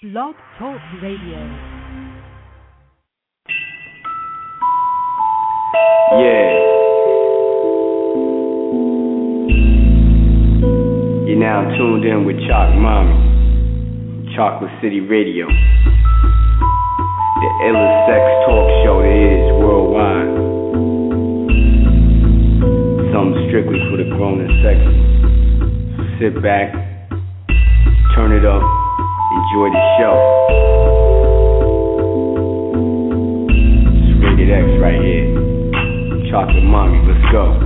Blog Talk Radio. Yeah. You're now tuned in with Chalk Mommy, Chocolate City Radio, the illest sex talk show there is worldwide. Something strictly for the grown and sexy. Sit back, turn it up, enjoy the show. It's Rated X right here. Chocolate Mommy, let's go.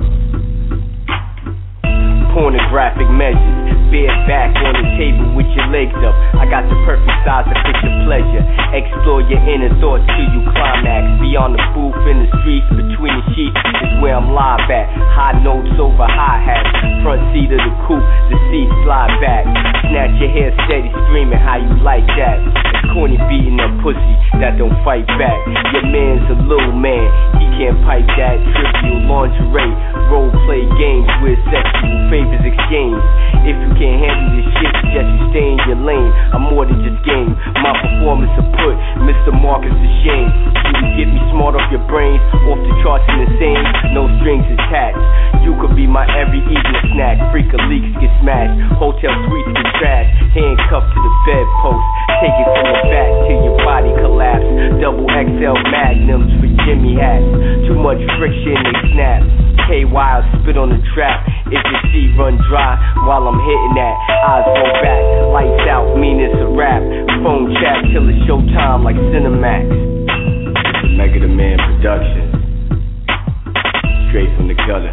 Pornographic measures, bare back on the table with your legs up. I got the perfect size to fit your pleasure. Explore your inner thoughts till you climax. Beyond the booth in the streets, between the sheets is where I'm live at. High notes over hi-hats. Front seat of the coupe, the seat slide back. Snatch your hair steady, screaming how you like that. It's corny beating that pussy that don't fight back. Your man's a little man, he can't pipe that. Trivial lingerie, role play games with sexual favors exchanged. If you can't handle this shit, suggest you stay in your lane. I'm more than just game. My performance will put Mr. Marcus to shame. You can get me smart off your brains, off the charts and the same, no strings attached. You could be my every evening snack. Freak of leaks get smashed, hotel suites get trashed. Handcuffed to the bedpost, take it from the back till your body collapse. Double XL magnums for Jimmy hats. Too much friction, they snap. KY spit on the trap. If your seat run dry while I'm hitting that, eyes roll back, lights out, mean it's a rap. Phone chat till it's showtime like Cinemax. It's a Mega the Man production, straight from the gutter.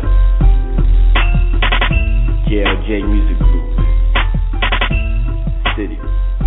JLJ Music Group, City.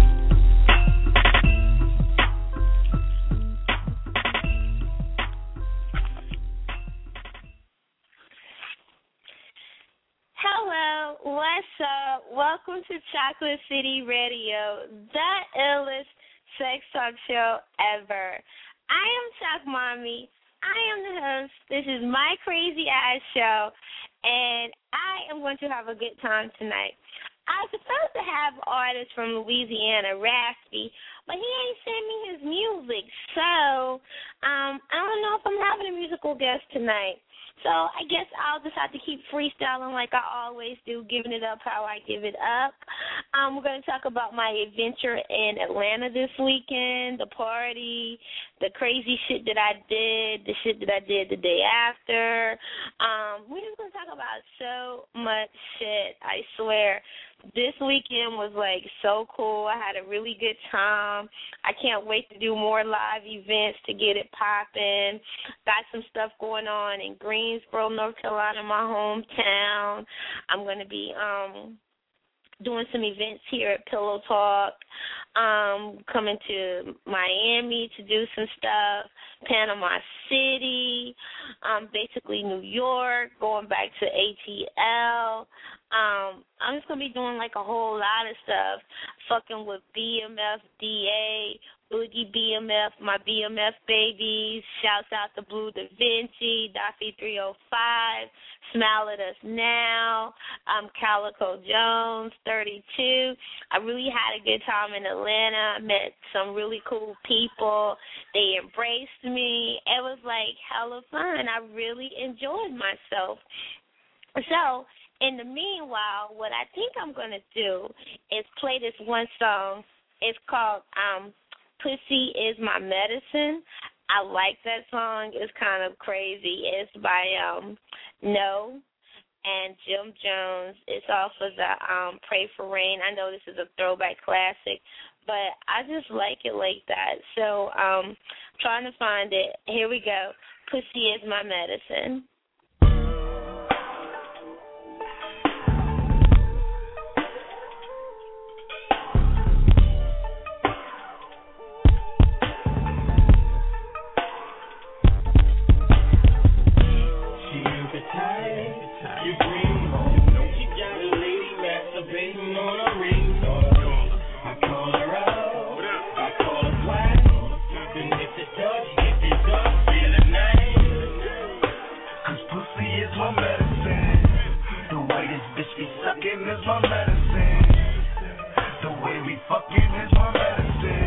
Hello, what's up? Welcome to Chocolate City Radio, the illest sex talk show ever. I am Chalk Mommy. I am the host. This is my crazy ass show, and I am going to have a good time tonight. I was supposed to have artists from Louisiana, Raspy, but he ain't sent me his music, so I don't know if I'm having a musical guest tonight. So I guess I'll just have to keep freestyling like I always do, giving it up how I give it up. We're going to talk about my adventure in Atlanta this weekend, the party, the crazy shit that I did, the shit that I did the day after. We're just going to talk about so much shit, I swear. This weekend was, like, so cool. I had a really good time. I can't wait to do more live events to get it popping. Got some stuff going on in Greensboro, North Carolina, my hometown. I'm going to be doing some events here at Pillow Talk, coming to Miami to do some stuff, Panama City, basically New York, going back to ATL. I'm just going to be doing like a whole lot of stuff, fucking with BMF, DA, Boogie BMF, my BMF babies. Shouts out to Blue Da Vinci, Daffy 305, Smile at Us Now, Calico Jones, 32. I really had a good time in Atlanta. I met some really cool people. They embraced me. It was like hella fun. I really enjoyed myself. So, in the meanwhile, what I think I'm going to do is play this one song. It's called Pussy Is My Medicine. I like that song. It's kind of crazy. It's by No and Jim Jones. It's off of the Pray for Rain. I know this is a throwback classic, but I just like it like that. So trying to find it. Here we go. Pussy Is My Medicine. Is my medicine. The way we fucking is my medicine.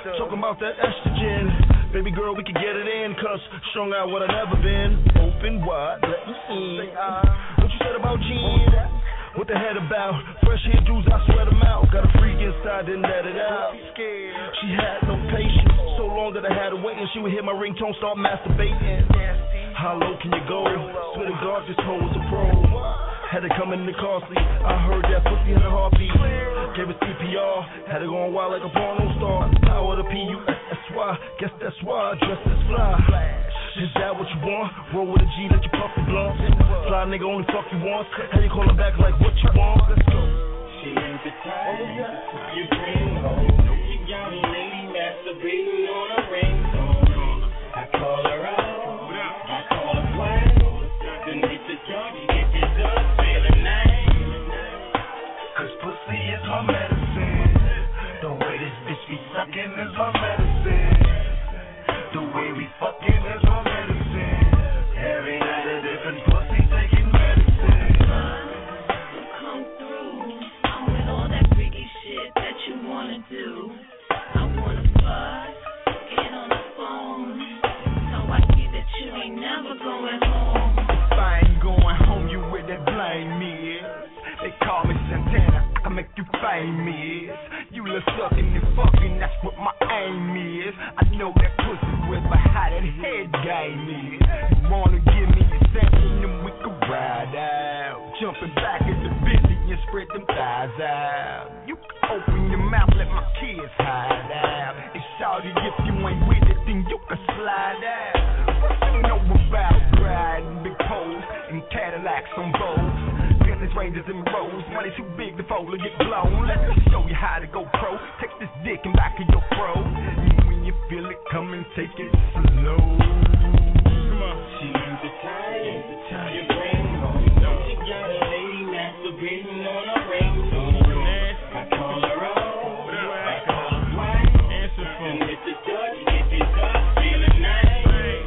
Talking about that estrogen. Baby girl, we can get it in, cause strung out what I never been. Open wide, let me in. What you said about jeans? What the head about? Fresh hair dudes, I sweat them out. Got a freak inside, didn't let it out. She had no patience, so long that I had to wait, and she would hear my ringtone, start masturbating. How low can you go? Swear to God, this hoe was a pro. Had it coming in costly. I heard that pussy had a heartbeat. Gave it CPR. Had it going wild like a porno star. Power to P-U-S-S-Y. Guess that's why I dress this fly. Is that what you want? Roll with a G, let you puff the blunt. Fly nigga only fuck you once. How you call her back like what you want? Let's go. She ain't the type you bring home. She got a lady masturbating on a ringtone. I call her out. I call her twice. Then hit the dog, you get your dust, feeling nice. Cause pussy is my medicine. The way this bitch be sucking is my medicine. The way we fucking is my medicine. Every night a different pussy taking medicine. Come through. I'm with all that freaky shit that you wanna do. I wanna fuck, get on the phone. So I see that you ain't never going home. If I ain't going home, you where they blame me is. They call me Santana, I can make you famous. You look sucking and fucking, that's what my aim is. I know that pussy with a how that head game is. You wanna give me a sample, then we can ride out. Jumping back in the busy and spread them thighs out. You can open your mouth, let my kids hide out. And shout it if you ain't with it, then you can slide out. What you know about riding big poles and Cadillacs on Vogues? Rangers and roads, money too big to fold or get blown. Let me show you how to go pro. Take this dick and back of your fro. And when you feel it coming, take it slow. Come on. She ain't the type you bring home. She got a lady masturbating on a ringtone. I call her out. I call her twice. Then hit the dust, you get your dust, feeling nice.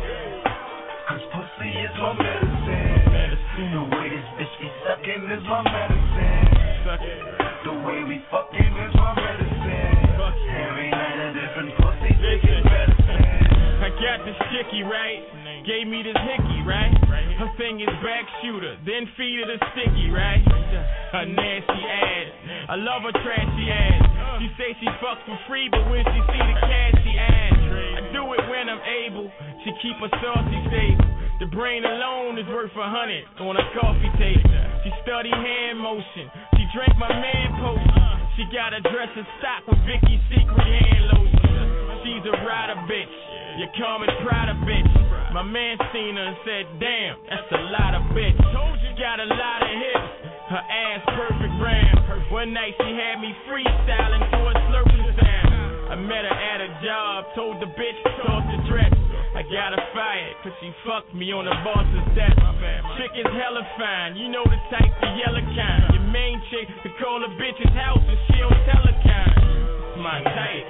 Cause pussy is my medicine. The way this bitch be sucking is my medicine. The way we fucking is my medicine. Every night a different pussy taking medicine. I got this chickie, right? Gave me this hickey, right? Her finger's back shooter, then feed her the sticky, right? Her nasty ass, I love her trashy ass. She say she fucks for free, but when she see the cash, she asks. I do it when I'm able. She keep her saucy stable. The brain alone is worth 100 on a coffee table. She study hand motion. She drank my man potion. She got a dress of stock with Vicky's secret hand lotion. She's a rider bitch. You call me Prada bitch. My man seen her and said, damn, that's a lot of bitch. Got a lot of hips. Her ass perfect round. One night she had me freestyling to a slurping sound. I met her at a job. Told the bitch toss the dress. I got her fired, cause she fucked me on the boss's desk. Chick is hella fine, you know the type, the yellow kind. Your main chick to call a bitch's house and she don't tell her kind. It's my type.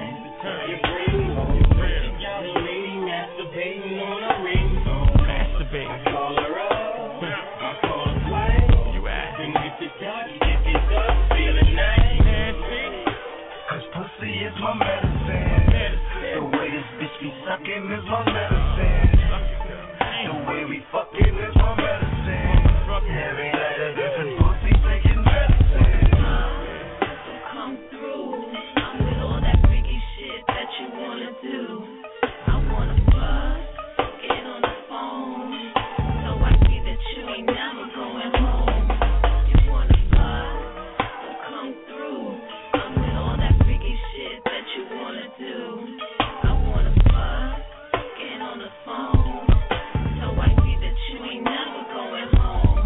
You bring home. She got a lady masturbating on a ringtone. Masturbating. I call her up. I call her twice. You ass. Then hit the dust, you get your dust, feeling nice. Nasty. Cause pussy is my medicine. The way this bitch be sucking is my medicine. The way we fucking is my medicine. Every night a different pussy taking medicine. Come through. I'm with all that freaky shit that you wanna do. I wanna fuck, get on the phone. So I see that you ain't never going home. You wanna fuck, so come through. I'm with all that freaky shit that you wanna do. I wanna fuck, get on the phone. So I see that you ain't never going home.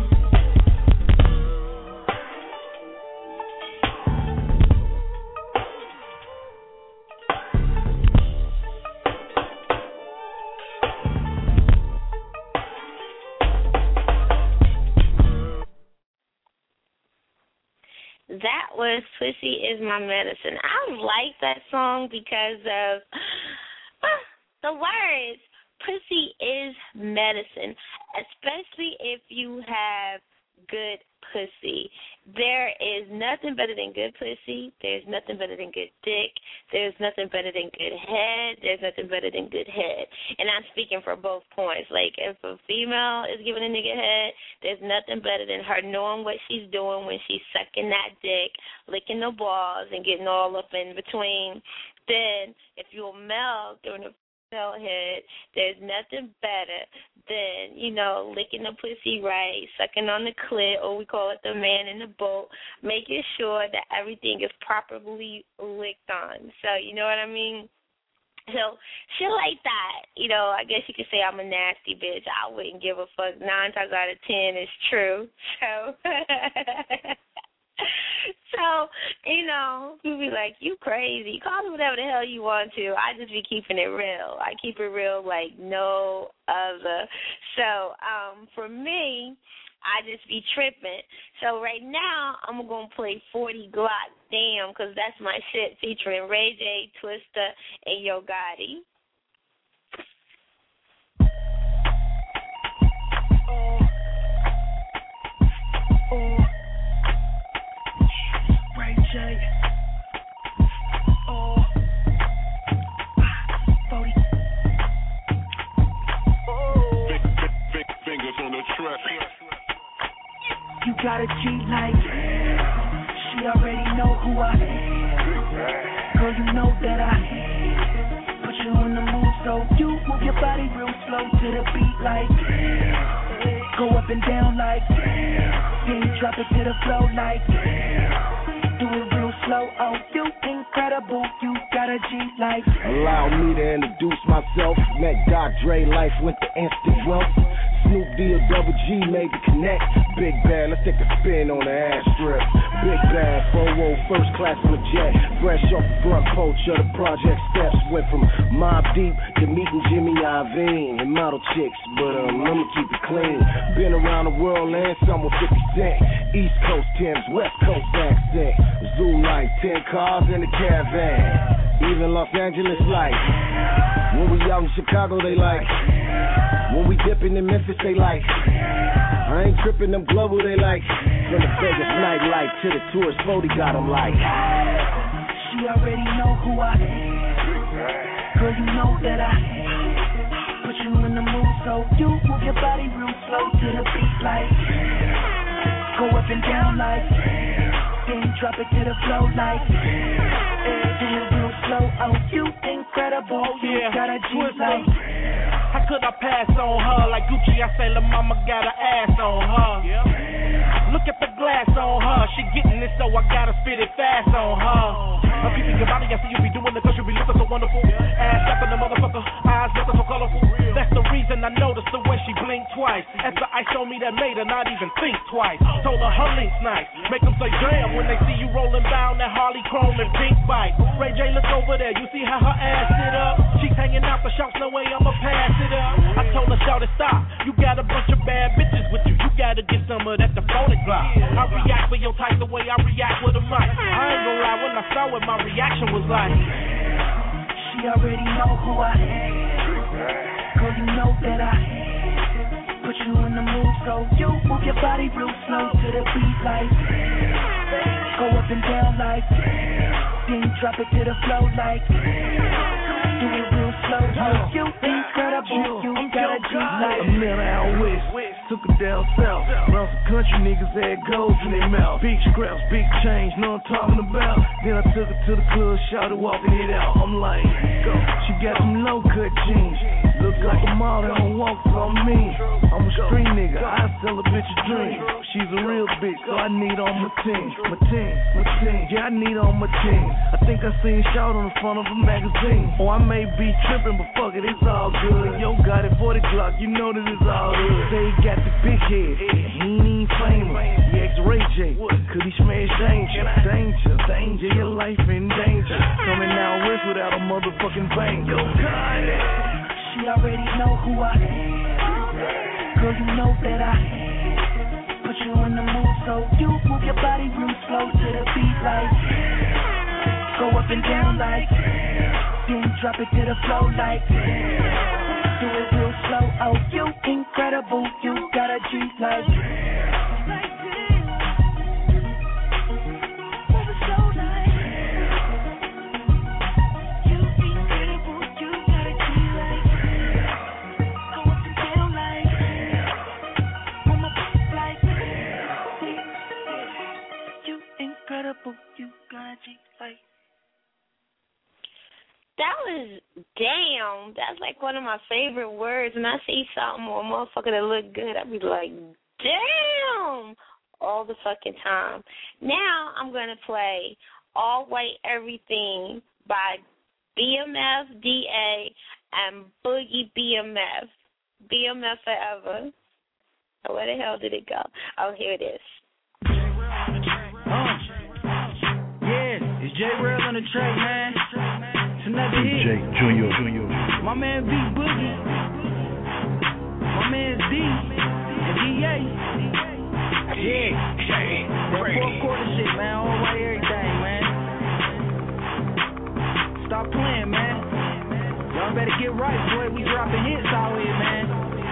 That was Pussy Is My Medicine. I like that song because of the words. Pussy is medicine, especially if you have good pussy. There is nothing better than good pussy. There's nothing better than good dick. There's nothing better than good head. There's nothing better than good head. And I'm speaking for both points. Like, if a female is giving a nigga head, there's nothing better than her knowing what she's doing when she's sucking that dick, licking the balls, and getting all up in between. Then, if you're a male doing a female head, there's nothing better than, licking the pussy right, sucking on the clit, or we call it the man in the boat, making sure that everything is properly licked on. So, you know what I mean? So, shit like that, I guess you could say I'm a nasty bitch. I wouldn't give a fuck. 9 times out of 10 it's true. So, people be like, you crazy. Call it whatever the hell you want to. I just be keeping it real. I keep it real like no other. So, for me, I just be tripping. So right now, I'm going to play 40 Glock, damn, because that's my shit, featuring Ray J, Twista, and Yo Gotti. Ray J. 40. Fingers on the track. You got a G like, she already know who I am. Girl, you know that I put you in the mood, so you move your body real slow to the beat like, go up and down like, then you drop it to the flow like, do it real slow. Oh, you incredible, you got a G like. Allow me to introduce myself. Met Doc Dre, life went to instant wealth. Snoop D or Double G made the connect. Big bad, let's take a spin on the ass strip. Big bad, 4-0, first class on the jet. Fresh off the front porch of the project steps. Went from Mob Deep to meeting Jimmy Iovine and model chicks, but I'ma keep it clean. Been around the world and some with 50 Cent. East Coast Timbs, West Coast accent. Zoo life, 10 cars in the caravan. Even Los Angeles like. When we out in Chicago, they like. When we dipping in Memphis, they like. I ain't tripping them global, they like. From the Vegas nightlife to the tourist 40 got them like. She already know who I am. Girl, you know that I put you in the mood, so you move your body real slow to the beat like, go up and down like, then drop it to the flow like, do it real slow. Oh, you incredible, you got a G like. How could I pass on her? Like Gucci, I say, La Mama got her ass on her. Look at the glass on her. She getting it, so I gotta spit it fast on her. I'm keeping your body, I see you be doing it, cause you be looking so wonderful. Ass up in the motherfucker, eyes looking so colorful. That's the reason I noticed the way she blinked twice. That's the ice on me that made her not even think twice. Told her link's nice, make them say damn when they see you rolling down that Harley Chrome and pink bike. Ray J, look over there, you see how her ass sit up? She's hanging out the shops, no way I'ma pass it up. I told her, shout it, stop. You got a bunch of bad bitches with you. You gotta get some of that phonic block. I react for your type the way I react with a mic. I ain't gonna lie, when I saw it, my reaction was like, she already know who I am. Girl, you know that I put you in the mood, so you move your body real slow to the beat like, go up and down like, then drop it to the flow like, do it real slow. Oh, you incredible, you got a G like. I met her out west, took her down south. Around some country niggas had gold in their mouth. Big scraps, big change, know what I'm talking about. Then I took her to the club, shouted walking it out. I'm like, go. She got some low cut jeans. Look like a model, don't walk on me. I'm a street nigga, I sell a bitch a dream. She's a real bitch, so I need on my team. My team, yeah, I need on my team. I think I seen Shout on the front of a magazine. Oh, I may be tripping, but fuck it, it's all good. Yo, got it 40 Glock, you know that it's all good. Say he got the big head, he ain't famous. He ex Ray J, could he smash danger? Danger, your life in danger. Coming out west without a motherfucking bang. Yo, got it. She already know who I am. Girl, you know that I put you in the mood, so you move your body real slow to the beat like, go up and down like, then drop it to the flow like, do it real slow. Oh, you incredible, you got a G like. gotta book you, gonna cheat like. That was damn. That's like one of my favorite words. When I see something or a motherfucker that look good, I be like, damn, all the fucking time. Now I'm gonna play All White Everything by BMF DA and Boogie BMF. BMF Forever. Oh, where the hell did it go? Oh, here it is. Yeah, it's J Rail on the track, man. It's another hit. DJ Junior. My man B Boogie. My man D and DA. Yeah. That fourth quarter shit, man. All white everything, man. Stop playing, man. Y'all better get right, boy. We dropping hits out here, man.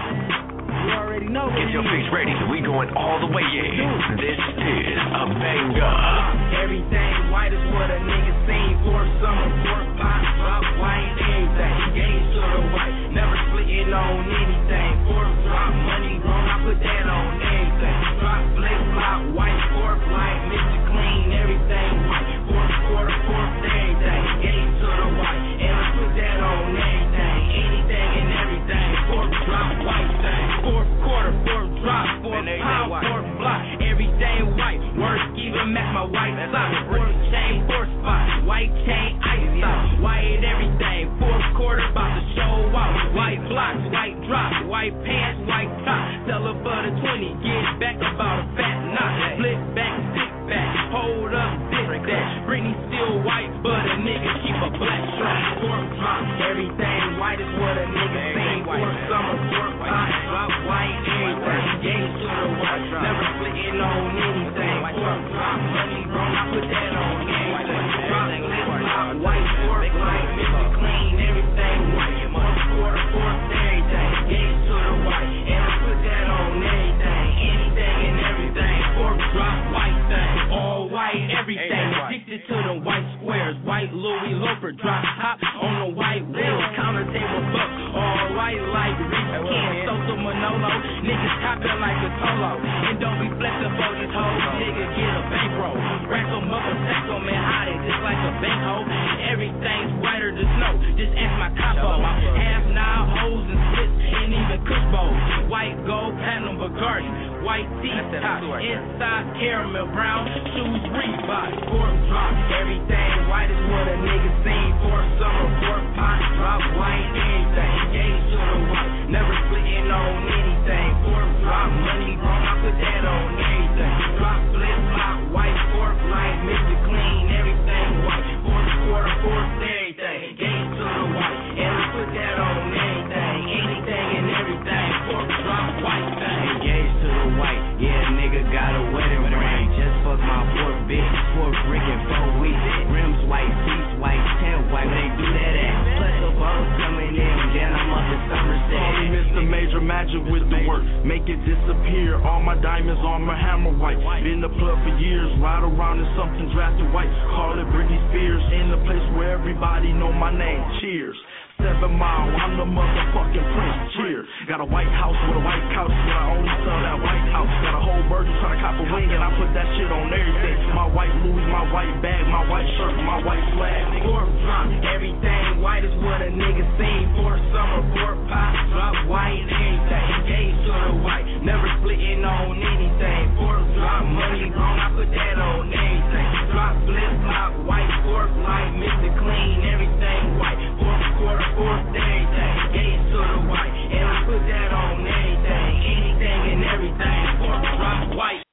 You already know. Get your face ready. We going all the way in. This is a banger. Everything white is what a nigga seen for summer, for pot, drop white, everything. Games to the white, never splitting on anything. Fourth drop, money grown, I put that on everything. Drop, flip, flop, white, fourth light, Mr. Clean, everything white. Fourth quarter, fourth everything. Games to the white, and I put that on everything. Anything and everything. Fourth drop, white thing. Fourth quarter, fourth drop, fourth pound, fourth block, everything white. Words even match my white socks. Fourth chain, fourth spot, white chain, ice out, white everything. Fourth quarter, about to show out. White blocks, white drop, white pants, white top. Sell her for the 20, get back about a fat knot. Flip back, stick back, hold up, stick that. Britney still white, but a nigga keep a black strap. Fourth drop, everything white is what a nigga seen. Fourth summer, fourth pot, drop white, everything. Games to the white, never splitting on anything. Fourth drop, money grown, I put that on everything. Drop, flip, flop, white, fourth light, Mr. Clean, everything white. Fourth quarter, fourth everything. Games to the white, and I put that on everything. Anything and everything. Fourth drop, white thing. All white, everything. Addicted to the white squares. White Louis Loafer, drop top on the white wheels. Counter table bucks, all white like Rich Ken, Sosa Manolo. Niggas topping like a Tolo. And don't be flexible, these hoes. Nigga get a bankroll. Rack them up and stack them and hide it just like a bank hole. Everything's whiter than snow. Just ask my capo. Half Nile hoes and splits and even Kush bowls. White gold, platinum Bacardi. White T-top, inside caramel brown. Shoes Reebok, fourth drop. Everything white is what a nigga seen. Fourth summer, fourth pot, drop white, anything. Games to the white, never splitting on anything. Fourth drop, money grown, I put that on everything. Drop, flip, flop, white, fourth light, Mr. Clean, everything white. Fourth quarter, fourth everything. Games to the white, and I put that on everything. Anything and everything. Fourth drop, white thing. Engaged to the white, yeah, nigga got a wedding ring. Just fuck my fourth bitch, fourth brick and 4 weeks. Rims white, seats white, tent white, when they do that at. Plus the balls coming in, then I'm up in Somerset. Call me Mr. Major Magic with the work, make it disappear. All my diamonds on my hammer white. Been the plug for years, ride around in something drafted white. Call it Britney Spears, in the place where everybody know my name. Cheers. 7 Mile, I'm the motherfucking Prince. Cheers. Got a white house with a white couch, but I only sell that white house. Got a whole bird trying to cop a wing, and I put that shit on everything. My white Louis, my white bag, my white shirt, my white flag. Fourth drop, everything white is what a nigga seen. Fourth summer, fourth pot, drop white, everything. Games to the white, never splitting on anything. Fourth drop, money grown, I put that on everything. Drop, flip, flop, white, fourth light, Mr. Clean, everything white. Fourth quarter, fourth everything. Games to the white, and I put that on everything. Anything and everything. Fourth drop, white.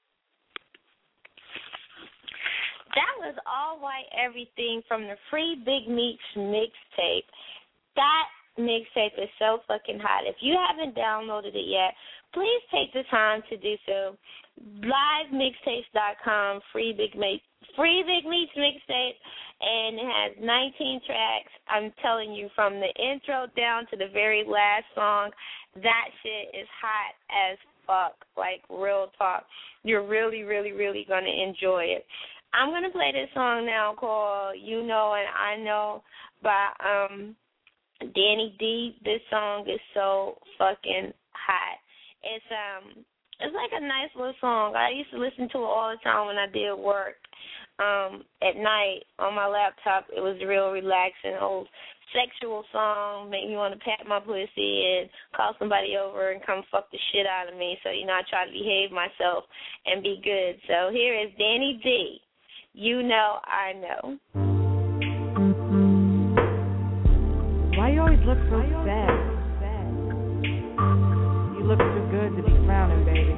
That was All White Everything from the Free Big Meats mixtape. That mixtape is so fucking hot. If you haven't downloaded it yet, please take the time to do so. Livemixtapes.com, Free Big Meats mixtape, and it has 19 tracks. I'm telling you, from the intro down to the very last song, that shit is hot as fuck, like real talk. You're really, really, really going to enjoy it. I'm going to play this song now called You Know and I Know by Danny D. This song is so fucking hot. It's like a nice little song. I used to listen to it all the time when I did work. at night on my laptop. It was real relaxing, old sexual song, made me want to pat my pussy and call somebody over and come fuck the shit out of me. So, I try to behave myself and be good. So here is Danny D. You Know I Know. Why you always look so sad? You look too good to be frowning, baby.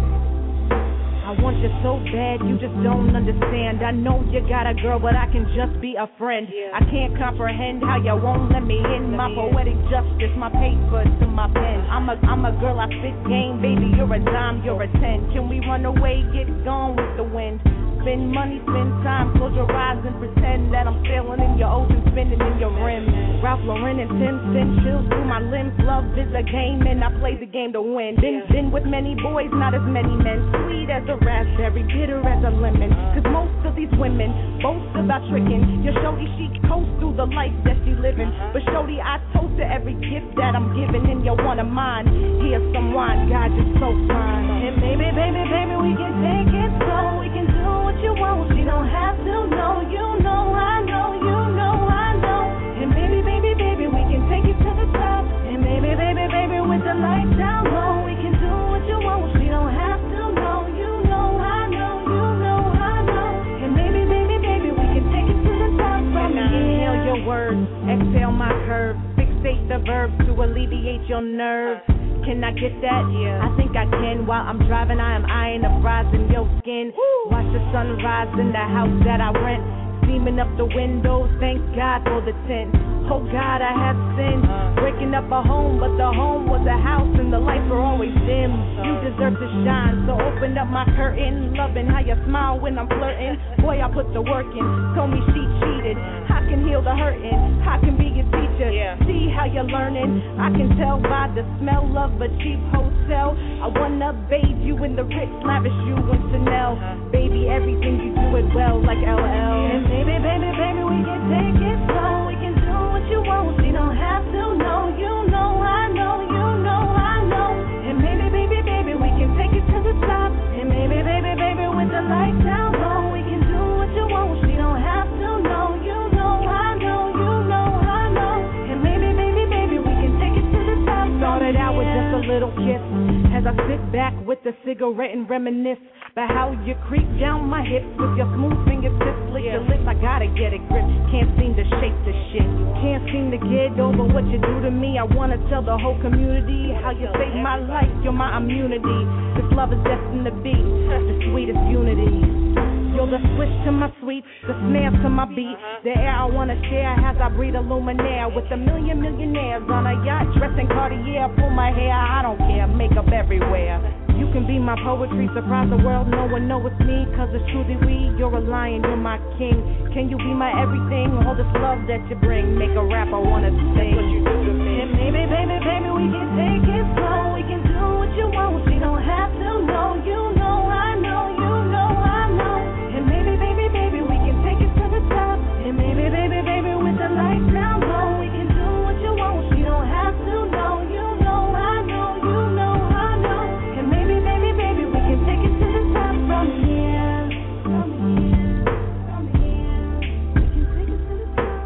I want you so bad, you just don't understand. I know you got a girl, but I can just be a friend. I can't comprehend how you won't let me in. My poetic justice, my paper to my pen. I'm a girl, I spit game, baby. You're a dime, you're a 10. Can we run away, get gone with the wind? Spend money, spend time, close your eyes and pretend that I'm sailing in your ocean, spinning in your rim. Ralph Lauren and Tim send chills through my limbs. Love is a game and I play the game to win. Been with many boys, not as many men. Sweet as a raspberry, bitter as a lemon. Cause most of these women boast about tricking. Your shorty, she coasts through the life that she living. But shorty, I toast to every gift that I'm giving, and you're one of mine. Here's some wine, God, you're so fine. And baby, baby, baby, we can take it slow. We can do what you want, you don't have to know. You know I know, you know I know. And baby, baby, baby, we can take it to the top. And baby, baby, baby, with the lights down low, we can do what you want, you don't have to know. You know I know, you know I know. And baby, baby, baby, we can take it to the top. From inhale your words, exhale my curves, fixate the verbs to alleviate your nerves. Can I get that? Yeah. I think I can. While I'm driving, I am eyeing up rising your skin. Watch the sunrise in the house that I rent. Steaming up the windows, thank God for the tent. Oh God, I have sinned. Breaking up a home, but the home was a house and the lights were always dim. You deserve to shine, so open up my curtain. Loving how you smile when I'm flirting. Boy, I put the work in. Told me she cheated. I can heal the hurting. I can be your teacher. See how you're learning. I can tell by the smell of a cheap hotel. I wanna bathe you in the Ritz, lavish you in Chanel. Baby, everything you do it well, like LL. And baby, baby, baby, we can take it slow. We can do what you want, you don't have to know. You know I know, you know I know. And baby, baby, baby, we can take it to the top. And baby, baby, baby, with the lights down low, we can do what you want, you don't have to know. You know I know, you know I know. And baby, baby, baby, we can take it to the top. Started out with just a little kiss, as I sit back with the cigarette and reminisce about how you creep down my hips with your smooth fingertips. Lick your lips, I gotta get a grip. Can't seem to shake the shit. Can't seem to get over what you do to me. I wanna tell the whole community how you saved my life. You're my immunity. This love is destined to be the sweetest unity. You're the switch to my sweet, the snare to my beat. The air I wanna share as I breathe a luminaire with a million millionaires on a yacht dressed in Cartier. Pull my hair, I don't care, makeup everywhere. You can be my poetry, surprise the world, no one know it's me. Cause it's truly we, you're a lion, you're my king. Can you be my everything? All this love that you bring, make a rapper wanna sing. That's what you do to me. And baby, baby, baby, we can take it slow. We can do what you want, you don't have to know. You know I know, you know I know. And baby, baby, baby, we can take it to the top. And baby, baby, baby, with the lights down low, we can do what you want, you don't have to know. You know I know, you know I know. And baby, baby, baby, we can take it to the top. From here, from here, from here, we can take it to the top.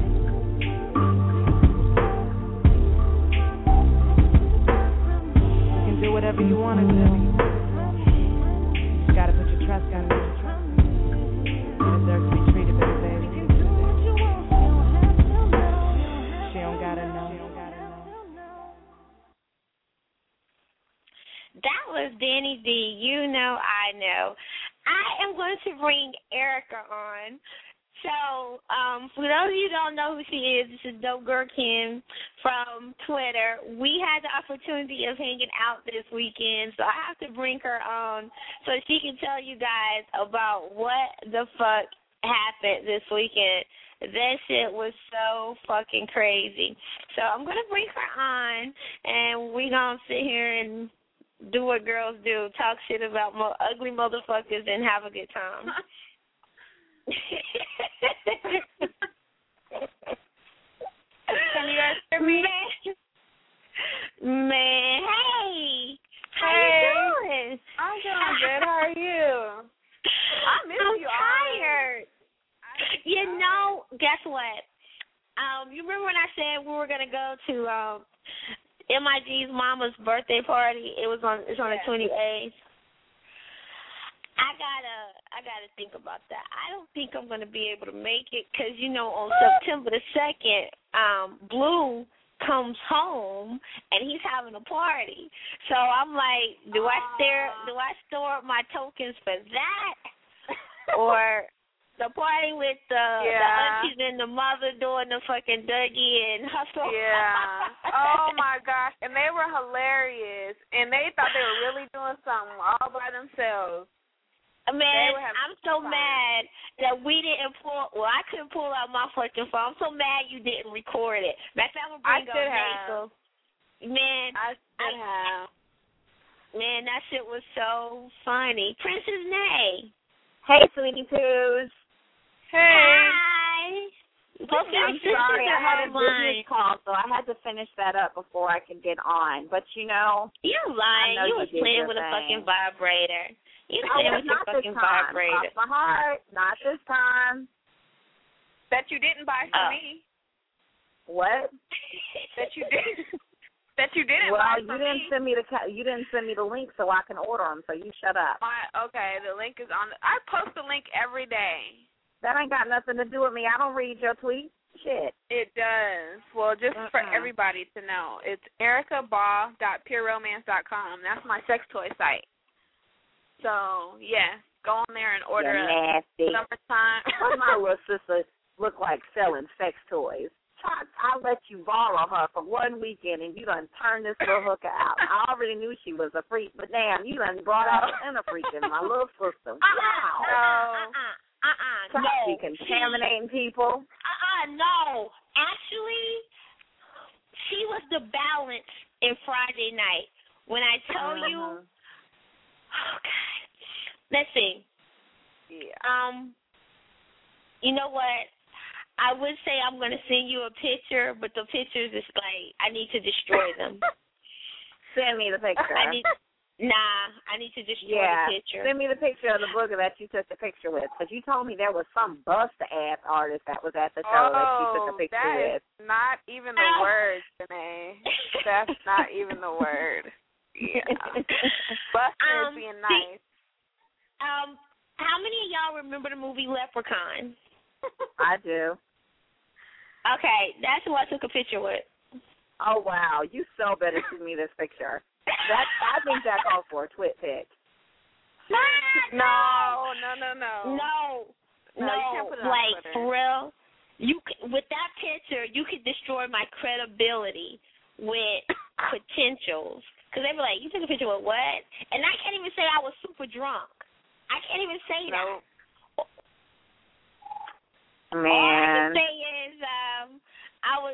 You can do whatever you want to do. You gotta put your trust in me. You deserve to be treated better, baby. She don't gotta know. That was Danny D. You Know I Know. I am going to bring Erica on. So, for those of you who don't know who she is, this is Dope Girl Kim from Twitter. We had the opportunity of hanging out this weekend, so I have to bring her on so she can tell you guys about what the fuck happened this weekend. That shit was so fucking crazy. So I'm going to bring her on, and we going to sit here and do what girls do, talk shit about ugly motherfuckers and have a good time. Can you guys hear me? Man, hey. How you doing? I'm doing good. How are you? I miss you all. I'm tired. You know, guess what? You remember when I said we were gonna go to MIG's mama's birthday party? It's on the 28th. I gotta think about that. I don't think I'm gonna be able to make it because on September the 2nd, Blue comes home and he's having a party. So I'm like, do I store my tokens for that, or the party with the aunties and the mother doing the fucking Dougie and Hustle? Yeah. Oh my gosh, and they were hilarious, and they thought they were really doing something all by themselves. Man, I'm so mad that we didn't I couldn't pull out my fucking phone. I'm so mad you didn't record it. Matter of fact, I'm going to bring up Nathan. Man, I should have. Man, that shit was so funny. Princess Nay. Hey, Sweetie Poos. Hey. Hi. I'm sorry, I had a business call, so I had to finish that up before I could get on. But you're lying. You was playing with a fucking vibrator. You playing with your fucking vibrator. Cross my heart. Not this time. That you didn't buy for me. What? That you didn't. That you didn't buy for me. You didn't send me the link so I can order them. So you shut up. Okay, the link is on. I post the link every day. That ain't got nothing to do with me. I don't read your tweets. Shit. It does. Well, just for everybody to know, it's ericabaugh.pureromance.com. That's my sex toy site. So, yeah, go on there and order nasty. Summertime. My little sister look like selling sex toys. I let you borrow her for one weekend, and you done turned this little hooker out. I already knew she was a freak, but damn, you done brought out a freak in my little sister. Wow. No. She contaminating people. No. Actually, she was the balance in Friday night. When I tell you, oh God, let's see. Yeah. You know what? I would say I'm going to send you a picture, but the pictures is like, I need to destroy them. Send me the picture. I need to destroy the picture. Send me the picture of the booger that you took the picture with, because you told me there was some bust-ass artist that was at the show that you took a picture with. That's not even the word, Janae. That's not even the word. Yeah. Buster is being nice. How many of y'all remember the movie Leprechaun? I do. Okay, that's who I took a picture with. Oh, wow. You so better send me this picture. I think that calls for a twit pic. No. Like, for real, with that picture, you could destroy my credibility with potentials. Because they be like, you took a picture with what? And I can't even say I was super drunk. I can't even say that. Man. All I can say is I was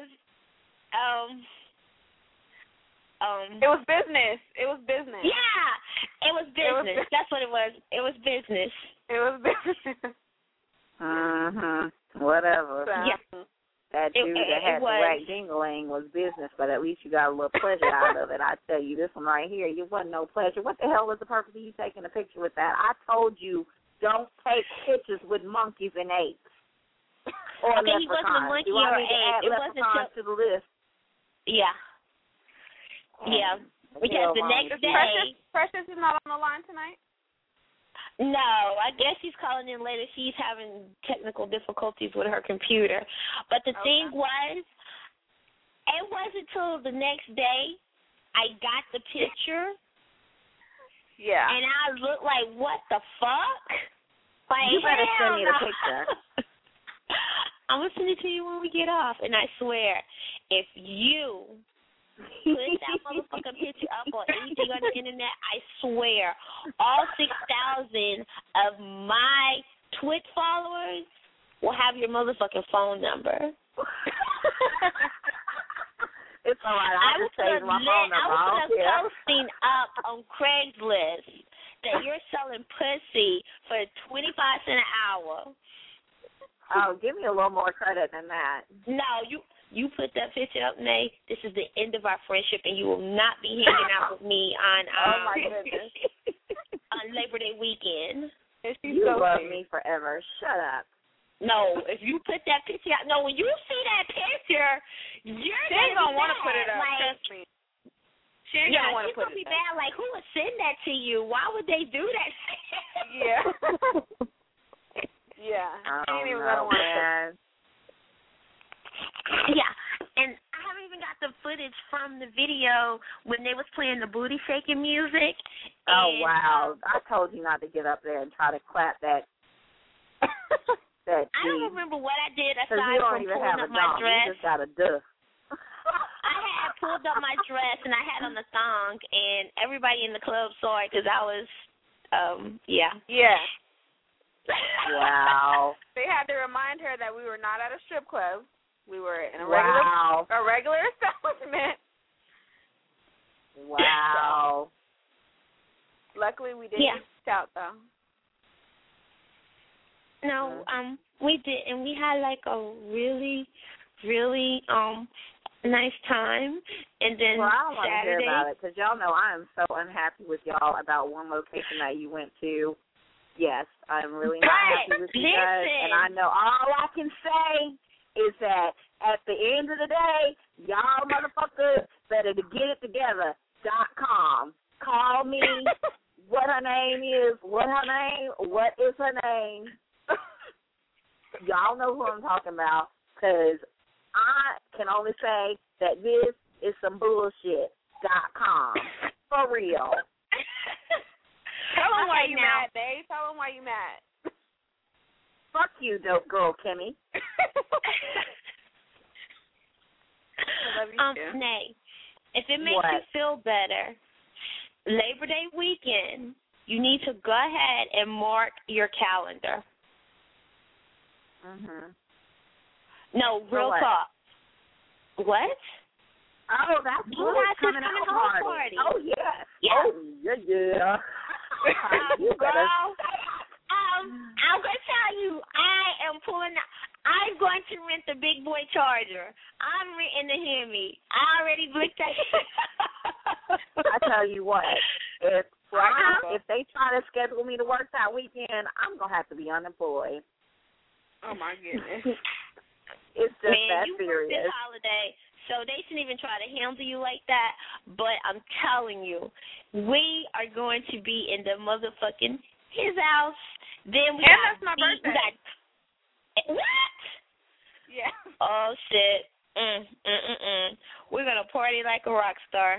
it was business. It was business. Yeah, it was business. That's what it was. It was business. It was business. Whatever. Yeah. That dude that had the right dingling was business, but at least you got a little pleasure out of it. I tell you, this one right here, you wasn't no pleasure. What the hell was the purpose of you taking a picture with that? I told you, don't take pictures with monkeys and apes. Or okay, he wasn't a monkey or ape. It wasn't to the list. Yeah. Yeah. Because the next day... Precious is not on the line tonight? No, I guess she's calling in later. She's having technical difficulties with her computer. But the thing was, it wasn't until the next day I got the picture. Yeah. And I looked like, what the fuck? Like, you better send me the picture. I'm going to send it to you when we get off. And I swear, if you put that motherfucking picture up on anything on the internet, I swear, all 6,000 of my Twitch followers will have your motherfucking phone number. It's all right. I'll just save my phone number. I was posting up on Craigslist that you're selling pussy for 25 cents an hour. Oh, give me a little more credit than that. No, you put that picture up, Nay. This is the end of our friendship, and you will not be hanging out with me on oh my goodness, on Labor Day weekend. You love me forever. Shut up. No, if you put that picture out, no, when you see that picture, you're gonna want to put it up. Like, trust me. She ain't gonna want to put it up. She's gonna be bad. Like, who would send that to you? Why would they do that? Yeah. Yeah. She ain't even gonna want to. Yeah, and I haven't even got the footage from the video when they was playing the booty shaking music. Oh, wow. I told you not to get up there and try to clap that. I don't remember what I did aside you don't from even pulling have up a my dong. dress. You just got a duh. I had pulled up my dress and I had on the thong, and everybody in the club saw it because I was, yeah. Yeah. Wow. They had to remind her that we were not at a strip club. We were in a regular establishment. Wow. Luckily, we didn't get out though. No, we did, and we had like a really, really nice time. And then I don't want to hear Saturday, about it because y'all know I am so unhappy with y'all about one location that you went to. Yes, I'm really not happy with you guys, and I know all I can say is that at the end of the day, y'all motherfuckers better to get it together.com. Call me. What her name is? What is her name? Y'all know who I'm talking about, because I can only say that this is some bullshit.com. For real. Tell them why you mad, Dave. Tell them why you mad. Fuck you, dope girl, Kimmy. Nay, if it makes you feel better, Labor Day weekend, you need to go ahead and mark your calendar. No, real talk. What? Oh, that's coming out party. Oh, yes. Yeah. Oh, yeah. You better. I'm going to tell you, I'm going to rent the big boy Charger. I'm renting the Hemi. I already booked that. I tell you what, if they try to schedule me to work that weekend, I'm going to have to be unemployed. Oh, my goodness. It's just that you serious. This holiday, so they shouldn't even try to handle you like that. But I'm telling you, we are going to be in the motherfucking his house. Then that's my birthday. What? Yeah. Oh shit. We're gonna party like a rock star.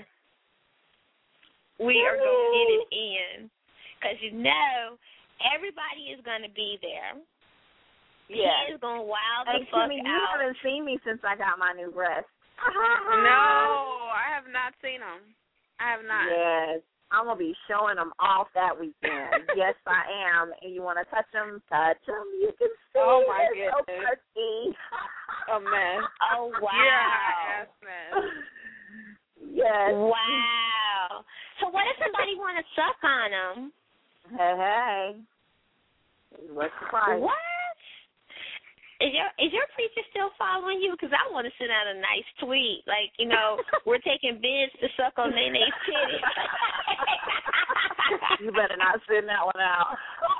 We are gonna get it in, 'cause everybody is gonna be there. Yeah. He is gonna wild the fuck Kimmy, out. You haven't seen me since I got my new dress. No, I have not seen them. I have not. Yes. I'm going to be showing them off that weekend. Yes, I am. And you want to touch them? Touch them. You can see. Oh, my goodness. So pretty. A mess. Oh, wow. You're a hot-ass mess. Yes. Wow. So what if somebody want to suck on them? Hey. What's the price? What? Is your preacher still following you? Because I want to send out a nice tweet. Like, we're taking bids to suck on Nene's titties. You better not send that one out.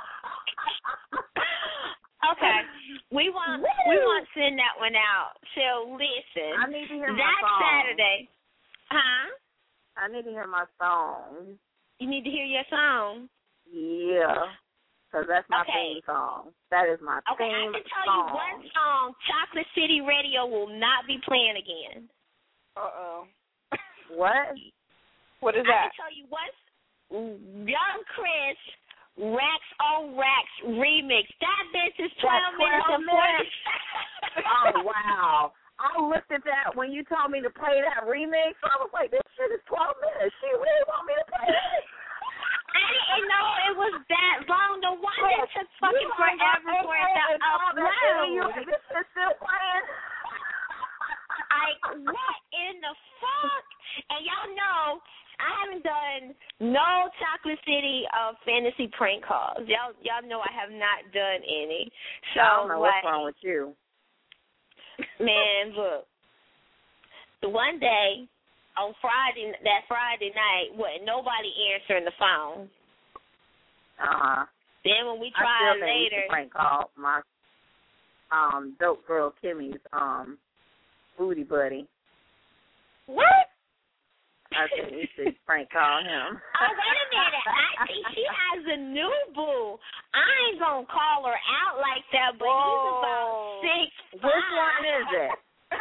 Okay. We want to send that one out. So, listen. I need to hear my that song. Saturday. Huh? I need to hear my song. You need to hear your song? Yeah. Because that's my theme song. That is my theme song. I can tell you one song Chocolate City Radio will not be playing again. Uh-oh. What? What is that? I can tell you what. Young Chris, Racks on Racks remix. That bitch is 12 minutes and 40 seconds. Oh, wow. I looked at that when you told me to play that remix. I was like, this shit is 12 minutes. She really want me to play it? I didn't know it was that long. No wonder it took fucking forever for it to upload. This is still playing. Like, what in the fuck? And y'all know, I haven't done no Chocolate City fantasy prank calls. Y'all know I have not done any. So, I don't know what's wrong with you. Man, look. The one day, on that Friday night, wasn't nobody answering the phone. Uh-huh. Then when we tried later. Prank call, Mark. Dope Girl Kimmy's booty buddy. What? I think we should prank call him. Oh, wait a minute. I think she has a new boo. I ain't gonna call her out like that, but he's about 6'5". Which one is it?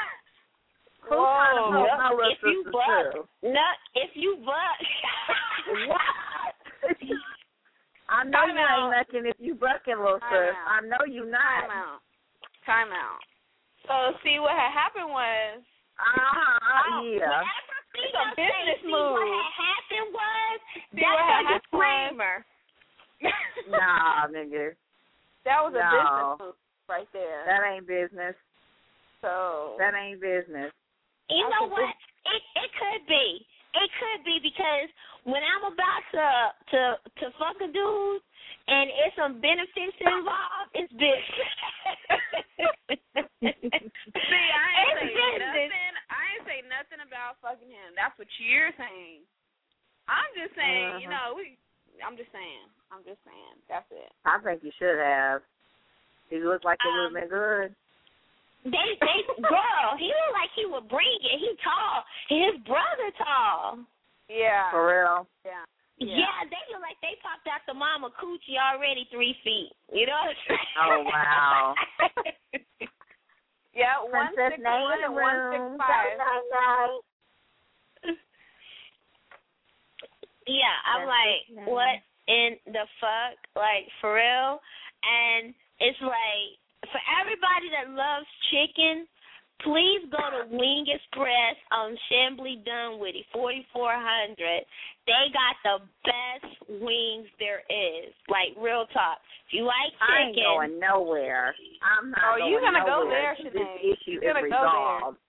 Whoa. If you buck. No, if you buck. What? I know you ain't nothing if you bucking, little sis. I know you not. Time out. So, see, what had happened was... Yeah. It's a business move. What had happened was... That's a disclaimer. Nah, nigga. That was a business move right there. That ain't business. So... That ain't business. You know what? It could be. It could be because when I'm about to fuck a dude and it's some benefits involved, it's business. See, I ain't say nothing about fucking him. That's what you're saying. I'm just saying, you know, I'm just saying. That's it. I think you should have. He looked like it would have been good. Girl, he looked like he would bring it. He tall. His brother tall. Yeah. For real? Yeah. Yeah, they look like they popped out the mama coochie already 3 feet. You know what I'm saying? Oh, wow. Yeah, Princess 161 and 165. Yeah, I'm like, what in the fuck? Like, for real? And it's like, for everybody that loves chicken, please go to Wing Express on Chambly Dunwoody, 4400. They got the best wings there is. Like, real talk. If you like chicken. I ain't going nowhere. I'm not going you're going to go nowhere. there, Sinead. This issue is resolved.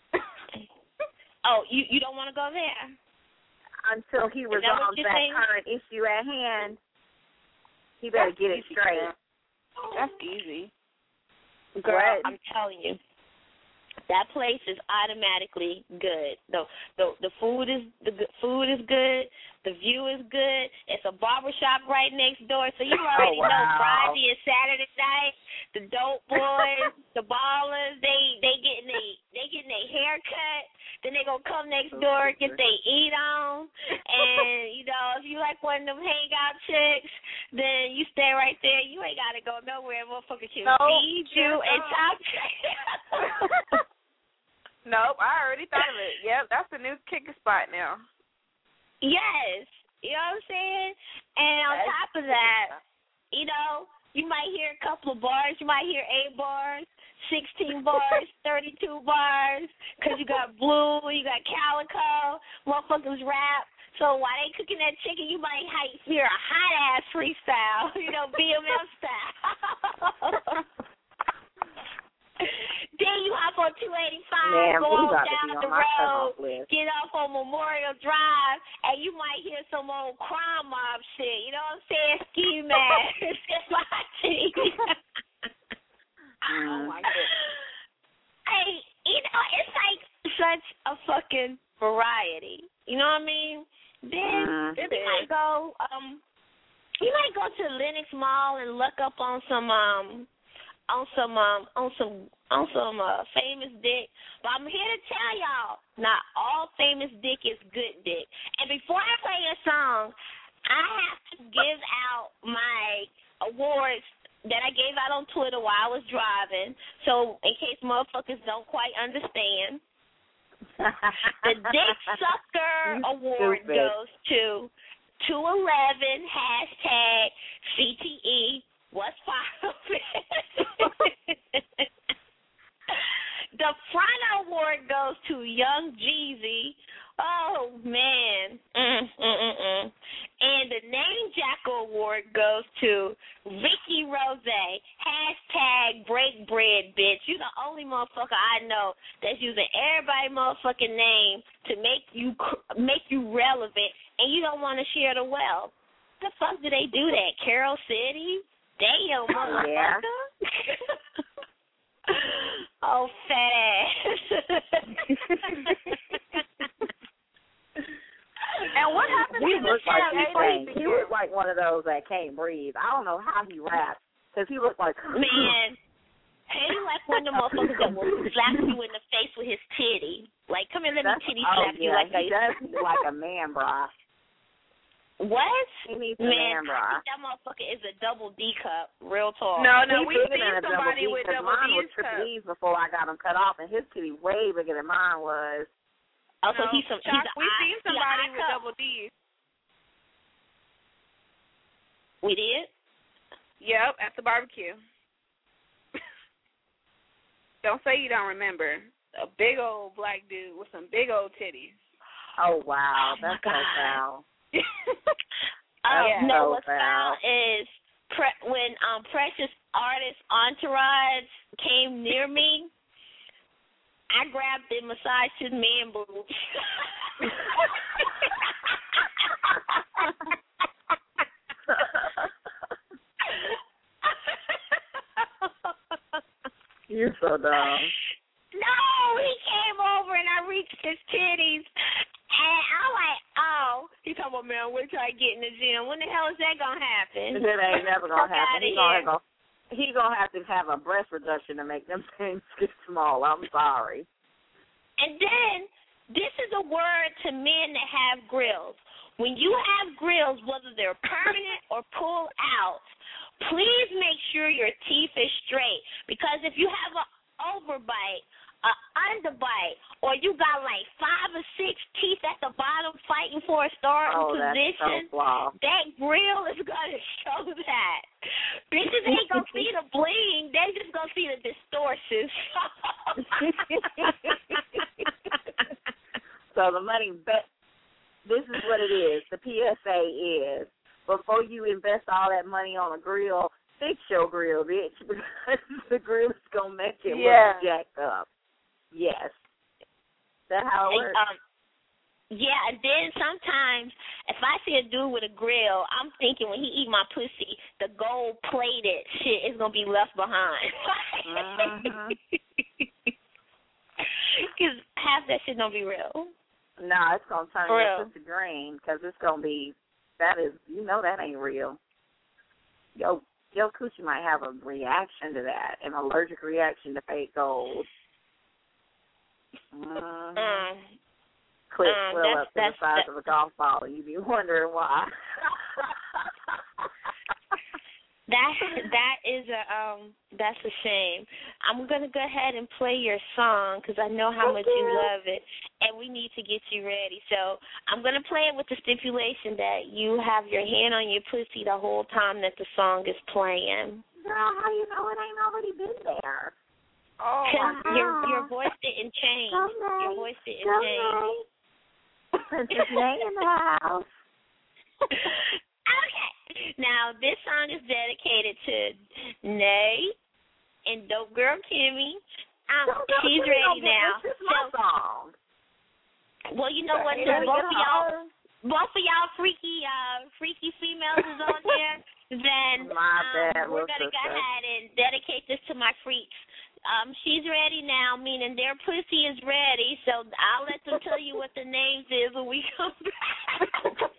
Oh, you don't want to go there? Until he resolves that current issue at hand, he better get it straight. That's easy. Girl, I'm telling you, that place is automatically good. The food is good. The view is good. It's a barbershop right next door, so you already know Friday and Saturday night. The dope boys, the ballers, they getting their hair cut. Then they gonna come next door, get they eat on, and you know if you like one of them hangout chicks, then you stay right there. You ain't gotta go nowhere. Motherfucker can feed you and talk to you. Nope, I already thought of it. Yep, that's the new kicker spot now. Yes, you know what I'm saying? And on top of that, you know, you might hear a couple of bars. You might hear 8 bars, 16 bars, 32 bars, because you got Blue, you got Calico, motherfuckers rap. So while they cooking that chicken, you might hear a hot-ass freestyle, you know, BMF style. Then you hop on 285, go on down the road, get off on Memorial Drive, and you might hear some old crime mob shit. You know what I'm saying? Ski mask. Oh my goodness. Hey, you know, it's like such a fucking variety. You know what I mean? Then you might go to Lenox Mall and look up on some famous dick. But I'm here to tell y'all, not all famous dick is good dick. And before I play a song, I have to give out my awards that I gave out on Twitter while I was driving. So in case motherfuckers don't quite understand, the Dick Sucker Award goes to 211 #CTE. What's poppin'? The Front Award goes to Young Jeezy. Oh, man. And the Name Jackal Award goes to Ricky Rose. #BreakBread, bitch. You the only motherfucker I know that's using everybody's motherfucking name to make you relevant, and you don't want to share the wealth. The fuck do they do that? Carol City? Damn, motherfucker. Yeah. Oh, fat ass. And what happened He to looked like he looked like one of those that can't breathe. I don't know how he raps, because he looked like... Man, Haiti like one of the motherfuckers that will slap you in the face with his titty. Like, come here, let me titty slap you. Like he does like a man, bra. What? He needs a man, bra. That motherfucker is a double D cup. Real talk. No, we seen somebody with double D's cup. Mine was D's before I got him cut off, and his titty way bigger than mine was. Oh, so he's we seen somebody with double D's. We did? Yep, at the barbecue. Don't say you don't remember. A big old black dude with some big old titties. Oh, wow. That's so foul. No, what's foul is when Precious Artist Entourage came near me, I grabbed and massaged his man boobs. You're so dumb. No, he came over and I reached his titties. And I'm like, oh. He talking about, man, wait till I get in the gym. When the hell is that going to happen? It ain't never going to happen. He's going to have to have a breast reduction to make them things get small. I'm sorry. And then, this is a word to men that have grills. When you have grills, whether they're permanent or pull out, please make sure your teeth is straight. Because if you have an overbite, an underbite, or you got like 5 or 6 teeth at the bottom fighting for a starting position, that grill is going to show that. Bitches ain't going to see the bling. They just going to see the distortions. So the money, this is what it is. The PSA is, before you invest all that money on a grill, fix your grill, bitch, because the grill is going to make it look jacked up. Yes. That's how it works. Yeah, and then sometimes if I see a dude with a grill, I'm thinking when he eat my pussy, the gold-plated shit is going to be left behind. Because half that shit don't be real. No, it's going to turn your pussy green because it's going to be, that ain't real. Your coochie might have a reaction to that, an allergic reaction to fake gold. Clip swell up to the size of a golf ball, and you be wondering why. That's a shame. I'm gonna go ahead and play your song because I know how much you love it, and we need to get you ready. So I'm gonna play it with the stipulation that you have your hand on your pussy the whole time that the song is playing. Girl, how you know it ain't already been there? Because your voice didn't change. Your voice didn't change. Princess Nay in the house. Okay. Now, this song is dedicated to Nay and Dope Girl Kimmy. She's ready now. This is my song. Well, you know what? Since both of y'all freaky females is on there, then we're going to go ahead and dedicate this to my freaks. She's ready now, meaning their pussy is ready, so I'll let them tell you what the names is when we come back.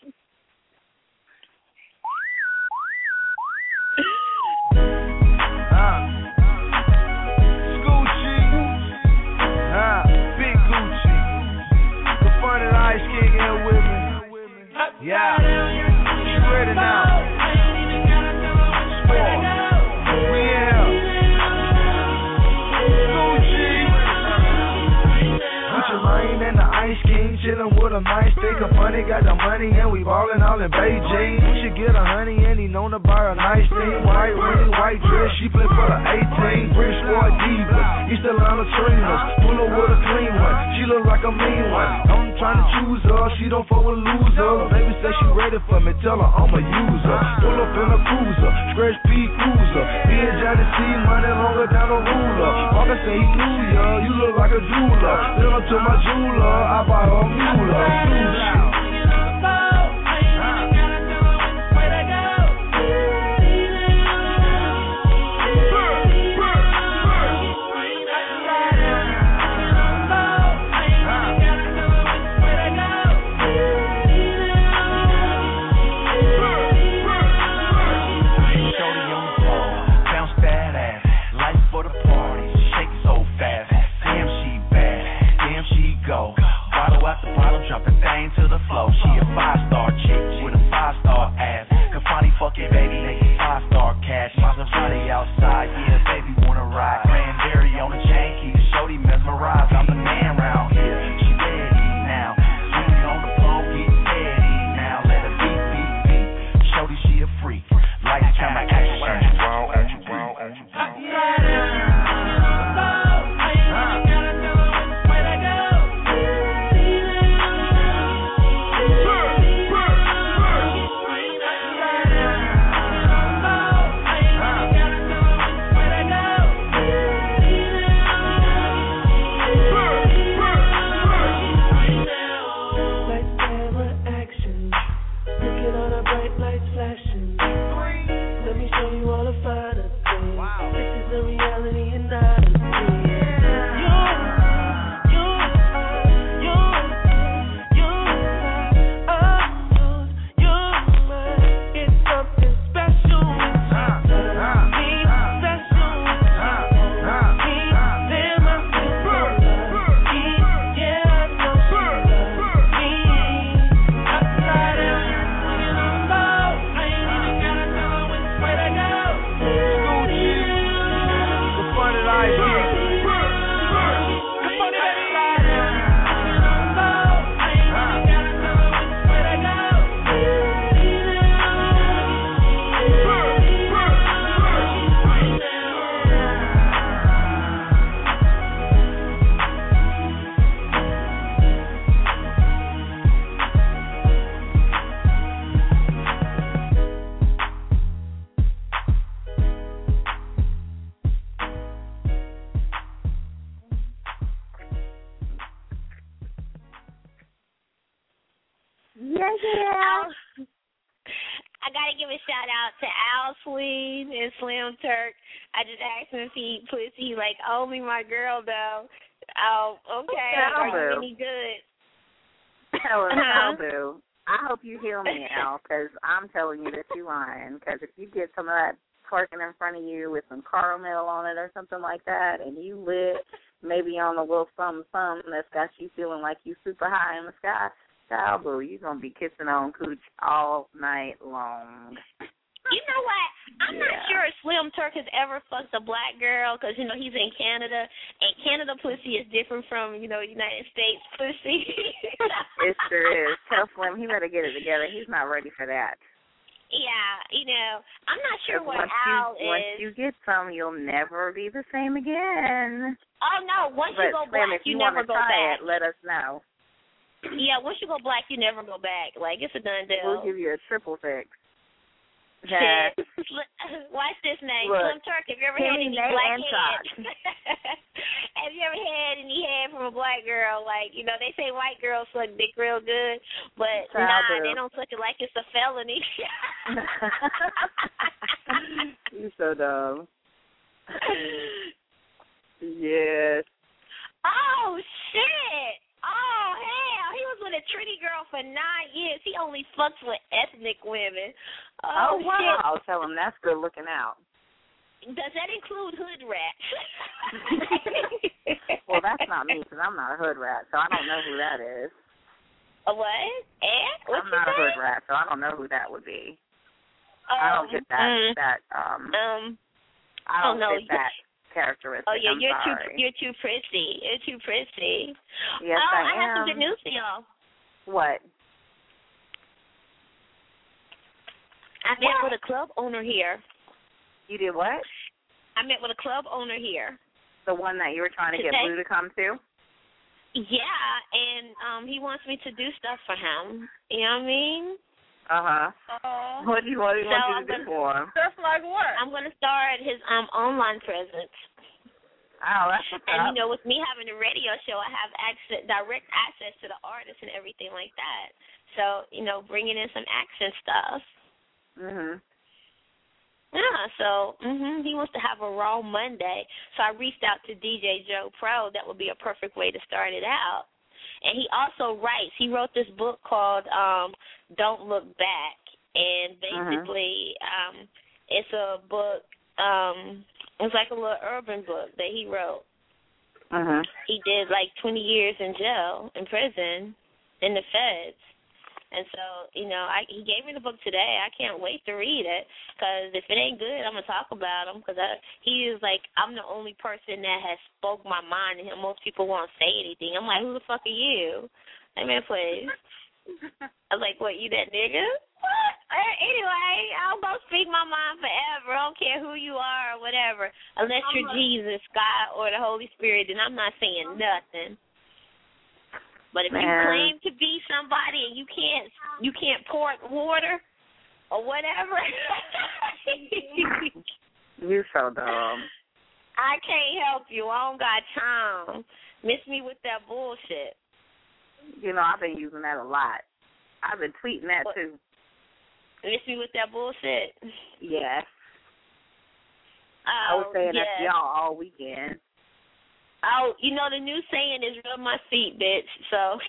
Big Gucci. The fun and Ice King here with me. Yeah. She ready now. We here. Gucci. Gucci Mane and the Ice King chillin' with a nice stick of money. Got the money and we ballin' all in Beijing. We should get a honey and he known to buy a nice thing. White ring, white dress, she play for the 18. Rich Sport Diva, East Atlanta Trinas. Pull her with a clean one, she look like a mean one. I'm trying to choose her, she don't fuck with losers. Baby say she ready for me, tell her I'm a user. Pull up in a cruiser, Stretch P Cruiser. Me and Johnny C, money longer down the ruler. Walker say he knew ya, you look like a jeweler. Then up to my jeweler, I buy her a mule. life, I gotta give a shout out to Al Swede and Slim Turk. I just asked him if he pussy. Like, oh me, my girl though. Oh, okay. Are you any good? Tell him, Al Boo. I hope you hear me, Al, because I'm telling you that you're lying. Because if you get some of that twerking in front of you with some caramel on it or something like that, and you lit maybe on a little something that's got you feeling like you super high in the sky, Al Boo, you're going to be kissing on cooch all night long. You know what? I'm not sure if Slim Turk has ever fucked a black girl because, you know, he's in Canada, and Canada pussy is different from, you know, United States pussy. It sure is. Tell Slim he better get it together. He's not ready for that. Yeah, you know, I'm not sure what Al is. Once you get some, you'll never be the same again. Oh, no. Once you go black, you never go back. Let us know. Yeah, once you go black, you never go back. Like, it's a done deal. We'll give you a triple fix. Shit. Watch this name. Look, Slim Turk, have you ever had any black head? Have you ever had any head from a black girl? Like, you know, they say white girls suck dick real good, but they don't suck it like it's a felony. You so dumb. Yes. Oh, shit. Oh, hell. He was with a Trinity girl for 9 years. He only fucks with ethnic women. Oh wow. Shit. Tell him that's good looking out. Does that include hood rats? Well, that's not me because I'm not a hood rat, so I don't know who that is. A what? What I'm not a hood rat, so I don't know who that would be. I don't get that. I don't get that characteristic. Oh yeah, you're too prissy. You're too prissy. Yes, I am. I have some good news for y'all. What? I met with a club owner here. You did what? I met with a club owner here. The one that you were trying to get Blue to come to? Yeah, and he wants me to do stuff for him. You know what I mean? What do you want you to do for him? Stuff like what? I'm going to start his online presence. Oh, that's what's And, up. you know, with me having a radio show, I have direct access to the artists and everything like that. So, you know, bringing in some action stuff. Yeah, so he wants to have a Raw Monday. So I reached out to DJ Joe Pro. That would be a perfect way to start it out. And he also writes. He wrote this book called Don't Look Back. And basically it's a book, it's like a little urban book that he wrote. He did like 20 years in jail, in prison, in the feds. And so, you know, he gave me the book today. I can't wait to read it because if it ain't good, I'm going to talk about him because he is like, I'm the only person that has spoke my mind to him. Most people won't say anything. I'm like, who the fuck are you? Hey, man, please. I was like, what, you that nigga? What? Anyway, I'll go speak my mind forever. I don't care who you are or whatever. Unless you're Jesus, God, or the Holy Spirit, then I'm not saying nothing. But if you claim to be somebody and you can't pour water or whatever, you so dumb. I can't help you. I don't got time. Miss me with that bullshit. You know, I've been using that a lot. I've been tweeting that too. Miss me with that bullshit? Yes. I was saying that to y'all all weekend. Oh, you know, the new saying is rub my feet, bitch, so.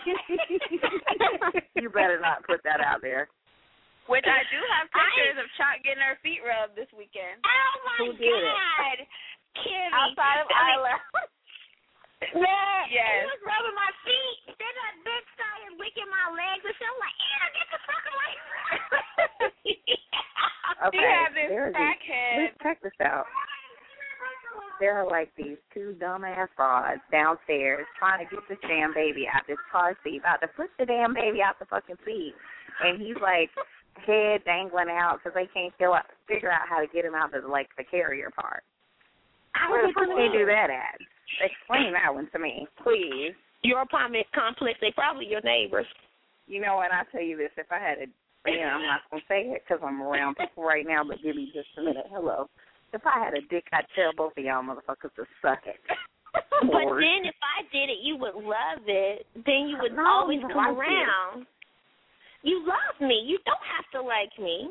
You better not put that out there. Which I do have pictures of Chalk getting her feet rubbed this weekend. Oh, my God. Kimmy. Outside of Isla. Man, yes. He was rubbing my feet. Then that bitch started licking my legs, and I'm like, ew, get the fuck away from me. Okay, he had this crackhead. Let's check this out. there are like these two dumbass frauds downstairs trying to get this damn baby out this car seat, about to put the damn baby out the fucking seat, and he's like head dangling out because they can't figure out how to get him out of like the carrier part. Where the fuck they do that at? Explain that one to me, please. Your apartment complex, they probably your neighbors. You know what? I'll tell you this. If I had a, I'm not going to say it because I'm around people right now, but give me just a minute. Hello. If I had a dick, I'd tell both of y'all motherfuckers to suck it. But then if I did it, you would love it. Then you would always come around. You love me. You don't have to like me.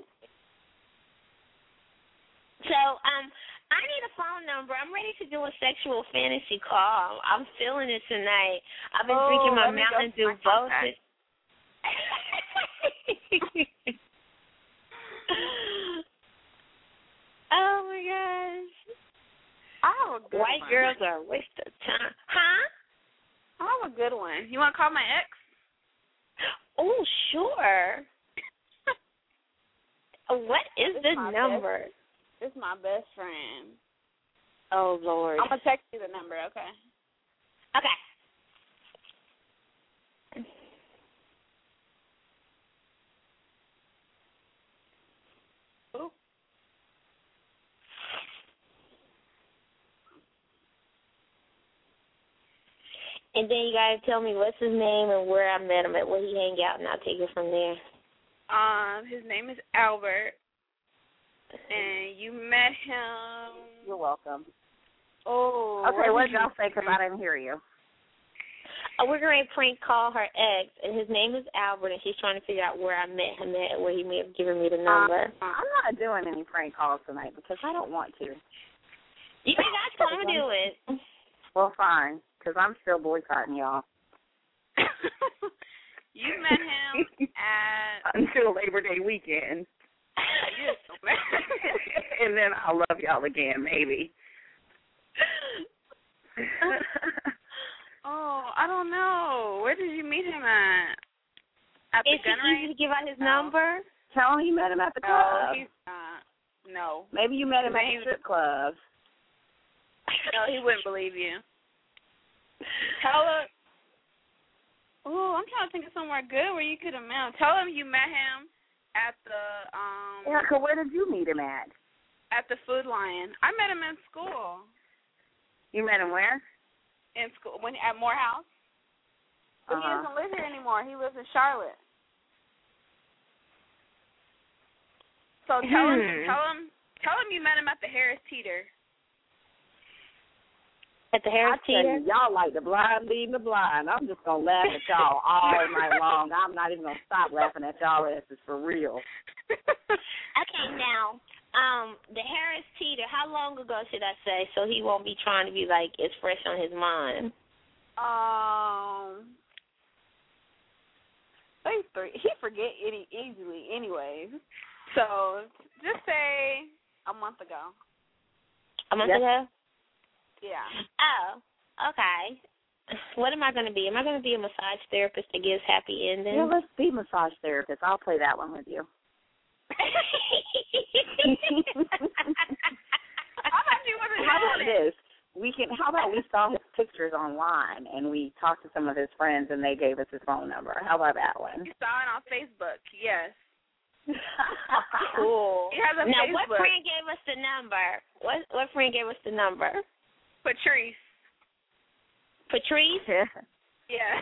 So, I need a phone number. I'm ready to do a sexual fantasy call. I'm feeling it tonight. I've been drinking my Mountain Dew Voltage. Oh my gosh. I have a good White one. girls are a waste of time. Huh? I have a good one. You want to call my ex? Oh, sure. What is the number? This is my best friend. Oh, Lord. I'm going to text you the number, okay? Okay. Ooh. And then you got to tell me what's his name and where I met him at, where he hang out, and I'll take it from there. His name is Albert. And you met him. You're welcome. Oh. Okay, what did y'all say? Because I didn't hear you. We're going to prank call her ex, and his name is Albert, and she's trying to figure out where I met him at, where he may have given me the number. I'm not doing any prank calls tonight because I don't want to. You guys want to do it. Well, fine, because I'm still boycotting y'all. You met him at... Until Labor Day weekend. And then I'll love y'all again, maybe. Oh, I don't know. Where did you meet him at? At the gun range? Is it easy to give out his number? Tell him you met him at the club. No, he's not. No. Maybe you met him at the strip club. No, he wouldn't believe you. Tell him. Oh, I'm trying to think of somewhere good where you could have met him. Tell him you met him at the Erica, where did you meet him at? At the Food Lion. I met him in school. You met him where? In school, at Morehouse. But he doesn't live here anymore. He lives in Charlotte. So tell him you met him at the Harris Teeter. At the Harris Teeter? Y'all like the blind leading the blind. I'm just going to laugh at y'all all night long. I'm not even going to stop laughing at y'all asses for real. Okay, now, the Harris Teeter, how long ago should I say, so he won't be trying to be like it's fresh on his mind? He forget easily anyways. So just say a month ago. A month ago? Yeah. Oh, okay. What am I going to be? Am I going to be a massage therapist that gives happy endings? Yeah, let's be massage therapists. I'll play that one with you. How about this? How about we saw his pictures online and we talked to some of his friends and they gave us his phone number? How about that one? You saw it on Facebook, yes. Cool. He has a now, Facebook. what friend gave us the number? What friend gave us the number? Patrice. Patrice? Yeah.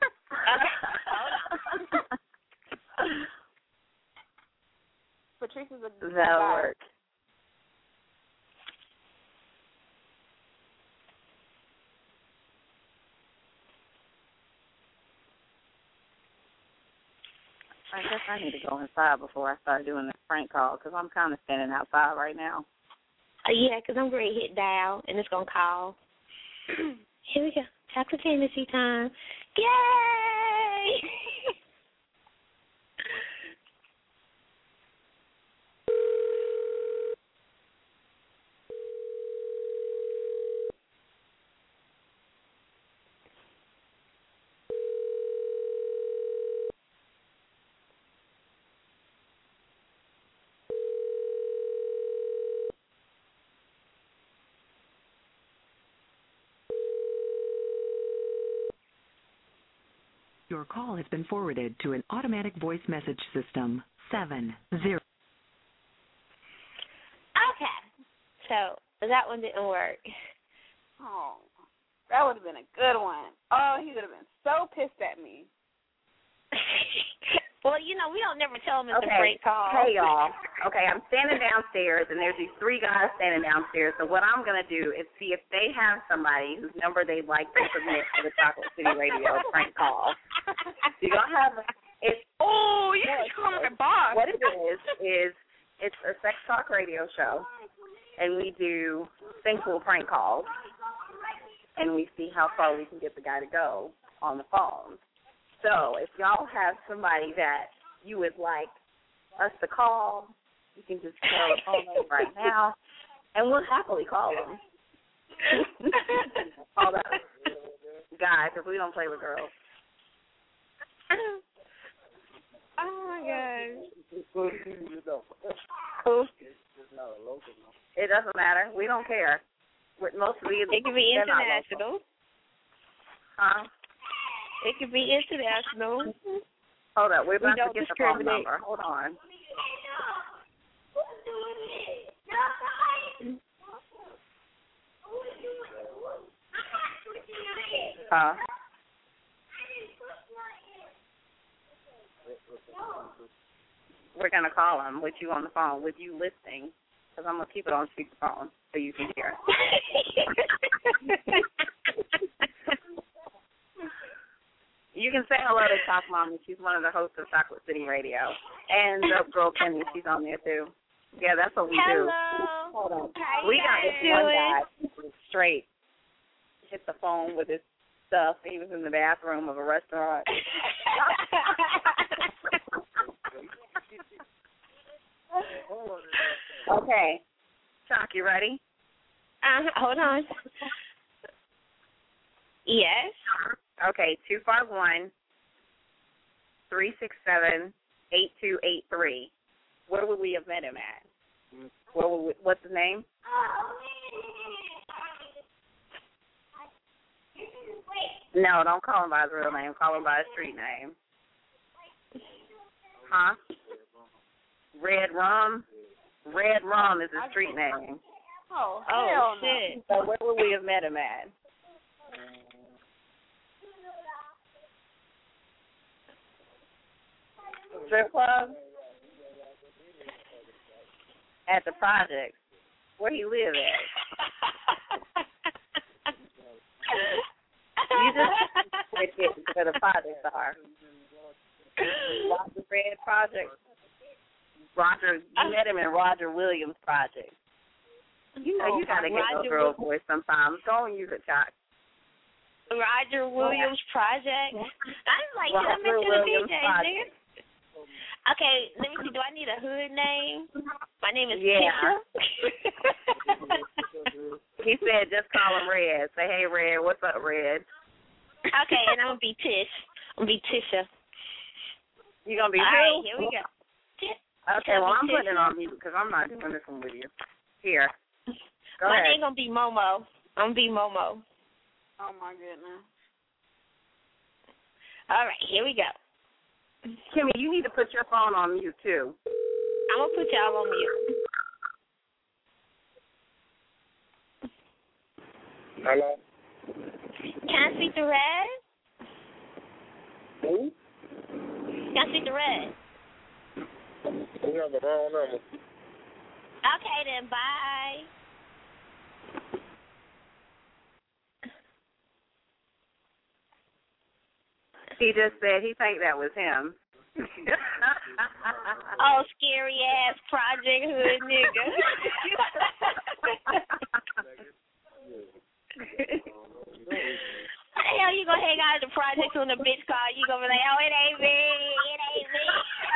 Patrice is a good That'll guy. work. I guess I need to go inside before I start doing this prank call because I'm kind of standing outside right now. Yeah, because I'm going to hit dial and it's going to call. Here we go. Chocolate fantasy time. Yay! Your call has been forwarded to an automatic voice message system. 70. Okay. So that one didn't work. Oh, that would have been a good one. Oh, he would have been so pissed at me. Well, we don't never tell him it's a prank call. Hey, y'all. Okay, I'm standing downstairs, and there's these 3 guys standing downstairs. So what I'm going to do is see if they have somebody whose number they'd like to submit to the Chocolate City Radio prank call. You're going to have it's. Oh, you can call my boss. What it is it's a sex talk radio show, and we do thankful prank calls, and we see how far we can get the guy to go on the phone. So if y'all have somebody that you would like us to call, you can just tell the phone number right now, and we'll happily call them. Call that guy, because we don't play with girls. Oh, my God. Who? It doesn't matter. We don't care. It can be international. Huh? It could be international. Hold up. We're about to get the phone number. Hold on. We're going to call him with you on the phone, with you listening, because I'm going to keep it on speakerphone so you can hear. You can say hello to Talk Mommy. She's one of the hosts of Chocolate City Radio. And the girl Kenny, she's on there too. Yeah, that's what we do. Hold on. We got this one guy straight hit the phone with his stuff. He was in the bathroom of a restaurant. Okay. Chuck, you ready? Hold on. Yes. Okay, 251-367-8283. Where would we have met him at? What's his name? No, don't call him by his real name. Call him by his street name. Huh? Red Rum? Red Rum is his street name. Oh, shit. So where would we have met him at? Strip club? At the project. Where he live at? You just switch it to the projects are. Roger Red Project. You met him in Roger Williams Project. You know you gotta get those girls' voice sometimes. Don't use a chalk. Roger Williams Project. I'm like, should I mention the DJ, nigga? Okay, let me see. Do I need a hood name? My name is Tisha. He said just call him Red. Say, hey, Red. What's up, Red? Okay, and I'm going to be Tish. I'm going to be Tisha. You going to be All right, here we go. Okay, well, I'm putting it on mute because I'm not doing this one with you. Here. Go My ahead. name going to be Momo. I'm going to be Momo. Oh, my goodness. All right, here we go. Kimmy, you need to put your phone on mute, too. I'm going to put y'all on mute. Hello? Can I speak to Red? Who? Can I speak to Red? You have the wrong number. Okay, then. Bye. He just said he think that was him. Oh, scary ass Project Hood nigga. How the hell you gonna hang out at the projects when the bitch call you? Gonna be like, oh, it ain't me. It ain't me.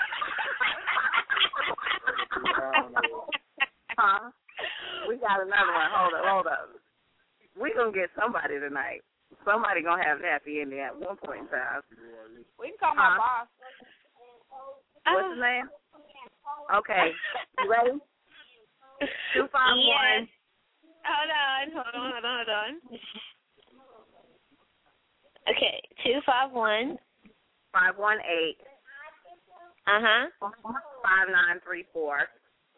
Huh? We got another one. Hold up. We gonna get somebody tonight. Somebody gonna have a happy ending at one point in time. We can call my boss. What's his name? Okay. You ready? 251. Yes. Hold on. Okay, 251 518. 5934.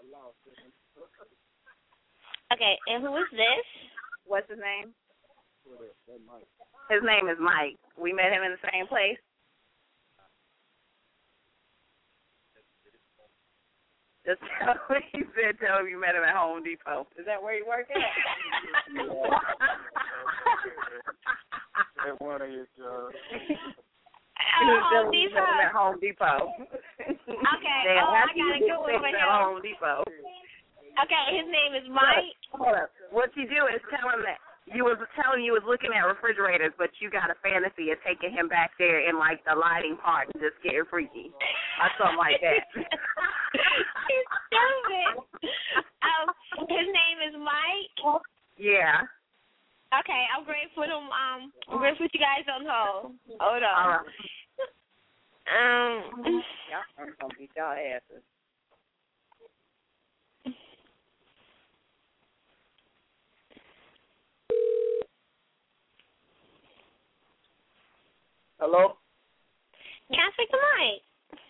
Okay, and who is this? What's his name? His name is Mike. We met him in the same place. Just tell him, he said tell him you met him at Home Depot. Is that where you work at? At one of his jobs. Home Depot. At Home Depot. Okay. Damn, I gotta go with at Home Depot. Okay, his name is Mike. Hold up. What you do is tell him that you was looking at refrigerators, but you got a fantasy of taking him back there in like the lighting part and just getting freaky or something like that. He's stupid. His name is Mike. Yeah. Okay, I'm grateful to I'm grateful you guys on hold. Hold on. All right. I'm gonna beat y'all asses. Hello? Can I speak to Mike?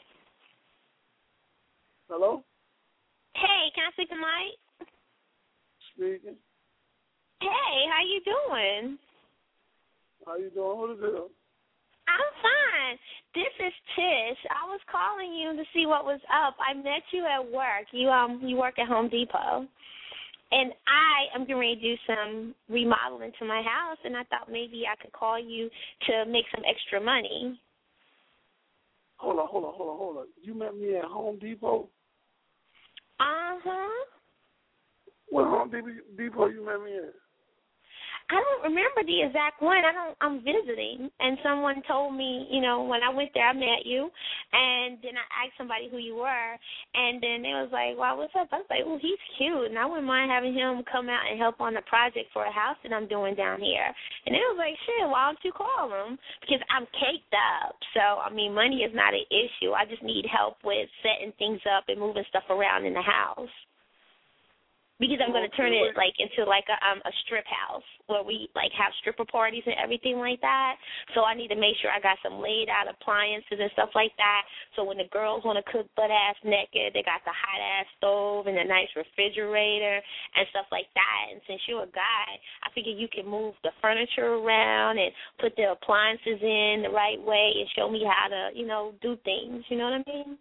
Hello? Hey, can I speak to Mike? Speaking. Hey, how you doing? How you doing? What is it? I'm fine. This is Tish. I was calling you to see what was up. I met you at work. You work at Home Depot. And I am getting ready to do some remodeling to my house, and I thought maybe I could call you to make some extra money. Hold on. You met me at Home Depot? Uh-huh. What Home Depot you met me at? I don't remember the exact one. I'm visiting, and someone told me, when I went there, I met you, and then I asked somebody who you were, and then they was like, "Wow, what's up?" I was like, "Well, he's cute, and I wouldn't mind having him come out and help on the project for a house that I'm doing down here." And they was like, "Shit, why don't you call him?" Because I'm caked up, so money is not an issue. I just need help with setting things up and moving stuff around in the house. Because I'm going to turn it into a strip house where we have stripper parties and everything like that. So I need to make sure I got some laid out appliances and stuff like that. So when the girls want to cook butt ass naked, they got the hot ass stove and a nice refrigerator and stuff like that. And since you're a guy, I figure you can move the furniture around and put the appliances in the right way and show me how to, do things. You know what I mean?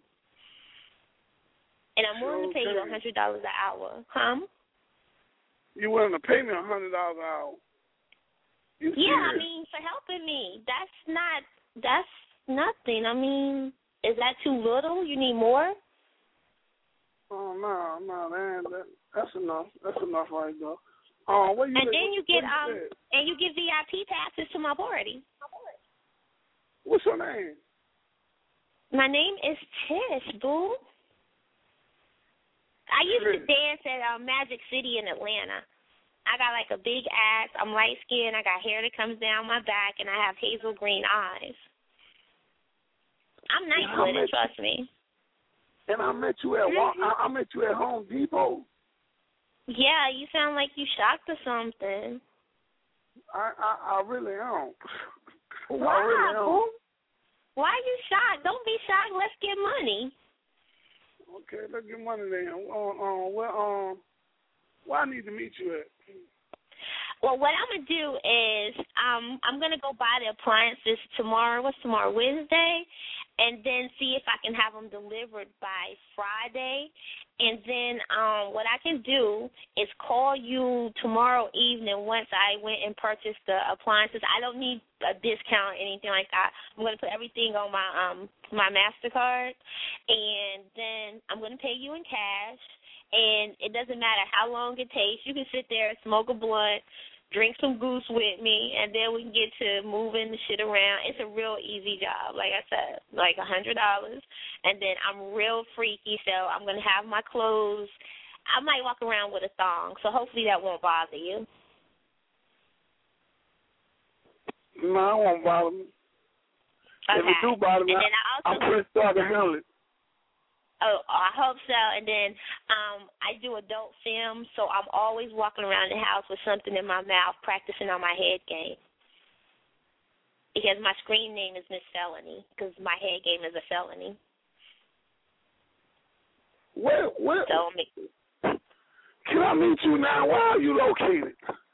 And I'm willing to pay you $100 an hour. Huh? You willing to pay me $100 an hour? Yeah, for helping me. That's nothing. Is that too little? You need more? Oh, no, man. That's enough. That's enough right there. You get VIP passes to my party. What's your name? My name is Tish, boo. I used to dance at Magic City in Atlanta. I got a big ass. I'm light skinned. I got hair that comes down my back, and I have hazel green eyes. I'm nice with it, trust me. And I met you at I met you at Home Depot. Yeah, you sound like you shocked or something. I really am. Why, boo? Why are you shocked? Don't be shocked. Let's get money. Okay, let's get money then. Where I need to meet you at? Well, what I'm going to do is I'm going to go buy the appliances tomorrow. What's tomorrow? Wednesday? And then see if I can have them delivered by Friday. And then what I can do is call you tomorrow evening once I went and purchased the appliances. I don't need a discount or anything like that. I'm going to put everything on my MasterCard, and then I'm going to pay you in cash. And it doesn't matter how long it takes. You can sit there, smoke a blunt, drink some goose with me, and then we can get to moving the shit around. It's a real easy job, like I said, $100. And then I'm real freaky, so I'm going to have my clothes. I might walk around with a thong, so hopefully that won't bother you. No, it won't bother me. Okay. If it do bother me, I'm pretty sorry to handle it. Oh, I hope so. And then I do adult film, so I'm always walking around the house with something in my mouth, practicing on my head game. because my screen name is Miss Felony because my head game is a felony. Where? So, can I meet you now? Where are you located?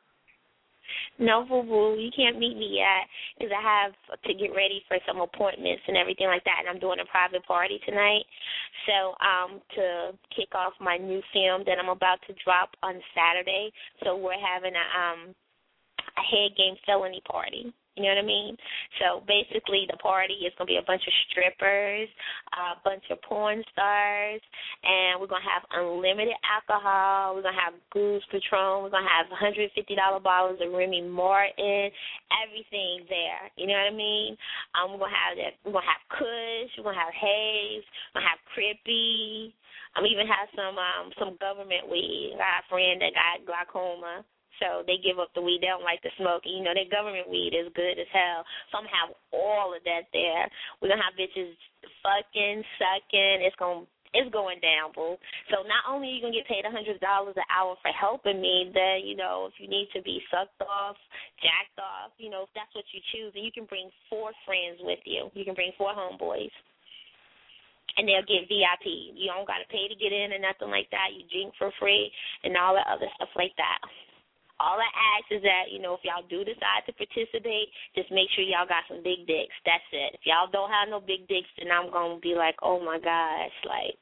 No, boo-boo, you can't meet me yet because I have to get ready for some appointments and everything like that, and I'm doing a private party tonight. So to kick off my new film that I'm about to drop on Saturday, so we're having a head game felony party. You know what I mean? So basically the party is going to be a bunch of strippers, a bunch of porn stars, and we're going to have unlimited alcohol. We're going to have Goose Patron. We're going to have $150 bottles of Remy Martin, everything there. You know what I mean? We're going to have that. We're going to have Kush. We're going to have Haze. We're going to have Crippy. I'm even have some government weed. I got a friend that got glaucoma. So they give up the weed. They don't like the smoke. You know, their government weed is good as hell. So I'm going to have all of that there. We're going to have bitches fucking, sucking. It's going down, boo. So not only are you going to get paid $100 an hour for helping me, then, you know, if you need to be sucked off, jacked off, you know, if that's what you choose, then you can bring 4 friends with you. You can bring 4 homeboys. And they'll get VIP. You don't got to pay to get in or nothing like that. You drink for free and all that other stuff like that. All I ask is that, you know, if y'all do decide to participate, just make sure y'all got some big dicks. That's it. If y'all don't have no big dicks, then I'm going to be like, oh, my gosh, like.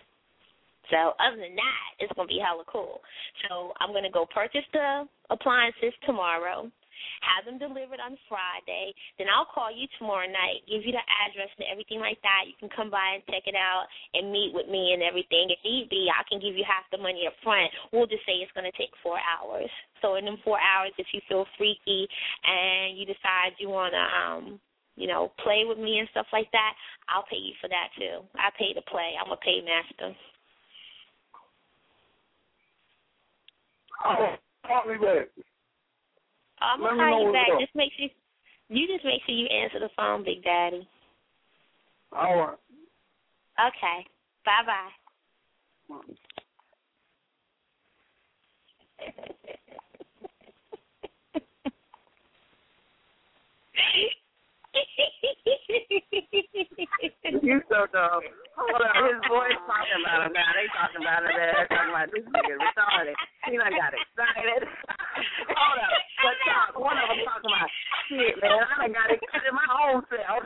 So other than that, it's going to be hella cool. So I'm going to go purchase the appliances tomorrow, have them delivered on Friday. Then I'll call you tomorrow night, give you the address and everything like that. You can come by and check it out and meet with me and everything. If need be, I can give you half the money up front. We'll just say it's going to take 4 hours. So in them 4 hours, if you feel freaky and you decide you want to, you know, play with me and stuff like that, I'll pay you for that too. I pay to play. I'm a paymaster. Call me back. I'm going to call you back. Just make sure you answer the phone, Big Daddy. All right. Okay. Bye-bye. You so dumb. Hold on, his voice talking about him now. They talking about him there. Talking about this nigga retarded. He done got excited. Hold up. But talk. One of them talking about shit, man. I done got excited my own self.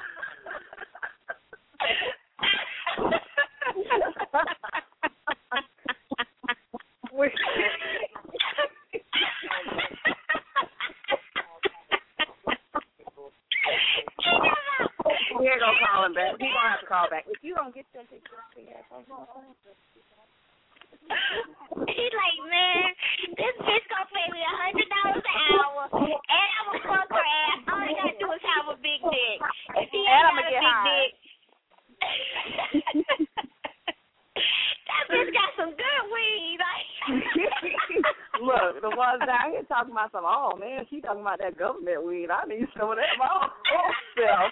We ain't gonna call him back. He gonna have to call back. If you don't get that picture, he's like, man, this bitch gonna pay me $100 an hour, and I'm gonna fuck her ass. All I gotta do is have a big dick. If he ain't got a big dick, that bitch got some good weed. Look, the ones out here talking about some. Oh man, she talking about that government weed. I need some of that my own self.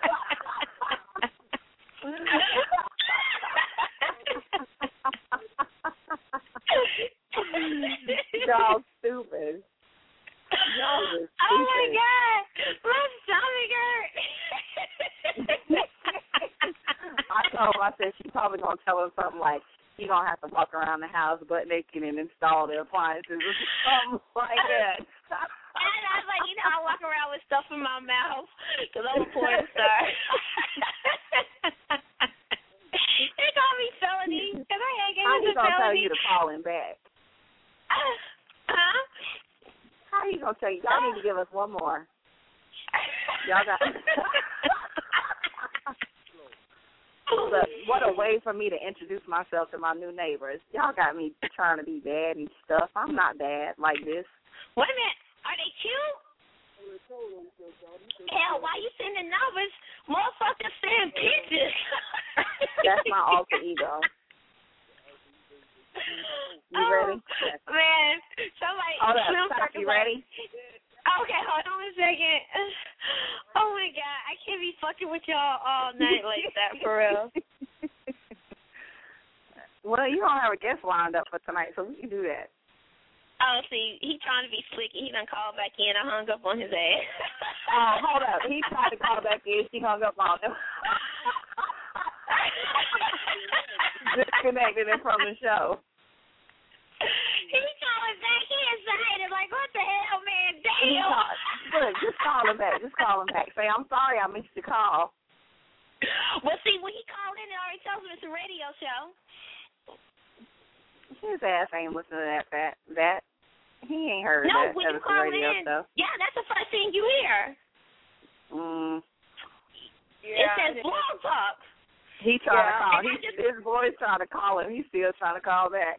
Y'all stupid. Y'all are stupid. Oh my God, my stomach hurt. I told him, I said she's probably gonna tell him something like you don't have to walk around the house butt naked and install the appliances or something like that. And I was like, you know, I walk around with stuff in my mouth because I'm a porn star. They call me felony because I ain't giving How he gonna tell felony. you to call him back? Huh? How he gonna tell you? Y'all need to give us one more. Y'all got. Look, what a way for me to introduce myself to my new neighbors. Y'all got me trying to be bad and stuff. I'm not bad like this. Wait a minute. Are they cute? Hell, why you sending numbers? Motherfuckers send pictures. That's my alter ego. You ready? Man, somebody. Hold up, you ready? Okay, hold on a second. Oh my God, I can't be fucking with y'all all night like that, for real. Well, you don't have a guest lined up for tonight, so we can do that. Oh, see, he trying to be slicky. He done called back in. I hung up on his ass. Hold up. He tried to call back in. She hung up on him. Disconnected him from the show. He calling back. He excited. Like, what the hell, man? Damn. Look, just call him back. Say, I'm sorry I missed your call. Well, see, when he called in, it already tells him it's a radio show. His ass ain't listening to that. He ain't heard no, that. when you That was call radio in, stuff. yeah, that's the first thing you hear. It says Blog Talk. He tried to call. His boy's trying to call him. He's still trying to call back.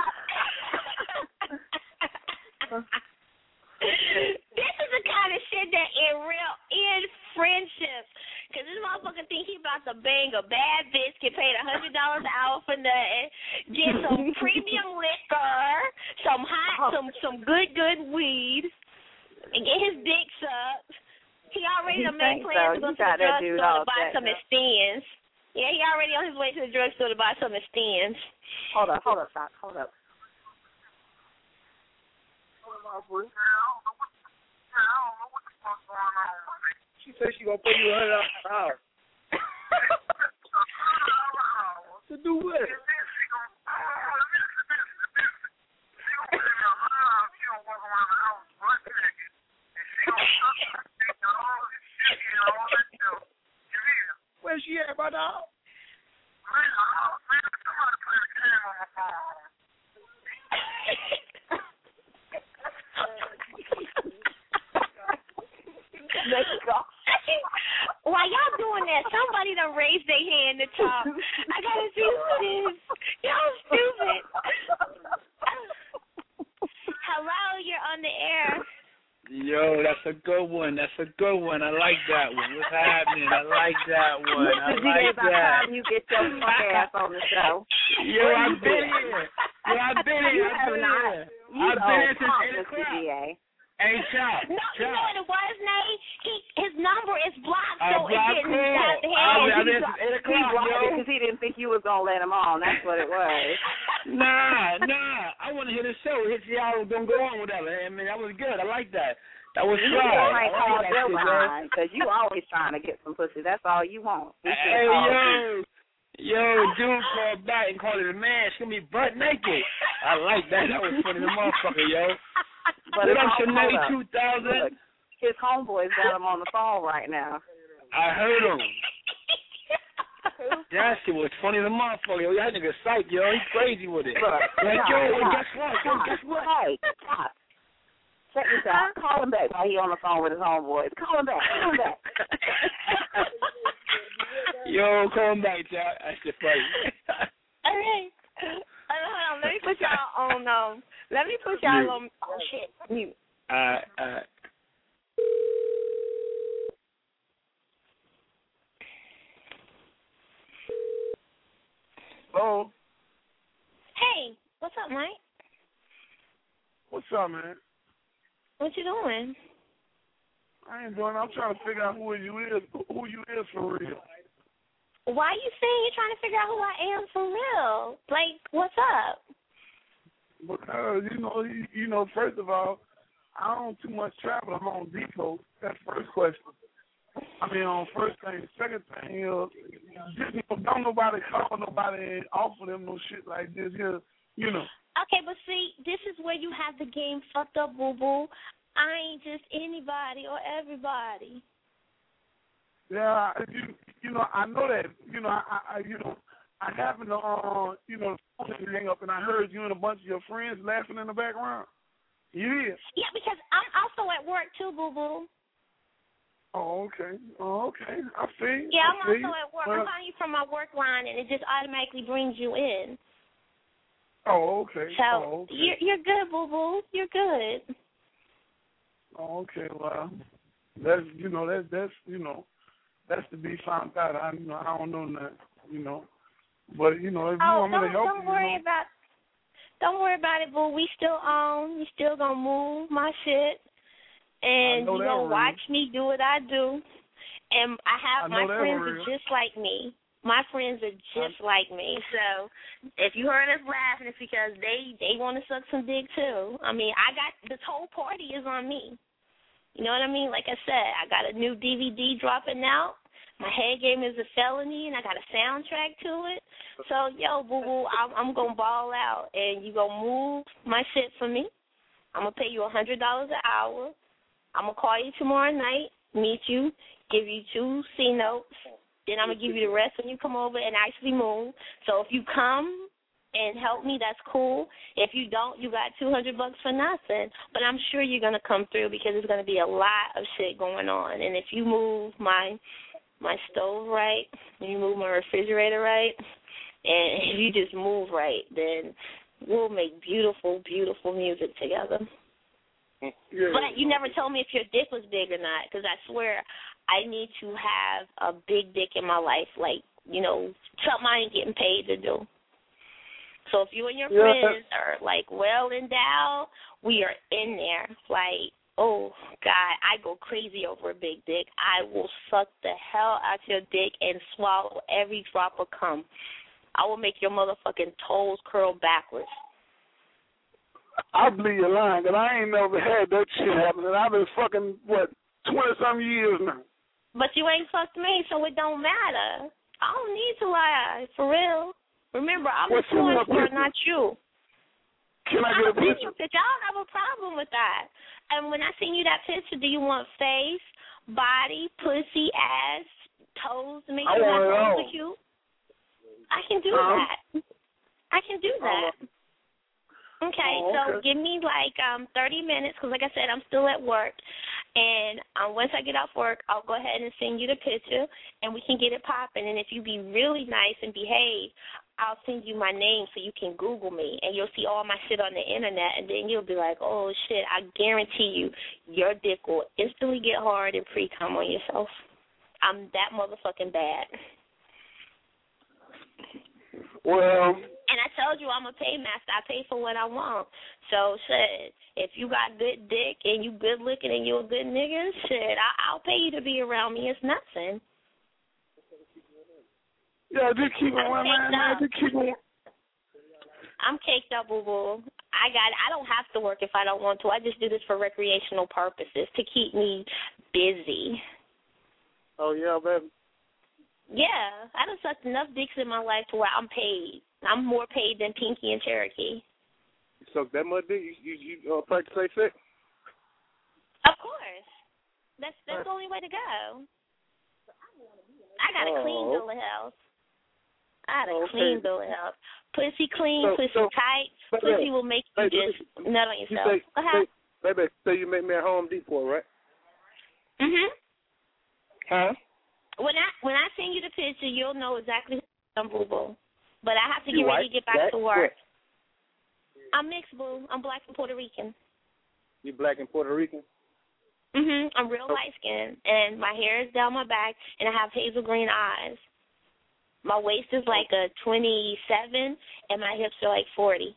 This is the kind of shit that in friendships. Because this motherfucker think he about to bang a bad bitch, get paid $100 an hour for nothing, get some premium liquor, some good weed, and get his dick sucked. He already made plans to go to the drugstore to buy some Estins. Yeah, he already on his way to the drugstore to buy some Estins. Hold up, Doc. Hold up. She said she gonna pay you $100 an hour. To do what? Where's she at, my dog? Let's go. While y'all doing that, somebody done raised their hand to talk. I gotta see who it is. Y'all stupid. Hello, you're on the air. Yo, that's a good one. I like that one. What's happening? I like that one. I like that. You get your fuck ass on the show. Yo, I've been here. I've been here since 8 o'clock. Hey, Chop. No, you know what it was, Nate? His number is blocked, so it blocked didn't stop the head. He blocked it because he didn't think you was going to let him on. That's what it was. Nah. I want to hear the show. Y'all don't go on with that. I mean, that was good. I like that. That was strong. You ain't called your behind because you always trying to get some pussy. That's all you want. Hey, yo, dude called back and called it a man. She gonna be butt naked. I like that. That was funny, the motherfucker, yo. But what up, Sinead 2000? Look, his homeboys got him on the phone right now. I heard him. That shit was funny, the motherfucker, yo. That nigga psych, yo. He's crazy with it. Look, guess what? Hey, stop. Check this out. Call him back while he on the phone with his homeboys. Call him back. Yo, call him back, y'all. That shit funny. Okay. Hold on. Let me put y'all on. Let me put y'all on shit. Mute. Hello. Hey, what's up, Mike? What's up, man? What you doing? I ain't doing. I'm trying to figure out who you is for real. Why you saying you're trying to figure out who I am for real? Like, what's up? Because you know, first of all, I don't too much travel. I'm on Depot. That's first question. I mean, on first thing. Second thing is, don't nobody call nobody and offer them no shit like this here. You know. Okay, but see, this is where you have the game fucked up, boo boo. I ain't just anybody or everybody. Yeah, you know, I know that. You know, I happened to, hang up, and I heard you and a bunch of your friends laughing in the background. Yeah. Yeah, because I'm also at work too, boo boo. Oh, okay. I see. Yeah, I'm also at work. I'm calling you from my work line, and it just automatically brings you in. Oh, okay. So you're good, boo boo. You're good. Oh, okay. Well, that's that's to be found out. I don't know that, But if you want me to help you, don't worry about it, boo. We still on. You still gonna move my shit, and you gonna watch me do what I do. And I have my friends are just like me. My friends are just like me. So if you heard us laughing, it's because they want to suck some dick too. I mean, this whole party is on me. You know what I mean? Like I said, I got a new DVD dropping out. My head game is a felony, and I got a soundtrack to it. So, yo, boo-boo, I'm going to ball out, and you going to move my shit for me. I'm going to pay you $100 an hour. I'm going to call you tomorrow night, meet you, give you 2 C notes. Then I'm going to give you the rest when you come over and actually move. So if you come and help me, that's cool. If you don't, you got $200 for nothing. But I'm sure you're going to come through because there's going to be a lot of shit going on. And if you move my stove right, you move my refrigerator right, and if you just move right, then we'll make beautiful, beautiful music together. Yeah. But you never told me if your dick was big or not, because I swear I need to have a big dick in my life, like, you know, something I ain't getting paid to do. So if you and your friends are, like, well endowed, we are in there. Like, oh, God, I go crazy over a big dick. I will suck the hell out your dick and swallow every drop of cum. I will make your motherfucking toes curl backwards. I believe you're lying, because I ain't never had that shit happen. And I've been fucking, 20-some years now. But you ain't fucked me, so it don't matter. I don't need to lie, for real. Remember, I'm the porn star, not you. Can I get a picture? I don't have a problem with that. And when I send you that picture, do you want face, body, pussy, ass, toes to make sure my toes are cute? I can do that. I can do that. Okay, so give me like 30 minutes because, like I said, I'm still at work. And once I get off work, I'll go ahead and send you the picture, and we can get it popping. And if you be really nice and behave, I'll send you my name so you can Google me, and you'll see all my shit on the Internet, and then you'll be like, oh, shit, I guarantee you your dick will instantly get hard and pre-cum on yourself. I'm that motherfucking bad. Well, and I told you I'm a paymaster. I pay for what I want. So, shit, if you got good dick and you good looking and you a good nigga, shit, I'll pay you to be around me. It's nothing. Yeah, just keep on, man. Just keep on. I'm caked up, boo-boo. I don't have to work if I don't want to. I just do this for recreational purposes to keep me busy. Oh, yeah, baby. Yeah, I done sucked enough dicks in my life to where I'm paid. I'm more paid than Pinky and Cherokee. You suck that much dick? You practice safe sex? Of course. That's the only way to go. I got a clean bill of health. Clean bill of health. Pussy clean, pussy tight. Pussy will make you just nut on yourself. Go ahead. Baby, so you make me at Home Depot, right? Mhm. Huh? When I send you the picture, you'll know exactly who I'm, boo-boo. But I have to get ready to get back to work. I'm mixed, boo. I'm black and Puerto Rican. You black and Puerto Rican? Mhm. I'm real light-skinned, and my hair is down my back, and I have hazel green eyes. My waist is like a 27, and my hips are like 40.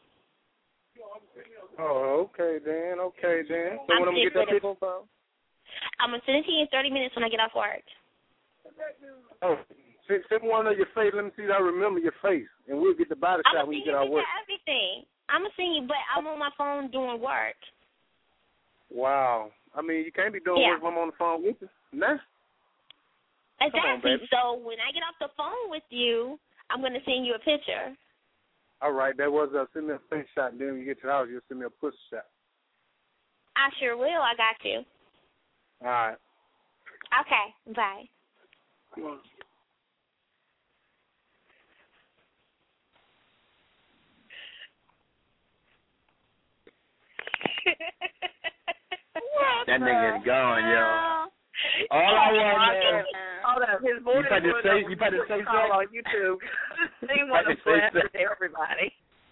Oh, okay then. So I'm when I'm gonna get that picture? I'm gonna send it to you in 30 minutes when I get off work. Oh, send one of your face. Let me see that I remember your face, and we'll get the body shot when you get out of work. Everything. I'm gonna send you, but I'm on my phone doing work. Wow. I mean, you can't be doing work when I'm on the phone with you. Nah. Exactly. So when I get off the phone with you, I'm gonna send you a picture. All right. That was send me a face shot, and then when you get to the house, you'll send me a pussy shot. I sure will. I got you. All right. Okay. Bye. Come on. That nigga's gone, yo. All I want, hold up, his voice you better say something on YouTube. He want to blast everybody.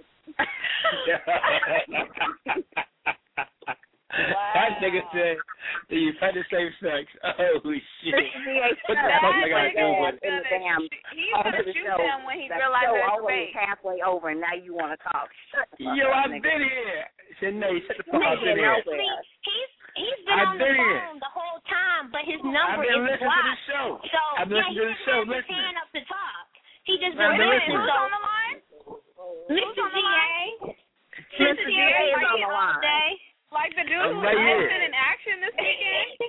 That nigga said you better say sex. Oh shit! What the fuck I gotta do with it? He's gonna shoot them when he realizes it's fake. Halfway over, and now you want to talk. Yo, I've been here. Shanae, shut the fuck up. He's been on the phone the whole time, but his number is blocked. So I've been listening to the show. He didn't have his hand up to talk. He just been listening. Who's on the line? Mr. GA. Mr. GA is on the line. Like the dude who was in action this weekend?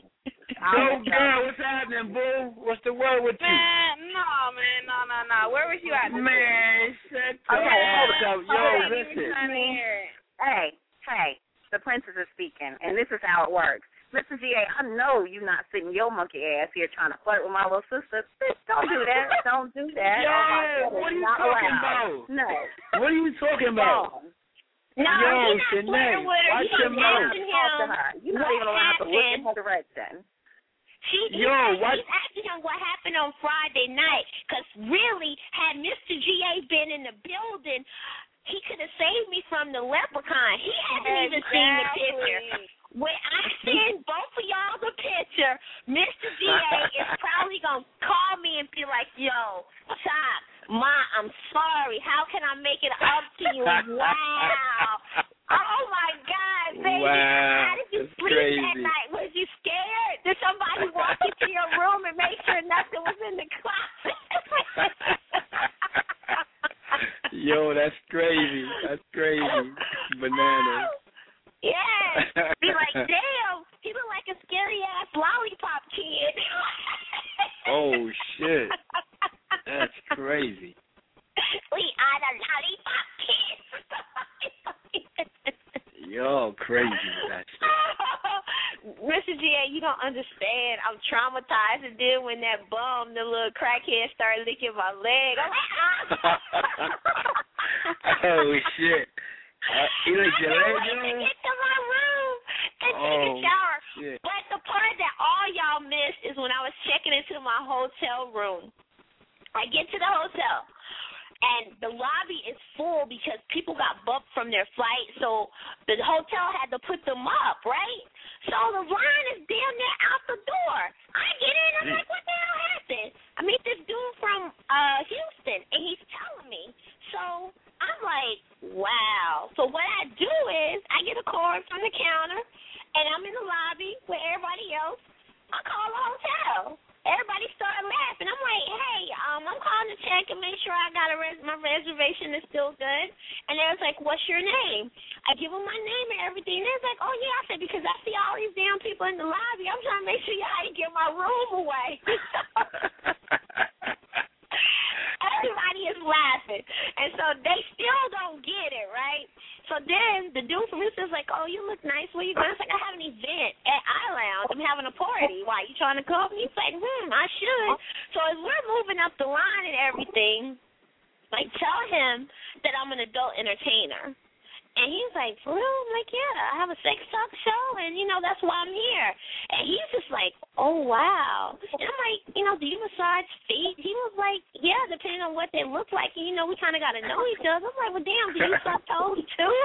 Dope girl, what's happening, boo? What's the word with you? Man, no. Where was you at? Man, shut up. Yo, listen. Hey, the princess is speaking, and this is how it works. Mr. G.A., I know you not sitting your monkey ass here trying to flirt with my little sister. Bitch, don't do that. Don't do that. Yo, what are you talking about? No. What are you talking about? No, yo, he's not flirting with her. He's asking him You're not even allowed to look in her direction. He's asking him what happened on Friday night, because really, had Mr. G.A. been in the building, he could have saved me from the leprechaun. He hasn't even seen the picture. When I send both of y'all the picture, Mr. G.A. is probably going to call me and be like, yo, Chop, Ma, I'm sorry. How can I make it up to you? Wow. Oh, my God, baby. Wow. How did you sleep that night? Was you scared? Did somebody walk into your room and make sure nothing was in the closet? Yo, that's crazy. That's crazy. Bananas. Yeah. Be like, damn, he look like a scary-ass lollipop kid. Oh, shit. That's crazy. We are the lollipop kids. Yo, crazy. That's Mr. G.A., you don't understand. I'm traumatized. And then when that bum, the little crackhead, started licking my leg, I'm like, oh, shit. He licked your leg, I get to my room and take a shower. Shit. But the part that all y'all missed is when I was checking into my hotel room. I get to the hotel, and the lobby is full because people got bumped from their flight, so the hotel had to put them up, right? So the line is damn near out the door. I get in, I'm like, what the hell happened? I meet this dude from Houston, and he's telling me. So I'm like, wow. So what I do is I get a card from the counter, and I'm in the lobby with everybody else. I call the hotel. Everybody started laughing. I'm like, hey, I'm calling to check and make sure I got my reservation is still good. And they was like, what's your name? I give them my name and everything. They was like, oh, yeah. I said, because I see all these damn people in the lobby. I'm trying to make sure y'all didn't give my room away. Everybody is laughing. And so they still don't get it, right? So then the dude from Houston is like, oh, you look nice. Where you going? I was like, I have an event at iLounge. I'm having a party. Why, you trying to come? He's like, I should. So as we're moving up the line and everything, I tell him that I'm an adult entertainer. And he's like, for real? I'm like, yeah, I have a sex talk show, and, that's why I'm here. And he's just like, oh, wow. And I'm like, do you massage feet? He was like, yeah, depending on what they look like. And, we kind of got to know each other. I'm like, well, damn, do you suck toes, too?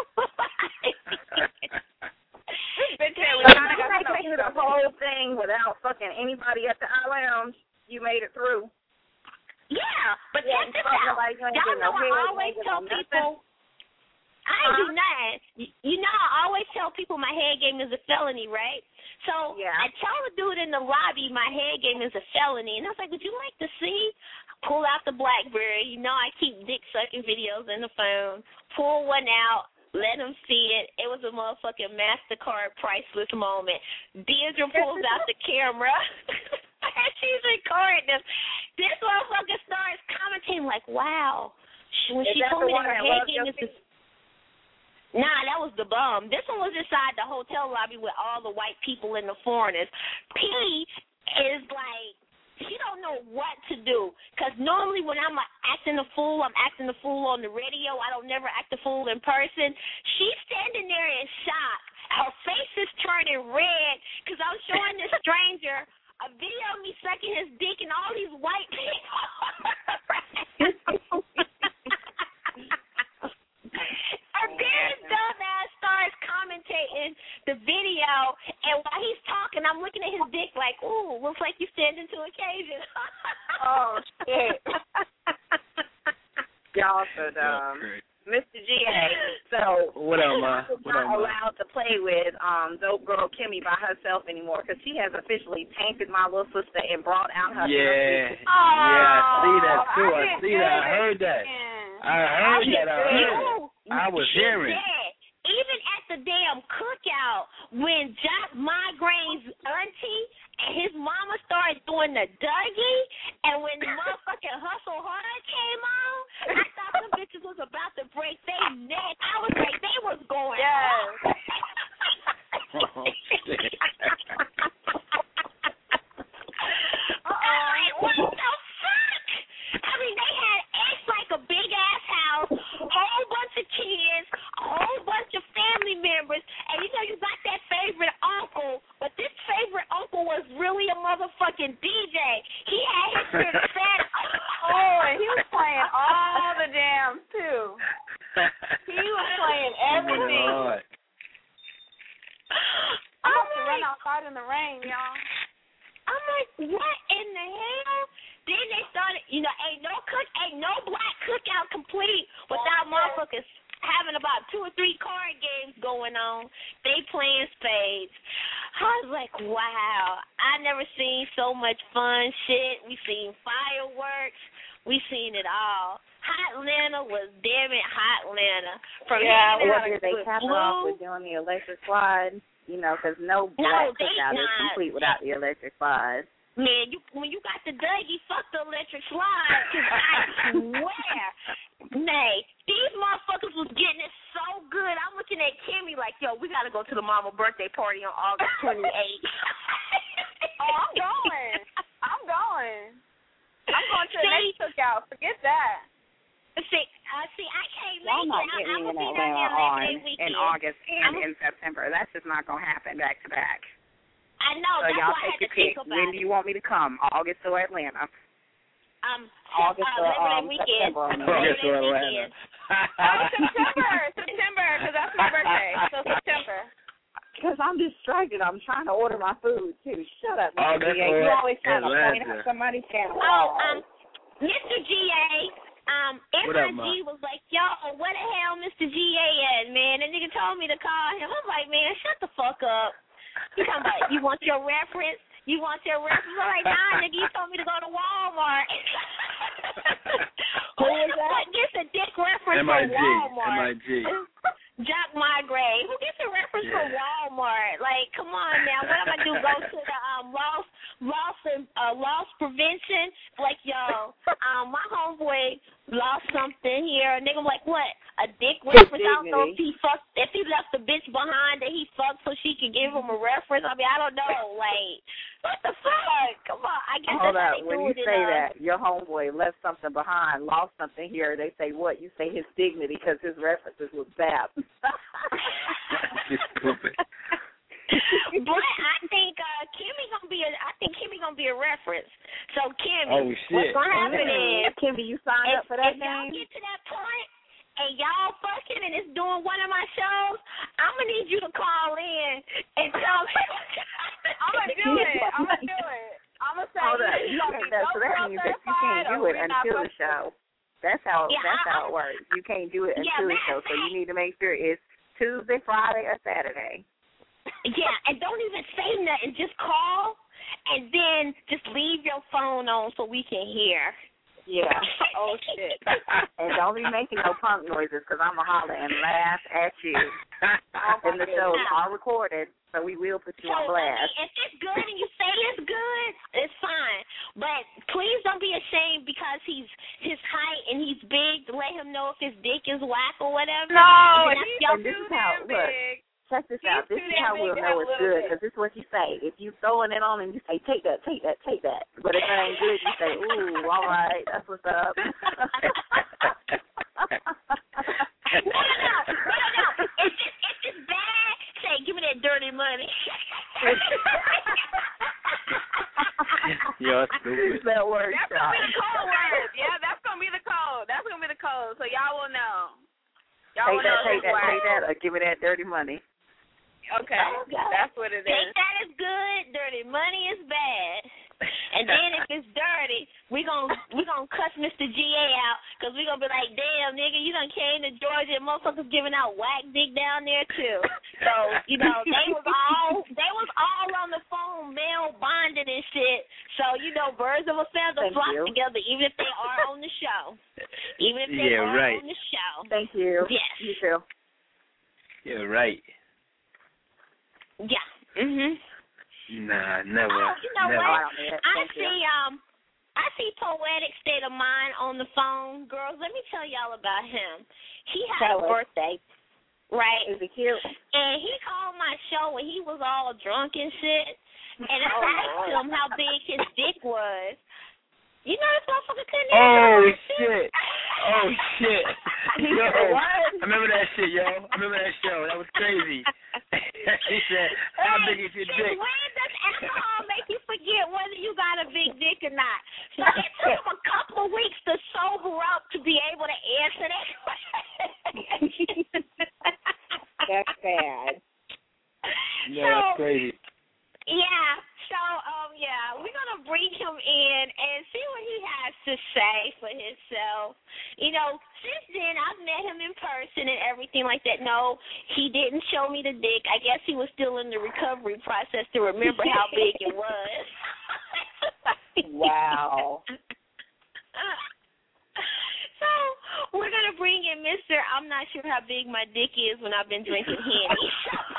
We kind of got to go through the whole thing without fucking anybody at the iLounge. You made it through. Yeah, but check this out. Y'all know I always tell people, I do nothing. I always tell people my head game is a felony, right? So I tell the dude in the lobby my head game is a felony. And I was like, would you like to see? Pull out the BlackBerry. I keep dick sucking videos in the phone. Pull one out. Let him see it. It was a motherfucking MasterCard priceless moment. Deidre pulls out the camera. And she's recording them. This motherfucker starts commenting like, wow. When she told me that her head game is Nah, that was the bum. This one was inside the hotel lobby with all the white people and the foreigners. P is like, she don't know what to do. Because normally when I'm acting a fool, I'm acting the fool on the radio. I don't never act the fool in person. She's standing there in shock. Her face is turning red because I'm showing this stranger a video of me sucking his dick and all these white people. And then dumbass starts commentating the video, and while he's talking, I'm looking at his dick like, ooh, looks like you're standing to occasion. Oh, shit. Y'all so dumb. Mr. G.A., so what up, Ma? Not allowed to play with dope girl Kimmy by herself anymore because she has officially tainted my little sister and brought out her. Yeah, I see that too. I see that. I heard that. I was hearing. Even at the damn cookout, when Jack Migraine's auntie and his doing the Dougie, and when the motherfucking Hustle Hard came on, I thought the bitches was about to break their neck. I was like, they was going off. Oh, shit. What the fuck? I mean, they had acts like a big ass house, a whole bunch of kids, a whole bunch of family members, and you know you got that favorite uncle, but this favorite uncle was really a motherfucking DJ. He had his shit set. Oh, and he was playing all the jams too. He was playing everything. I'm about to run outside in the rain, y'all. I'm like, what in the hell? Then they started, you know, ain't no black cookout complete without motherfuckers having about 2 or 3 card games going on. They playing spades. I was like, wow, I never seen so much fun shit. We seen fireworks. We seen it all. Hot Atlanta was damn it hot Atlanta. Did they cap it off with doing the electric slide? You know, because no black cookout is complete without the electric slide. Man, when you got the Dougie, fuck the electric slide. Cause I swear, these motherfuckers was getting it so good. I'm looking at Kimmy like, yo, we got to go to the mama birthday party on August 28th. Oh, I'm going. I'm going to the next cookout. Forget that. See, I can't Y'all make not it. getting I'm in going to be Atlanta there in August and in September. That's just not going to happen back to back. I know. So that's y'all why I had take to your pick. think about When do you want me to come? August or Atlanta? August or weekend. September. August or Atlanta. September, because that's my birthday. So September. Because I'm distracted. I'm trying to order my food, too. Shut up, Mr. GA. You always trying to point out somebody's channel. Mr. GA, MIG was like, yo, where the hell Mr. GA at, man? The nigga told me to call him. I'm like, man, shut the fuck up. He talking about, you want your reference? You want your reference? I'm like, nah, nigga, you told me to go to Walmart. Who the fuck gets a dick reference from Walmart? MIG. Jock Migrave. Who gets a reference from Walmart? Like, come on now. What am I do? Go to the loss prevention? Like, yo, my homeboy lost something here. A nigga like, what? A dick reference? I don't know if he left the bitch behind that he fucked so she could give him a reference. I mean, I don't know. Like, what the fuck? Come on. I guess Hold that's how up. they When do you it. say that, your homeboy left something behind, lost something here, they say what? You say his dignity because his references was bad. Stupid. But I think Kimmy gonna be a reference. So Kimmy, what's gonna happen is Kimmy, you signed up for that if y'all get to that point and y'all fucking and it's doing one of my shows, I'm gonna need you to call in and tell me. I'm gonna do it. I'm gonna say. Hold up. So that means that you can't do it until the show. That's how it works. You can't do it until the show. So you need to make sure it's Tuesday, Friday, or Saturday. Yeah, and don't even say nothing. Just call and then just leave your phone on so we can hear. Yeah. Oh, shit. And don't be making no punk noises because I'm going to holler and laugh at you. And the shows are recorded, so we will put you on blast. If it's good and you say it's good, it's fine. But please don't be ashamed because he's his height and he's big to let him know if his dick is whack or whatever. No, and this is how, look, check this out. This is how we'll know it's good because this is what you say. If you throwing it on and you say, take that. But if it ain't good, you say, ooh, all right, that's what's up. No. If it's bad, say, give me that dirty money. Yo, stupid. That word. That's going to be the code word. Yeah, that's going to be the code. That's going to be the code. So y'all will know. Take that, or give me that dirty money. Okay, that's what it is. Take that is good, dirty money is bad. And then if it's dirty, we gonna cuss Mr. GA out because we gonna be like, damn, nigga, you done came to Georgia and motherfuckers giving out whack dick down there too. So, you know, they was all on the phone, mail bonding and shit. So, you know, birds of a feather flock together, even if they are on the show. Even if they are on the show. Thank you. Yes. You too. Yeah, right. Yeah. Nah, never. Oh, you know never. what? I see Poetic State of Mind on the phone. Girls, let me tell y'all about him. He had a birthday, right? Is he cute? And he called my show and he was all drunk and shit. And I asked him how big his dick was. You know this motherfucker couldn't Oh, shit. Oh, shit. Yo, What? I remember that shit, yo. I remember that show. That was crazy. He said, how big is your dick? When does alcohol make you forget whether you got a big dick or not? So it took him a couple of weeks to sober up to be able to answer that question. That's bad. Yeah, that's crazy. Yeah. So, we're going to bring him in and see what he has to say for himself. You know, since then, I've met him in person and everything like that. No, he didn't show me the dick. I guess he was still in the recovery process to remember how big it was. Wow. So, we're going to bring in Mr. I'm not sure how big my dick is when I've been drinking Henny.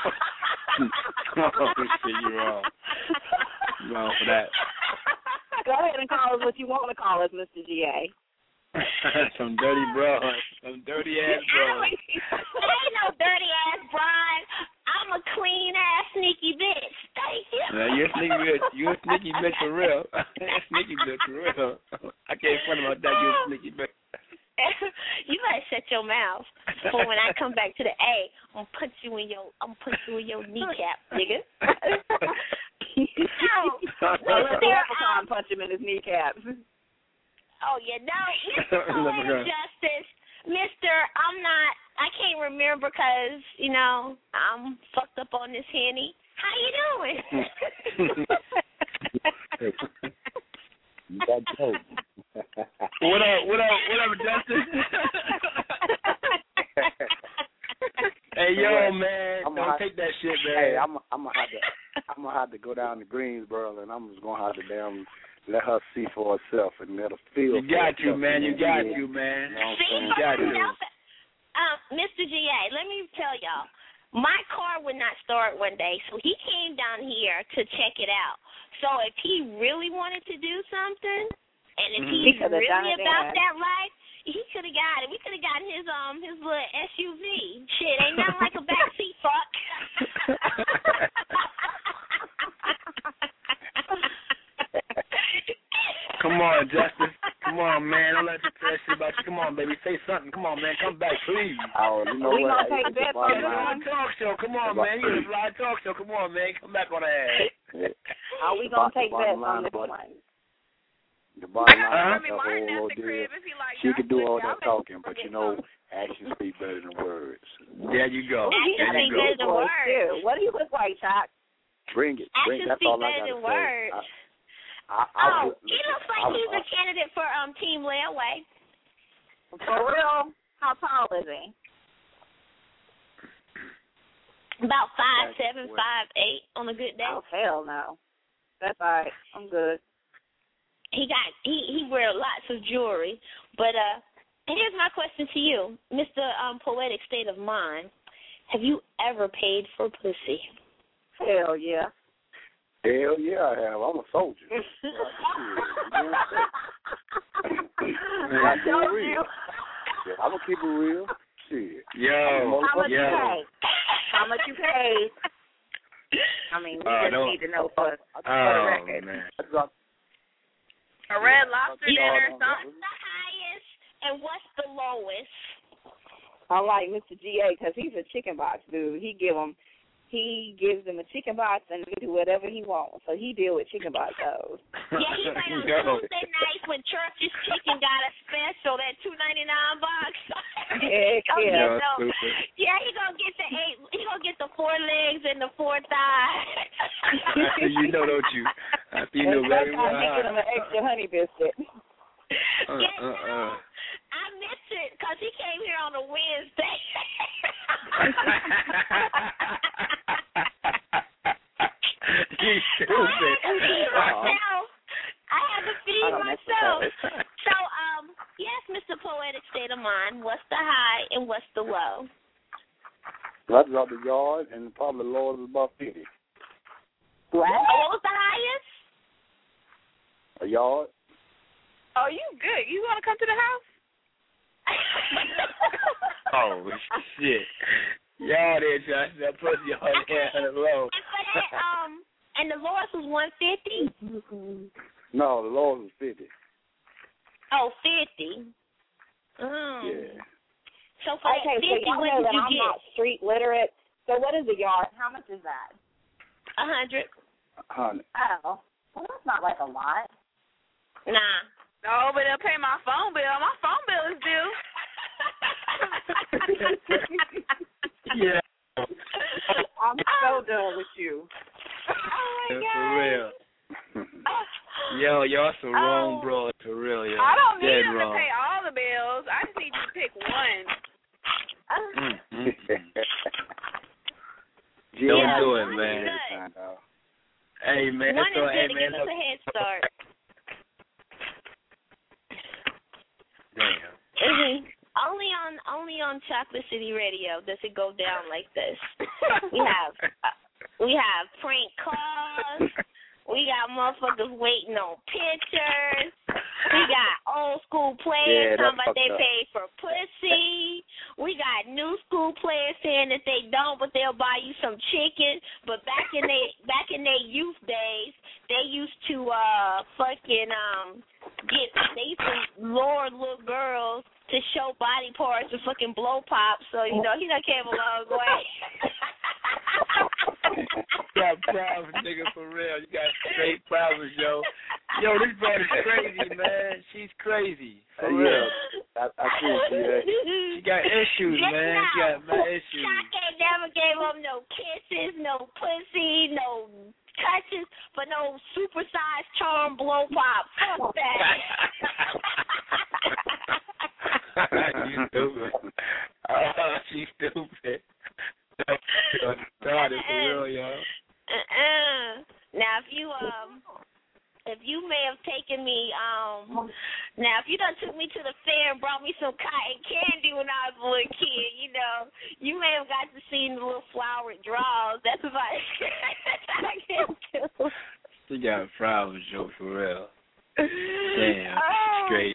Oh, shit, you're wrong. You're wrong for that. Go ahead and call us what you want to call us, Mr. G.A. Some dirty bro. Some dirty ass bro. I ain't no dirty ass broad. I'm a clean ass sneaky bitch. Thank you. Yeah, you're a sneaky bitch. You're a sneaky bitch for real. Sneaky bitch for real. I can't front about that. You're a sneaky bitch. You better shut your mouth. For when I come back to the A, I'm gonna punch you in your kneecap, nigga. Leprechaun punch him in his kneecaps. Oh yeah, no, Mr. Justice, Mr. I can't remember because I'm fucked up on this Henny. How you doing? What up, Justice? Hey, yo, man, don't take that shit, man. Hey, I'm gonna have to go down to Greensboro, and I'm just gonna have to let her see for herself and let her feel. You got to, man. You got to, man. You got to. Mr. G.A., let me tell y'all, my car would not start one day, so he came down here to check it out. So if he really wanted to do something, and if he's really about that life, he could have got it. We could have gotten his little SUV. Shit, ain't nothing like a backseat fuck. Come on, Justice. Come on, man. Don't let you say that shit about you. Come on, baby. Say something. Come on, man. Come back, please. Oh, you know we what? Gonna take bets on the talk show. Come on, man. You're the fly talk show. Come on, man. Come back on the ass. Are we gonna take bets on this one? The bottom line, the whole ordeal. She can do all that talking, but actions speak better than words. There you go. Actions speak better than words. What do you look like, Chuck? Bring it. Actions That's all I got to say. He looks like he's a candidate for Team Layaway. For real? How tall is he? About 5'7", 5'8" on a good day. Oh hell no. That's all right. I'm good. He wear lots of jewelry, but here's my question to you, Mr. Poetic State of Mind. Have you ever paid for pussy? Hell yeah. Hell yeah, I have. I'm a soldier. I told you. Yeah, I'm gonna keep it real. Shit. Yo. How much you pay? I mean, we just need to know for the record. Man. A Red Lobster dinner or something. What's the highest and what's the lowest? I like Mr. G.A. because he's a chicken box dude. He gives them a chicken box and they do whatever he wants. So he deal with chicken box those. Yeah, he went on Tuesday nights when Church's Chicken got a special, that $2.99 box. Yeah, he gonna get the 4 legs and the 4 thighs. You know, don't you? You know very well. I'm making him an extra honey biscuit. I missed it because he came here on a Wednesday. You stupid. I have to feed myself. So, yes, Mr. Poetic State of Mind, what's the high and what's the low? That's about the yard, and probably the low is about 50. What was the yard. Oh, you good. You want to come to the house? Oh, shit. Y'all there trying to put y'all on the low. And the lowest was 150? No, the lowest was 50. Oh, 50. Yeah. So for that 50, so what did you I'm get? not street literate. So what is a yard? How much is that? 100. 100. Oh, well, that's not like a lot. Nah. No, but they'll pay my phone bill. My phone bill is due. Yeah. I'm so done with you. Oh, my God. For real. Yo, y'all some wrong bros, for real, yo. I don't need Dead them wrong. to pay all the bills. I just need you to pick one. Don't do it, man. Hey, man. One so, is hey, good to man, give us a head start. Damn. Only on Chocolate City Radio does it go down like this. We have prank calls. We got motherfuckers waiting on pictures. We got old school players talking about they paid for pussy. We got new school players saying that they don't, but they'll buy you some chicken. But back in their youth days, they used to they used to lure little girls to show body parts and fucking blow pop. So he done came a long way. You got problems, nigga, for real. You got straight problems, yo. Yo, this broad is crazy, man. She's crazy. For real. I see that. She got issues, man. She got mad issues. Shaq ain't never gave up no kisses, no pussy, no touches, for no supersized charm blow pop. Fuck that. You stupid. She's stupid. God, it's for real, yo. Now, if you may have taken me, now if you done took me to the fair and brought me some cotton candy when I was a little kid, you may have got to see the little flowered draws. That's about it. I can do. She got problems, yo, for real. Damn, straight.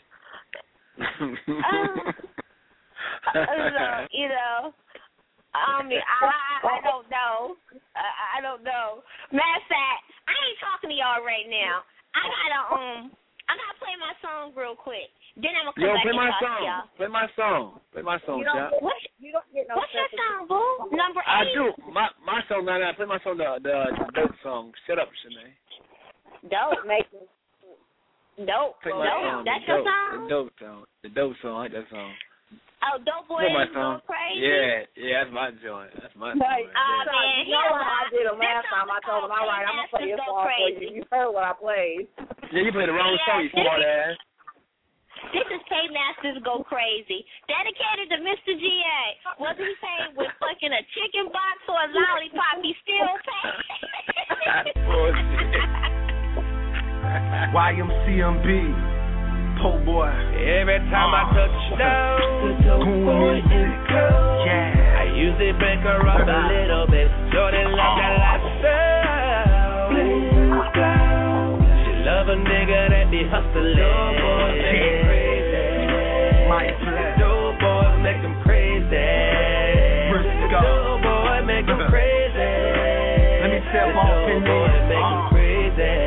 I don't know. I don't know. Matter of fact, I ain't talking to y'all right now. I gotta play my song real quick. Then I'm gonna come back and talk to y'all. Play my song, Jack. You don't get no. What's your song, boo? Number 8. I do. My song, no, play my song, the dope song. Shut up, Shanae. Dope, make it. Dope. That's your song? The dope song. I like that song. Oh, Dope Boy is Go Crazy? Yeah, that's my joint. That's my song. Man, you know what I did him last time? I told him, all right, I'm going to play your song for you. You heard what I played. Yeah, you played the wrong song, you smart ass. This is Paymasters Go Crazy, dedicated to Mr. G.A. Whether he paid with fucking a chicken box or a lollipop, he still paid. YMCMB. Po boy. Every time I touch down, the dope boy is cold. Yeah. I usually break her up a little bit, so they love that lifestyle. She love a nigga that be hustling. Dope boys make him crazy. Dope boys make him crazy. Dope boy make him crazy. Let me step off in there. Dope boy make him crazy.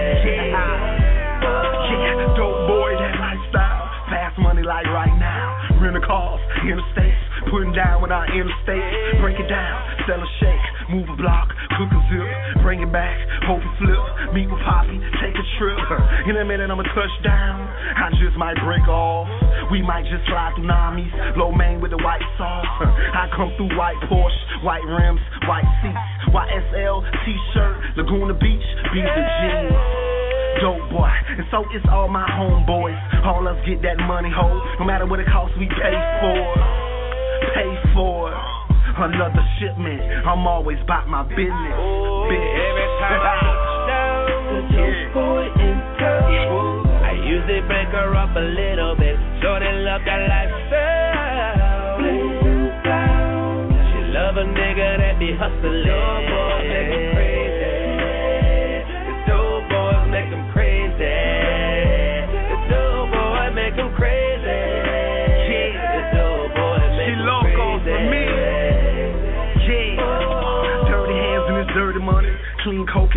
Dope boy, that lifestyle. Fast money like right now. Rental cars, interstates. Putting down when I interstate. Break it down, sell a shake. Move a block, cook a zip. Bring it back, hope it flip. Meet with Poppy, take a trip. In a minute I'ma touch down. I just might break off. We might just fly through Namis. Low main with the white sauce. I come through white Porsche, white rims, white seats. YSL t-shirt, Laguna Beach, B's and jeans. Dope boy, and so it's all my homeboys. All us get that money, ho. No matter what it costs, we pay for another shipment. I'm always about my business. Every time I touch down, the dope boy is cold. I usually break her up a little bit, so they love that lifestyle. She love a nigga that be hustling. Dope boys make him crazy. The dope boys make him crazy.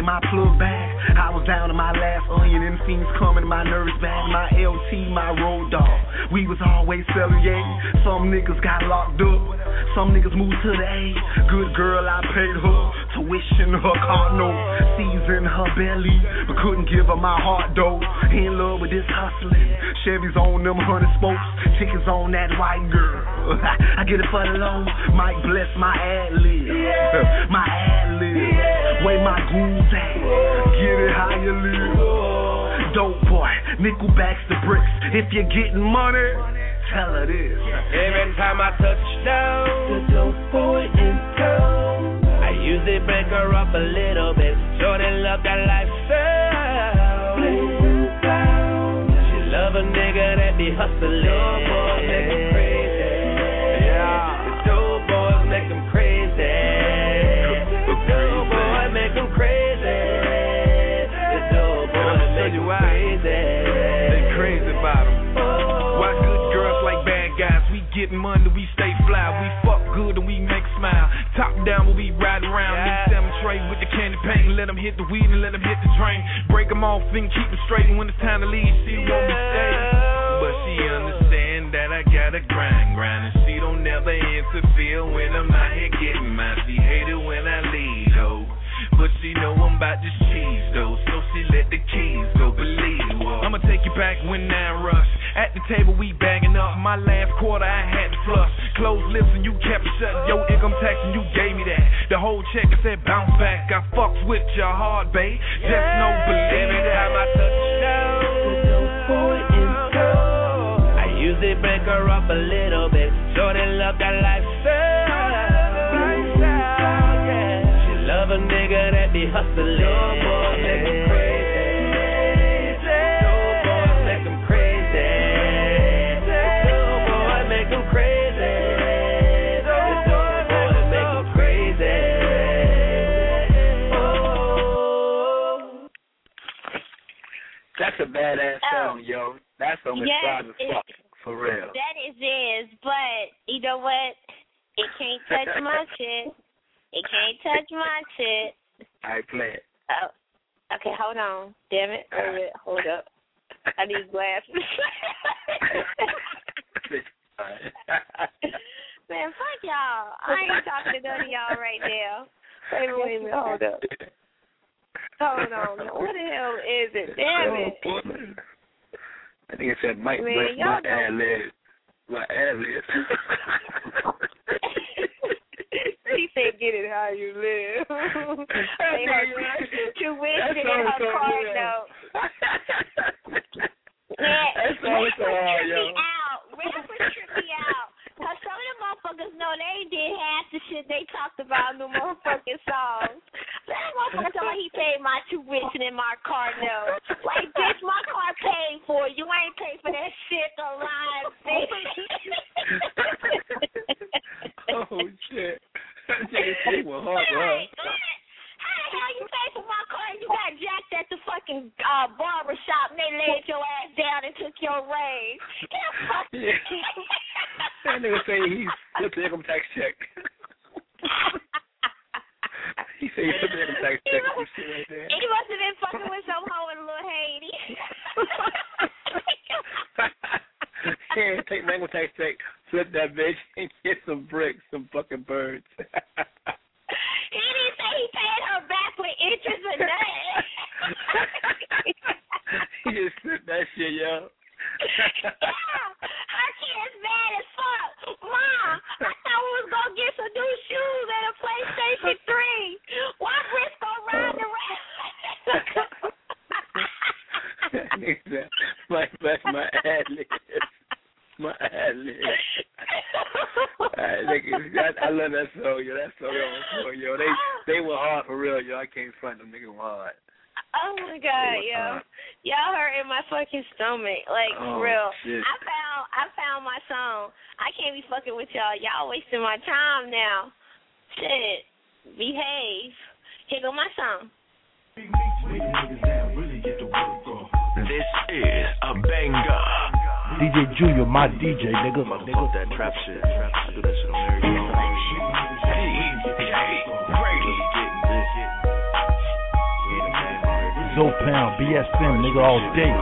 in my plug bag. I was down to my last onion and fiends coming in my nervous bag. My LT, my road dog. We was always selling, yeah. Some niggas got locked up. Some niggas moved to the A. Good girl, I paid her tuition, her car note, season her belly, but couldn't give her my heart though. In love with this hustling. Chevy's on them 100 spokes. Chickens on that white girl. I get it for the low. Mike bless my ad-lib. My ad-lib. Way my goons at. Get it how you live. Dope boy, Nickelback's the bricks. If you're getting money, tell her this. Every time I touch down, the dope boy is gone. I usually break her up a little bit. Shorty love that lifestyle. She love a nigga that be hustling. Dope boys make them crazy. Yeah, the dope boys make them crazy. The dope boys make them crazy. The dope boys make them crazy. They crazy about them. Why good girls like bad guys? We get money, we stay fly. We fuck good and we make smile. Top down when we ride around. Them salmon tray with the candy paint. Let them hit the weed and let them hit the drain. Break them off and keep them straight. And when it's time to leave, she won't be staying. But she understand that I gotta grind. And she don't never interfere when I'm out here getting mine. She hate it when I leave, though. But she know I'm about this cheese, though. So she let the keys go, believe. I'ma take you back when I rush. At the table we bagging up. My last quarter I had to flush. Closed lips and you kept it shut. Yo, income tax and you gave me that. The whole check I said bounce back. I fucks with your heart, babe. Just no believe. Every time I touch down, the dope boy is gone. I usually break her up a little bit. Shorty love that lifestyle. Yeah. She love a nigga that be hustling. Dope boys make them crazy. Dope boys make them crazy. Dope boys make them crazy. Dope boys make them crazy. Oh. That's a badass song, yo. That song is fine as fuck, for real. That is, but you know what? It can't touch my shit. It can't touch my shit. I play it. Oh, okay, hold on. Damn it. Hold up. I need glasses. Man, fuck y'all. I ain't talking to none of y'all right now. Wait a minute. Hold up. Hold on. What the hell is it? Damn it. I think it said Mike bless my ad-lib. My ad-lib. She said, "Get it how you live." Tuition in her car note. Yeah, that tripped me out. Rappers tripped me out. Cause some of the motherfuckers know they did half the shit they talked about in the motherfucking songs. That motherfucker told me he paid my tuition in my car note. Like, bitch, my car paid for it. You ain't paid for that shit alive, bitch. Oh shit. That nigga shit was hard, bro. How the hell you pay for my car and you got jacked at the fucking barber shop and they laid your ass down and took your raise? Get the fuck That nigga say he flipped the income tax check. He said he flipped the income tax check. He must have been fucking with some hoe in Little Haiti. Yeah, take my income tax check, flip that bitch, and get some bricks, some fucking birds. He didn't say he paid her back with interest or nothing. He just flipped that shit, yo. Yeah, her kid's mad as fuck. Mom, I thought we was gonna get some new shoes and a PlayStation 3. Why Briscoe riding around? That's my ad-lib. My ad-lib. I love that song, yo. That song, yo. They were hard for real, yo. I can't front them niggas hard. Oh my God, yo. Y'all hurting my fucking stomach. Like, for real. Shit. I found my song. I can't be fucking with y'all. Y'all wasting my time now. Shit. Behave. Here go my song. This is a banger. DJ Junior, my DJ, nigga. Fuck that trap shit. I do that shit on every song. DJ Brady. Dope Pound, BSM, nigga, all day.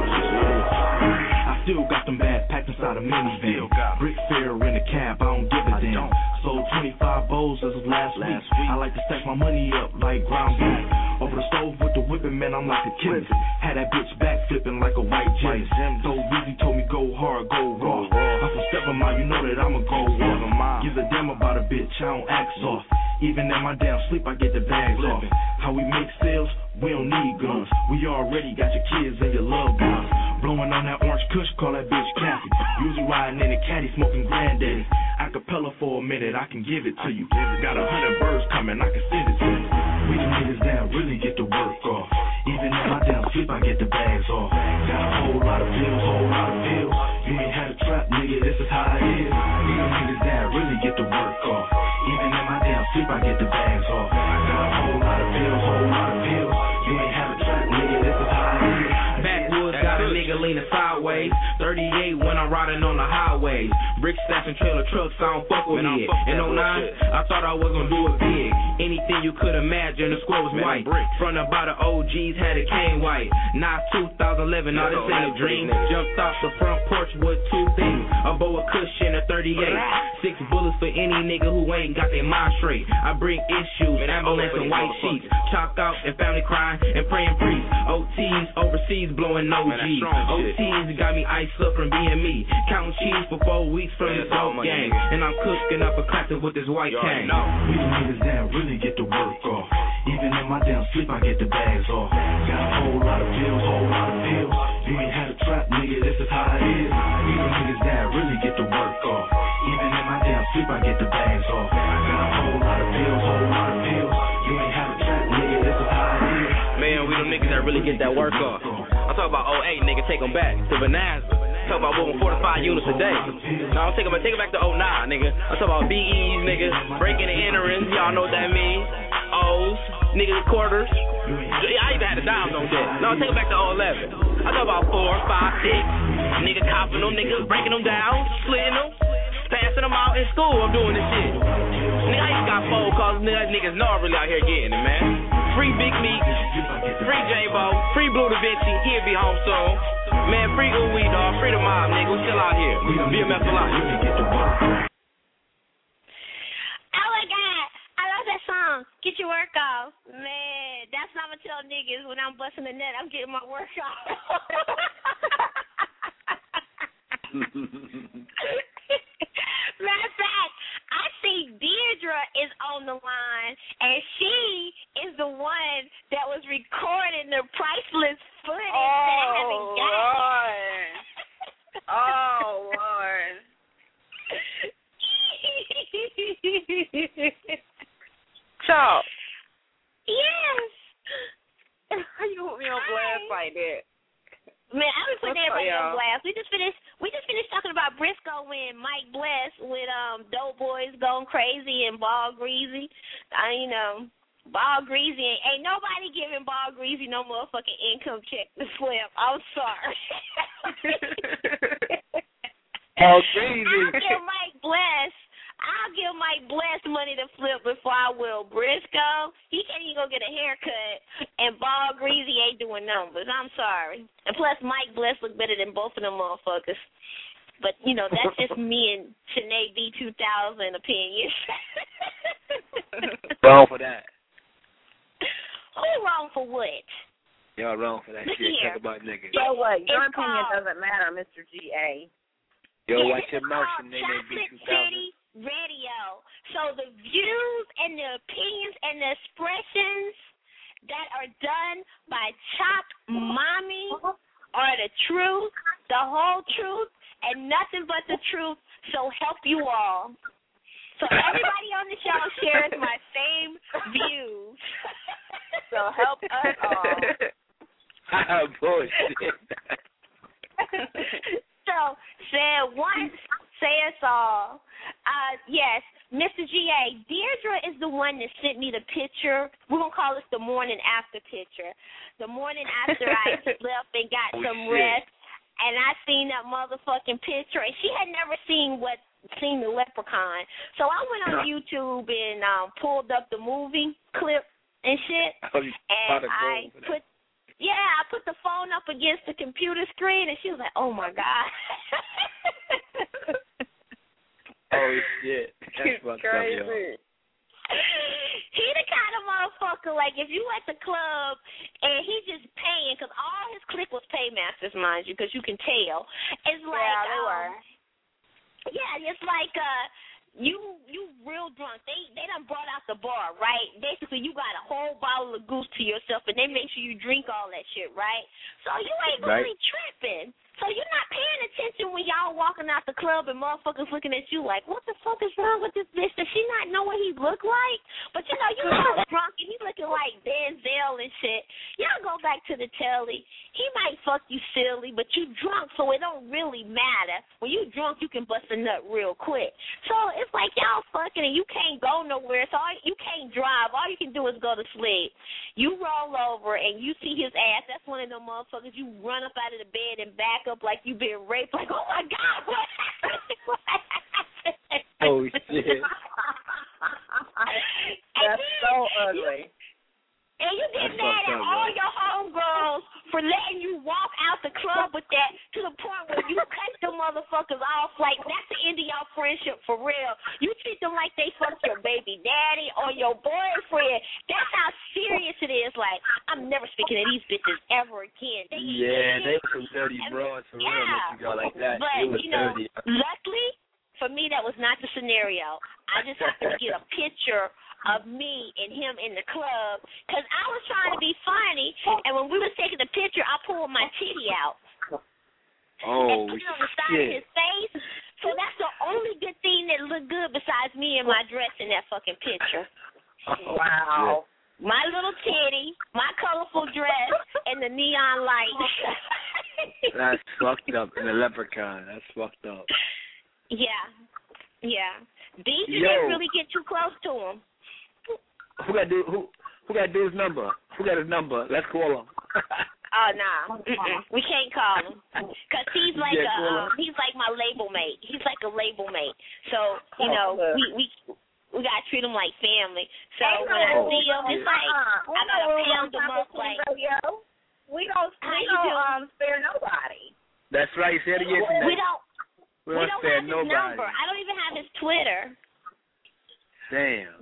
I still got them bags packed inside a minivan. Brick fair in the cab, I don't give a damn. Sold 25 bowls as of last week. I like to stack my money up like ground beef. Over the stove with the whipping, man, I'm like a kid. Had that bitch back flipping like a white jet. So Weezy told me go hard, go raw. I'm from 7 Mile, you know that I'ma go raw. Give a damn about a bitch, I don't act soft. Even in my damn sleep, I get the bags off. How we make sales, we don't need guns. We already got your kids and your loved ones. Blowing on that orange kush, call that bitch Kathy. Usually riding in a caddy, smoking granddaddy. Acapella for a minute, I can give it to you. Got 100 birds coming, I can send it to you. We the niggas that really get the work off. Even in my damn sleep, I get the bags off. Got a whole lot of pills, whole lot of pills. You ain't had a trap, nigga, this is how it is. We the niggas that really get the work off. Even in my damn sleep, I get the bags off. Got a whole lot of pills, whole lot of pills. You ain't had a trap, nigga, this is how it is. Backwoods got a nigga leaning sideways. 38 when I'm riding on the highways. Brick stacks and trailer trucks, I don't fuck with it. In 09, I thought I was gonna do it big. Anything you could imagine, the square was white. Front about the OGs had it cane white. Now 2011, now this ain't a dream. Jumped off the front porch with 2 things. A boa cushion, a 38. 6 bullets for any nigga who ain't got their mind straight. I bring issues, ambulance and white sheets. Chalk out and family crying and praying priests. OTs overseas blowing no G's. OTs got me iced up from being me. Counting cheese for 4 weeks from this dope gang. And I'm cooking up a classic with this white cane. We the niggas that really get the work off. Even in my damn sleep, I get the bags off. Got a whole lot of pills, whole lot of pills. You ain't had a trap, nigga, this is how it is. We the niggas that really get the work off. Even in my damn sleep, I get the bags off. Got a whole lot of pills, whole lot of pills. You ain't had a trap, nigga, this is how it is. Man, we them niggas that really get that work off. I'm talking about 08, nigga, take them back to Bonanza. Talking about moving 4 to 5 units a day. No, I'm take it back to 09, nigga. I'm talking about BEs, nigga, breaking and entering. Y'all know what that means. O's, nigga, quarters. I even had the dimes on that. No, take it back to 011. I talk about 4, 5, 6. Nigga copping them, niggas breaking them down, slitting them, passing them out in school. I'm doing this shit. Nigga, I just got phone calls. Niggas know I'm really out here getting it, man. Free Big Meat, free J-Bo, free Blue Da Vinci. He'll be home soon. Man, free Uwe, dog. Free the mob, nigga. We still out here. BMF a lot. Oh my God. I love that song. Get your work off. Man, that's what I'm going to tell niggas when I'm busting the net. I'm getting my work off. Matter of fact, I see Deirdre is on the line, and she is the one that was recording the priceless footage that I haven't got. Lord. Oh, Lord. Chuck. Yes. How you put me on blast like that? Man, I was putting everybody on blast. We just finished talking about Briscoe and Mike Bless with Dope Boys Going Crazy and Ball Greasy. Ball Greasy ain't nobody giving Ball Greasy no motherfucking income check to flip. I'm sorry. Ball Greasy. I'll give Mike Bless money to flip before I will Briscoe. He can't even go get a haircut, and Ball Greasy ain't doing numbers. I'm sorry. And plus, Mike Bless look better than both of them motherfuckers. But, that's just me and Sinead B2000 opinions. Wrong for that. Who wrong for what? Y'all wrong for that shit. Talk about niggas. So what? Your opinion doesn't matter, Mr. G.A. Yo, watch your mouth, Sinead City B2000. Radio. So the views and the opinions and the expressions that are done by Chop Mommy are the truth, the whole truth, and nothing but the truth. So help you all. So everybody on the show shares my same views. So help us all. Bullshit. So say it once, say us all. Yes, Mr. G.A., Deirdre is the one that sent me the picture. We're going to call this the morning after picture. The morning after I slept and got some rest, and I seen that motherfucking picture, and she had never seen the Leprechaun. So I went on YouTube and pulled up the movie clip and shit, and I put I put the phone up against the computer screen, and she was like, "Oh my God." Oh shit, that's fucked up, yo. He the kind of motherfucker, like, if you at the club and he just paying, because all his clique was paymasters, mind you, because you can tell. It's like, they were. Yeah, it's like, you real drunk. They done brought out the bar, right? Basically, you got a whole bottle of goose to yourself, and they make sure you drink all that shit, right? So you ain't really tripping. So you're not paying attention when y'all walking out the club and motherfuckers looking at you like, what the fuck is wrong with this bitch? Does she not know what he look like? But you know, you're so drunk and he looking like Denzel and shit. Y'all go back to the telly. He might fuck you silly, but you drunk, so it don't really matter. When you drunk, you can bust a nut real quick. So it's like y'all fucking and you can't go nowhere. So you can't drive. All you can do is go to sleep. You roll over and you see his ass. That's one of them motherfuckers. You run up out of the bed and back up like you been raped. Like, oh my God, what happened? Oh shit. That's so ugly. And you get mad at all your homegirls for letting you walk out the club with that to the point where you cut the motherfuckers off. Like, that's the end of y'all friendship for real. You treat them like they fuck your baby daddy or your boyfriend. That's how serious it is. Like, I'm never speaking to these bitches ever again. They were some dirty broads for real. Let you go like that. But, it was dirty. Luckily, for me, that was not the scenario. I just happened to get a picture of me and him in the club because I was trying to be funny, and when we was taking the picture, I pulled my titty out and put it on the side of his face. So that's the only good thing that looked good besides me and my dress in that fucking picture. Wow. My little titty, my colorful dress, and the neon light. That's fucked up. And the leprechaun. That's fucked up. Yeah. DJ didn't really get too close to him. Who got his number? Who got his number? Let's call him. Oh nah, we can't call him because he's like he's like my label mate. He's like a label mate. So we gotta treat him like family. So when I see him, it's like I gotta pound him up like. We don't spare nobody. That's right. Say it again. We don't spare have his nobody. number. I don't even have his Twitter. Damn.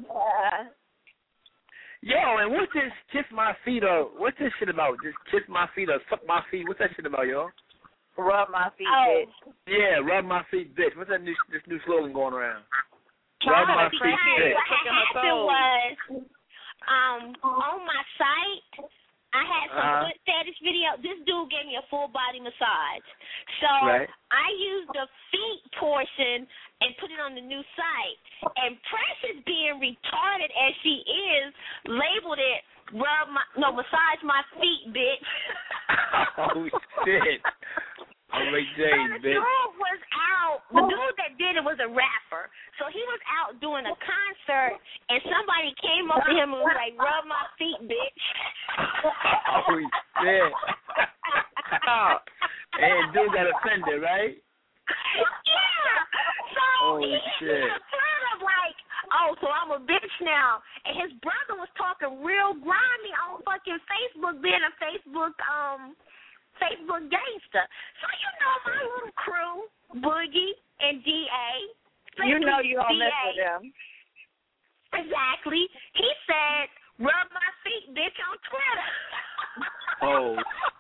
Yo, and what's this kiss my feet or what's this shit about? Just kiss my feet or suck my feet? What's that shit about, yo? Rub my feet, bitch. Yeah, rub my feet, bitch. What's that this new slogan going around? Rub my feet, bitch. What happened was, on my site, I had some foot fetish video. This dude gave me a full body massage. So I used the feet portion and put it on the new site. And Precious, being retarded as she is, labeled it massage my feet, bitch. Oh shit. I'm Ray James, bitch. The dude was out. The dude that did it was a rapper. So he was out doing a concert, and somebody came up to him and was like, rub my feet, bitch. Oh, shit. And dude got offended, right? Yeah. So he got of like, oh, so I'm a bitch now. And his brother was talking real grimy on fucking Facebook, being a Facebook gangster. So you know my little crew, Boogie and DA. You know you don't mess with them. Exactly. He said, rub my feet, bitch, on Twitter. Oh.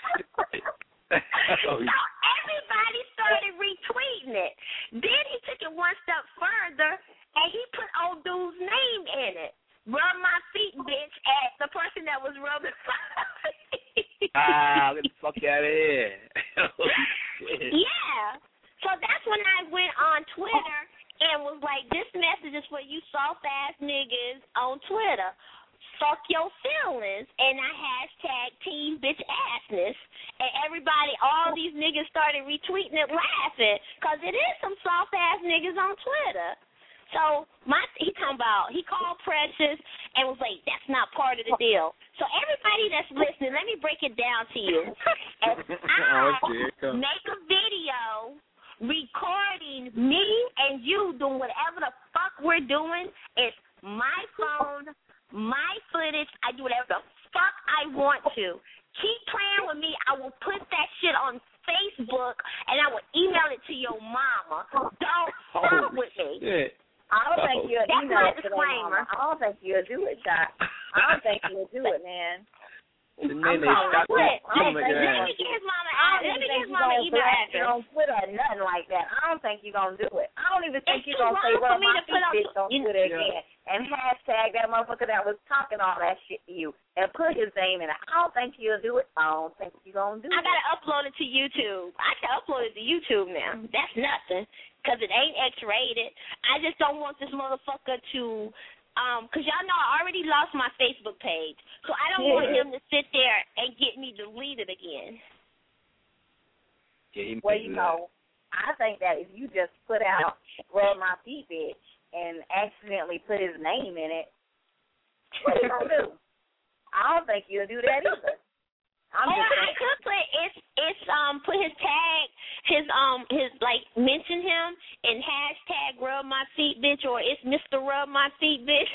So everybody started retweeting it. Then he took it one step further, and he put old dude's name in it. Rub my feet, bitch, at the person that was rubbing my feet. Get the fuck out of here. Yeah. So that's when I went on Twitter and was like, this message is for you soft-ass niggas on Twitter. Fuck your feelings. And I hashtag team bitch assness. And everybody, all these niggas started retweeting it laughing because it is some soft-ass niggas on Twitter. So he called Precious and was like, that's not part of the deal. So everybody that's listening, let me break it down to you. If I make a video recording me and you doing whatever the fuck we're doing, it's my phone, my footage. I do whatever the fuck I want to. keep playing with me, I will put that shit on Facebook and I will email it to your mama. Don't fuck with me. Shit. I don't think you'll That's email my it to their disclaimer. mama. I don't think you'll do it, Doc. I don't think you'll do it, man. Let me get his mama email address on Twitter or nothing like that. I don't think you're gonna do it. I don't even think you're gonna say, "Well, my bitch on Twitter again," and hashtag that motherfucker that was talking all that shit to you and put his name in it. I don't think you'll do it. I don't think you're gonna do it. I gotta upload it to YouTube. I can upload it to YouTube now. That's nothing because it ain't X-rated. I just don't want this motherfucker to. Because y'all know I already lost my Facebook page. So I don't want him to sit there and get me deleted again. Yeah, well, you know, I think that if you just put out Rub My Feet Bitch and accidentally put his name in it, what are you going to do? I don't think you'll do that either. I could put put his tag, his like mention him and hashtag Rub My Feet Bitch, or it's Mr. Rub My Feet Bitch.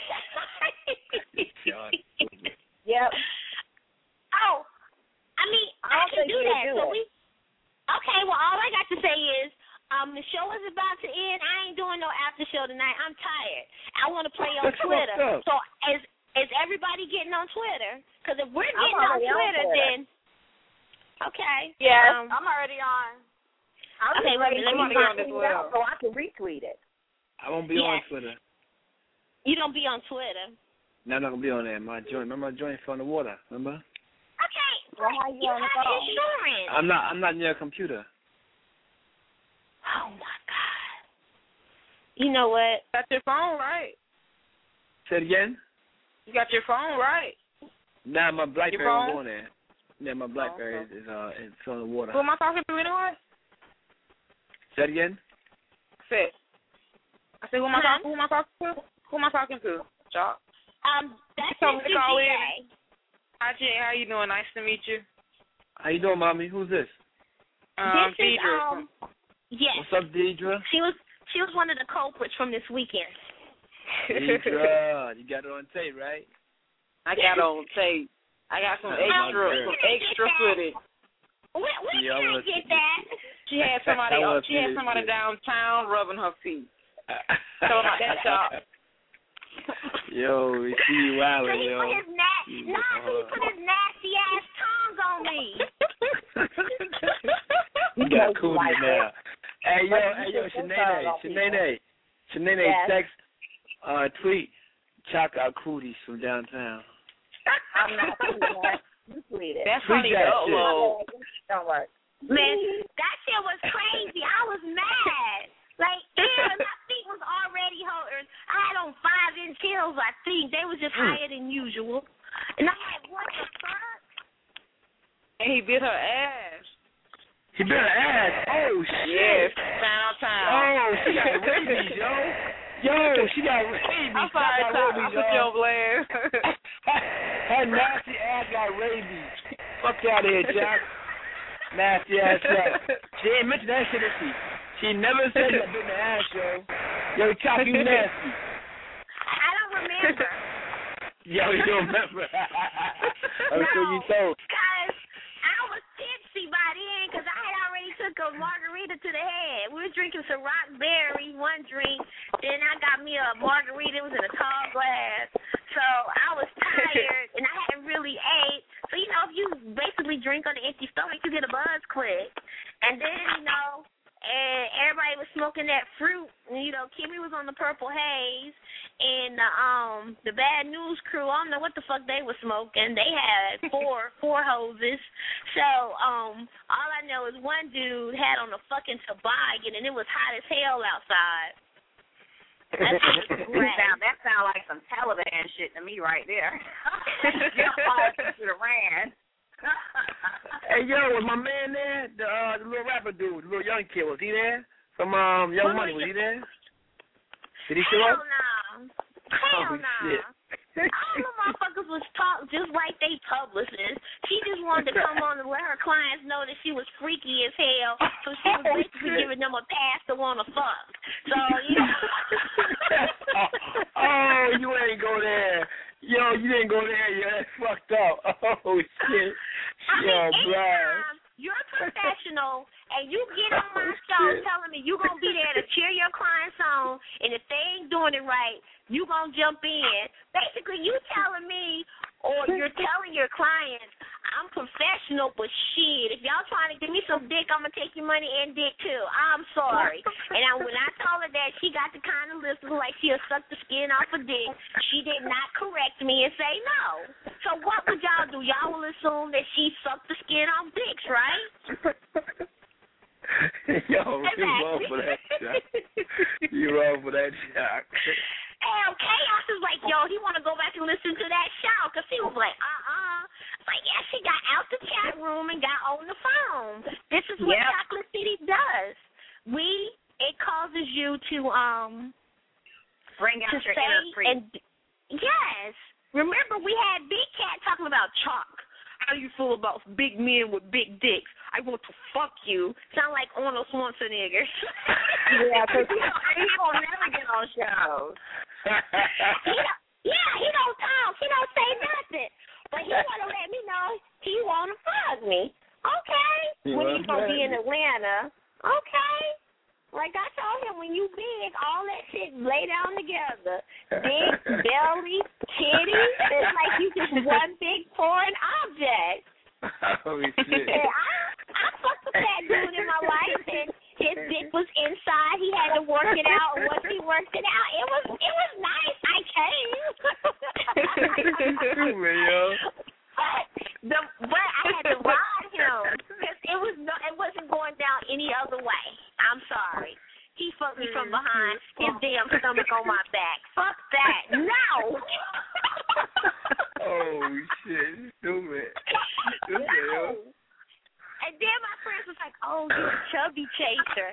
Yep. Oh, I mean, I can do that. Okay, well, all I got to say is, the show is about to end. I ain't doing no after show tonight. I'm tired. I want to play on Twitter. So is everybody getting on Twitter? Because if we're getting on Twitter, then okay. Yes, I'm already on. Okay, let me get on Twitter so I can retweet it. I won't be on Twitter. You don't be on Twitter. No, I'm not gonna be on there. My joint. Remember my joint from the water. Remember? Okay. Well, how you on the have phone? insurance. I'm not near a computer. Oh my God. You know what? Got your phone right. Say it again. You got your phone right. Nah, my BlackBerry is on there. Yeah, my BlackBerry is on the water. Who am I talking to anyway? Say it again. Say it. I said, who am I talking to? Who am I talking to? Jock. That's GA. Hi, Jay. How you doing? Nice to meet you. How you doing, mommy? Who's this? This Deidre. Yes. What's up, Deidre? She was one of the culprits from this weekend. Deidre, you got it on tape, right? I got it on tape. I got some extra footage. Where can I get that? She had somebody downtown rubbing her feet. Tell about that, Jock. Yo, we see you wildin', yo. He put his nasty ass tongue on me. You got cooties now. Hey, yo, Shanae, text, tweet, Chock out cooties from downtown. I'm not tweeting that. You tweet it. That's funny, though. Don't work. Man, that shit was crazy. I was mad. Like, my feet was already hurting. I had on 5-inch heels, I think. They was just higher than usual. And I'm like, what the fuck? And he bit her ass. He bit her ass? Oh, shit. Yes, downtown. Oh, she got rabies, yo. Yo, she got rabies. I'm sorry, Tom. I put you on blast. Her nasty ass got rabies. Fuck out of here, Jack. Nasty ass up. She ain't mentioned that shit, did she? She never said that bit in the ass, yo. Yo, Chock, you nasty. I don't remember. Yo, you don't remember. I'm sure you told. Because I was tipsy by then because I had already took a margarita to the head. We were drinking some Rockberry, one drink. Then I got me a margarita. It was in a tall glass. So I was tired, and I hadn't really ate. So, you know, if you basically drink on an empty stomach, you get a buzz quick. And then, you know, and everybody was smoking that fruit. You know, Kimmy was on the Purple Haze, and the Bad News Crew, I don't know what the fuck they were smoking. They had four hoses. So all I know is one dude had on a fucking toboggan, and it was hot as hell outside. That sound like some Taliban shit to me right there. Should have ran. Hey, yo, was my man there? The little rapper dude, the little young kid, was he there? From Young Money, was he there? Did he show up? Hell no. Shit. All the motherfuckers was talk just like they publicists. She just wanted to come on and let her clients know that she was freaky as hell, so she was basically giving them a pass to want to fuck. So, you know. Oh, you ain't go there. Yo, you didn't go there. Yo, that's fucked up. Oh shit. Anytime you're a professional and you get on my show telling me you're gonna be there to cheer your clients on, and if they ain't doing it right, you gonna jump in. Basically, you telling me, or you're telling your clients, I'm professional, but shit, if y'all trying to give me some dick, I'm going to take your money and dick too. I'm sorry. And when I told her that, she got the kind of list like she'll suck the skin off a dick. She did not correct me and say no. So what would y'all do? Y'all will assume that she sucked the skin off dicks, right? Yo, you wrong for that shot. You wrong for that shot. And Chaos is like, yo, he want to go back and listen to that show because he was like, Like, yeah, she got out the chat room and got on the phone. This is what Chocolate City does. It causes you to bring out your say inner freak. Yes. Remember, we had Big Cat talking about chalk. How you feel about big men with big dicks? I want to fuck you. Sound like Arnold Schwarzenegger. Yeah, because he will never get on shows. He don't talk. He don't say nothing. But he want to let me know he want to fuck me. Okay. When he's going to be in Atlanta. Okay. Like I told him, when you big, all that shit lay down together. Dick, belly, titties. It's like you just one big foreign object. Holy shit. I fucked with that dude in my life, and his dick was inside. He had to work it out. And once he worked it out, it was nice. I came. But I had to ride him because it wasn't going down any other way. I'm sorry. He fucked me from behind, his damn stomach on my back. Fuck that. No. Oh shit, stupid. No. And then my friends was like, "Oh, you're a chubby chaser."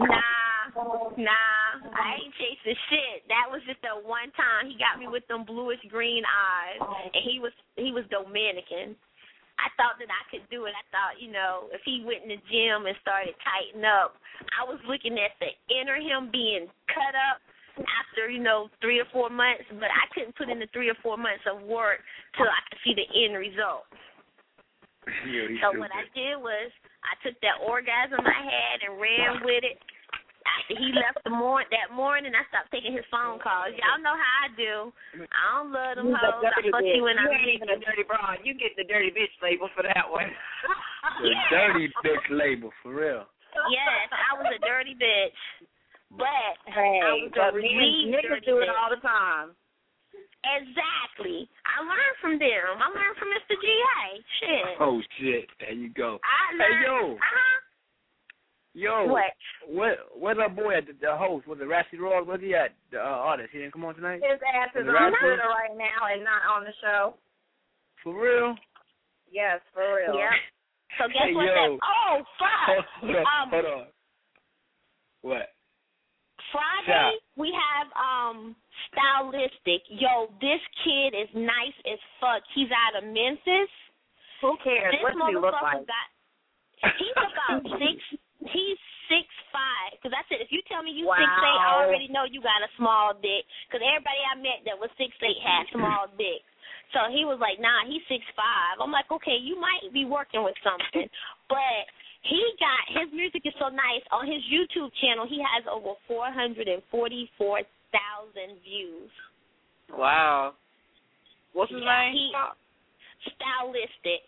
Nah, I ain't chasing shit. That was just the one time he got me with them bluish green eyes, and he was Dominican. I thought that I could do it. I thought, if he went in the gym and started tightening up, I was looking at the inner him being cut up after, 3 or 4 months, but I couldn't put in the 3 or 4 months of work till I could see the end result. So what I did was I took that orgasm I had and ran with it. After he left that morning, I stopped taking his phone calls. Y'all know how I do. I don't love them hoes. I fuck you when I ain't even a dirty broad. You get the dirty bitch label for that one. The dirty bitch label, for real. Yes, I was a dirty bitch. But hey, niggas do it all the time. Exactly. I learned from them. I learned from Mr. G.A. Shit. Oh, shit. There you go. Hey, yo. Yo, where's that boy at the host? Was it Rasty Roy? Where's he at? The artist. He didn't come on tonight? His ass is on Twitter right now and not on the show. For real? Yes, for real. Yeah. So guess what? Oh, fuck. Hold on. What? Friday, we have Stylistic. Yo, this kid is nice as fuck. He's out of Memphis. Who cares? What does he look like? He's about He's 6'5". Because I said, if you tell me you 6'8", I already know you got a small dick. Because everybody I met that was 6'8" had small dicks. So he was like, nah, he's 6'5". I'm like, okay, you might be working with something. But his music is so nice. On his YouTube channel, he has over 444,000 views. Wow. What's his name? Stylistic.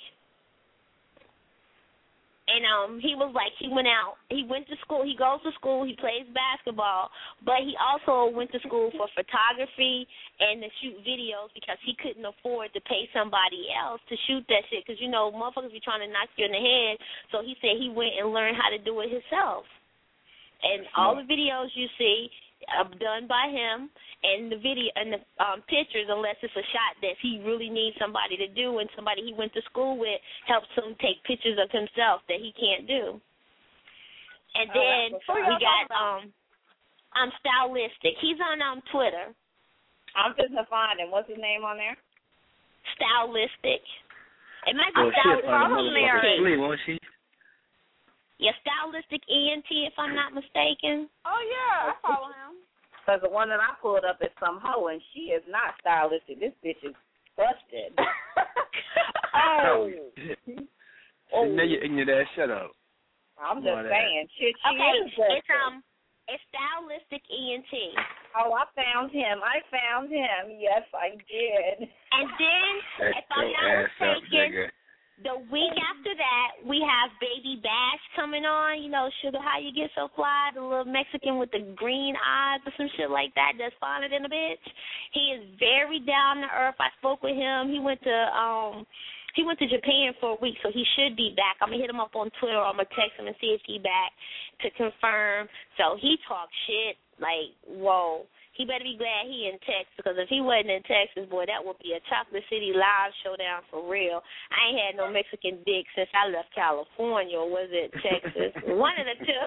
And he was like, he went to school, he goes to school, he plays basketball, but he also went to school for photography and to shoot videos because he couldn't afford to pay somebody else to shoot that shit because, motherfuckers be trying to knock you in the head. So he said he went and learned how to do it himself. And all the videos you see are done by him, and the video and the pictures, unless it's a shot that he really needs somebody to do, and somebody he went to school with helps him take pictures of himself that he can't do. And then we got Stylistic. He's on Twitter. I'm just gonna find him. What's his name on there? Stylistic. It might be Stylistic. Won't she? Yeah, Stylistic ENT, if I'm not mistaken. Oh, yeah, I follow him. Because the one that I pulled up is some hoe, and she is not stylistic. This bitch is busted. Oh. Now you're ignorant ass. Shut up. I'm just saying. Shit, it's stylistic ENT. Oh, I found him. Yes, I did. And then, if I'm not mistaken, the week after that, we have Baby Bash coming on. You know, Sugar, How You Get So Fly, the little Mexican with the green eyes or some shit like that that's finer than a bitch. He is very down to earth. I spoke with him. He went to Japan for a week, so he should be back. I'm going to hit him up on Twitter, or I'm going to text him and see if he's back to confirm. So he talks shit like, whoa. He better be glad he in Texas, because if he wasn't in Texas, boy, that would be a Chocolate City live showdown for real. I ain't had no Mexican dick since I left California, or was it Texas? One of the two.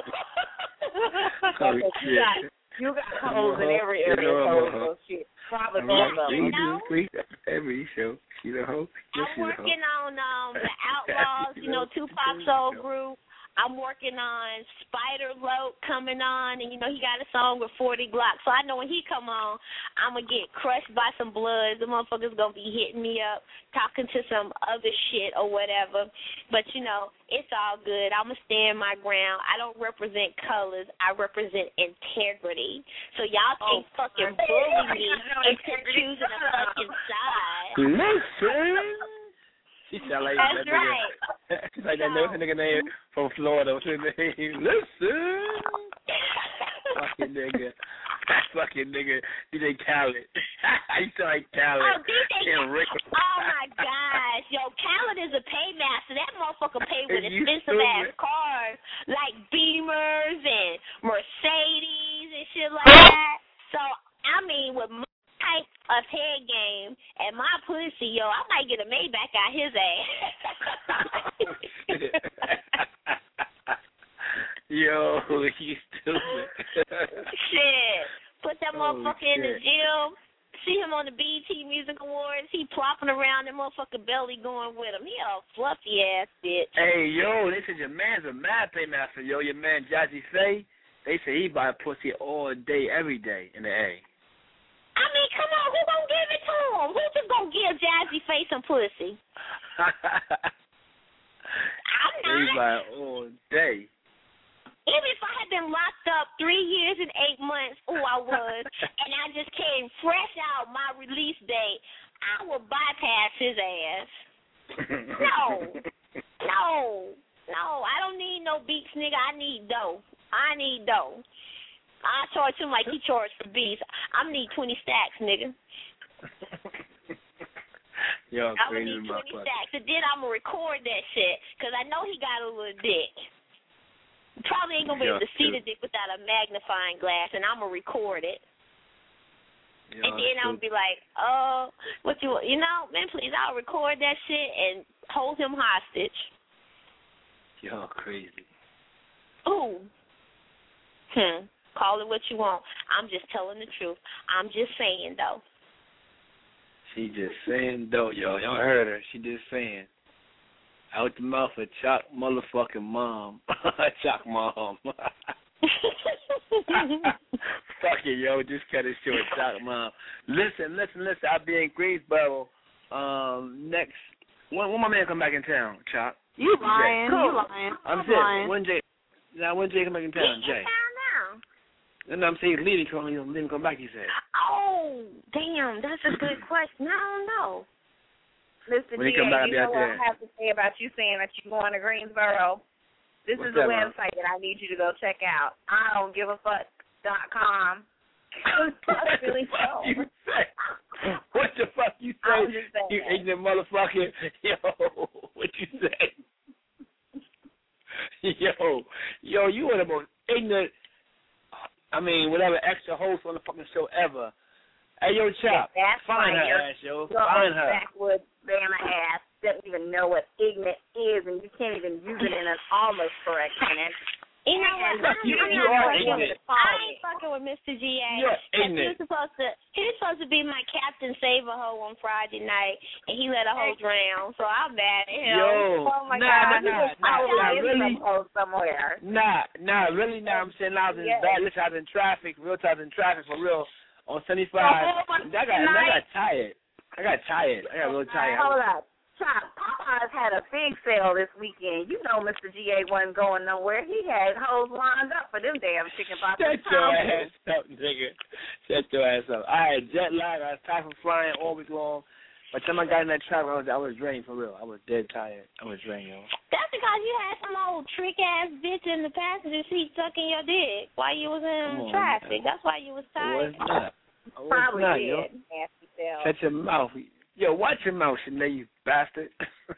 You got hoes in every area. So shit. Probably both of them. Every show. She's a hoe. I'm working on the Outlaws, Tupac's old group. I'm working on Spider Loke coming on, and, he got a song with 40 Glock. So I know when he come on, I'm going to get crushed by some bloods. The motherfucker's going to be hitting me up, talking to some other shit or whatever. But, it's all good. I'm going to stand my ground. I don't represent colors. I represent integrity. So y'all can't fucking bully me into choosing a fucking side. Listen. She sound like That's that right. nigga. She's like that nigga name from Florida. What's his name? Listen. Fucking nigga. DJ Khaled. You sound like Khaled. Oh, oh my gosh. Yo, Khaled is a paymaster. That motherfucker pay with expensive-ass cars like Beamers and Mercedes and shit like that. So, with my type of head game and my pussy, I might get a Maybach out his ass. Yo, you stupid. Shit. Put that motherfucker in the gym. See him on the BET Music Awards. He plopping around, that motherfucker belly going with him. He a fluffy ass bitch. Hey, yo, they said your man's a mad paymaster. Yo, your man Jazzy Faye, they say he buy pussy all day, every day in the A. I mean, come on, who gonna give it to him? Who just gonna give Jazzy Faye some pussy? I'm not. He buy all day. Even if I had been locked up 3 years and 8 months, I was, and I just came fresh out my release date, I would bypass his ass. No, I don't need no beats, nigga. I need dough. I charge him like he charged for beats. I need 20 stacks, nigga. Yo, I would need 20 stacks. And then I'm going to record that shit, because I know he got a little dick. Probably ain't going to be able to see the dick without a magnifying glass, and I'm going to record it. And then I'm going to be like, what man, please, I'll record that shit and hold him hostage. Y'all crazy. Ooh. Call it what you want. I'm just telling the truth. I'm just saying, though. She just saying, though, y'all. Y'all heard her. She just saying. Out the mouth of Chalk motherfucking mom. Chalk mom. Fuck it, yo. Just cut it short. Chalk mom. Listen. I'll be in Greensboro next. When my man come back in town, Chalk? You lying. I'm saying, when Jay come back in town, Jay? And I'm saying, leave him come back, he said. Oh, damn. That's a good question. I don't know. Listen, when he come back, you know what I have to say about you saying that you're going to Greensboro? This is a website that I need you to go check out. IDon'tGiveAFuck.com. That's really cool. What the fuck you say? You ignorant motherfucker. Yo, what you say? Yo, you are the most ignorant, whatever extra host on the fucking show ever. Hey, yo, Chop, find her ass, yo. Find her. Backwoods Bama ass doesn't even know what ignorant is, and you can't even use it in an almost correct sentence. You know what? You are ignorant. I ain't fucking with Mr. G.A. You're ignorant. He was supposed to be my Captain Save-A-Ho on Friday night, and he let a hoe drown, so I'm mad at him. Yo, oh my God. really. Somewhere. Really, I'm saying I was in bad. Listen, I was in traffic, real time in traffic for real, on 75. I got tired. I got tired. I got real tired. Hold up. Chop, Popeyes had a big sale this weekend. You know Mr. GA wasn't going nowhere. He had hoes lined up for them damn chicken pops. Shut your ass up, nigga. Shut your ass up. I had jet lag. I was tired from flying all week long. By the time I got in that truck, I was drained for real. I was dead tired. I was drained, yo. That's because you had some old trick-ass bitch in the passenger seat sucking your dick while you was in traffic. Man. That's why you was tired. I was not, yo. Nasty self. Shut your mouth. Yo, watch your mouth, Shanae, you bastard.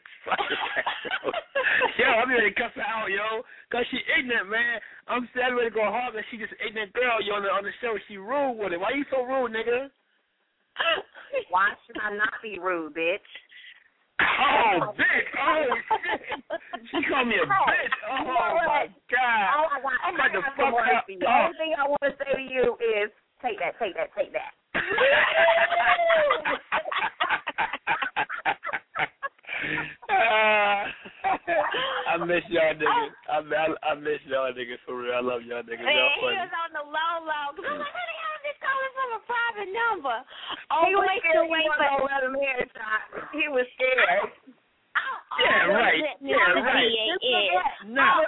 Yo, I'm ready to cuss her out, yo, because she ignorant, man. I'm sad ready to go hard because she just ignorant girl, yo, on the show. She rude with it. Why you so rude, nigga? Why should I not be rude, bitch? Oh, bitch. Oh, shit. She called me a bitch. Oh, my God. I'm about to fuck her up. The only thing I want to say to you is, take that. I miss y'all niggas. I miss y'all niggas for real. I love y'all niggas. Y'all funny. He was on the low. Cause I'm like, how the hell is this calling from a private number? He was scared. Let him hear a shot. He was scared. Yeah, right. Nah,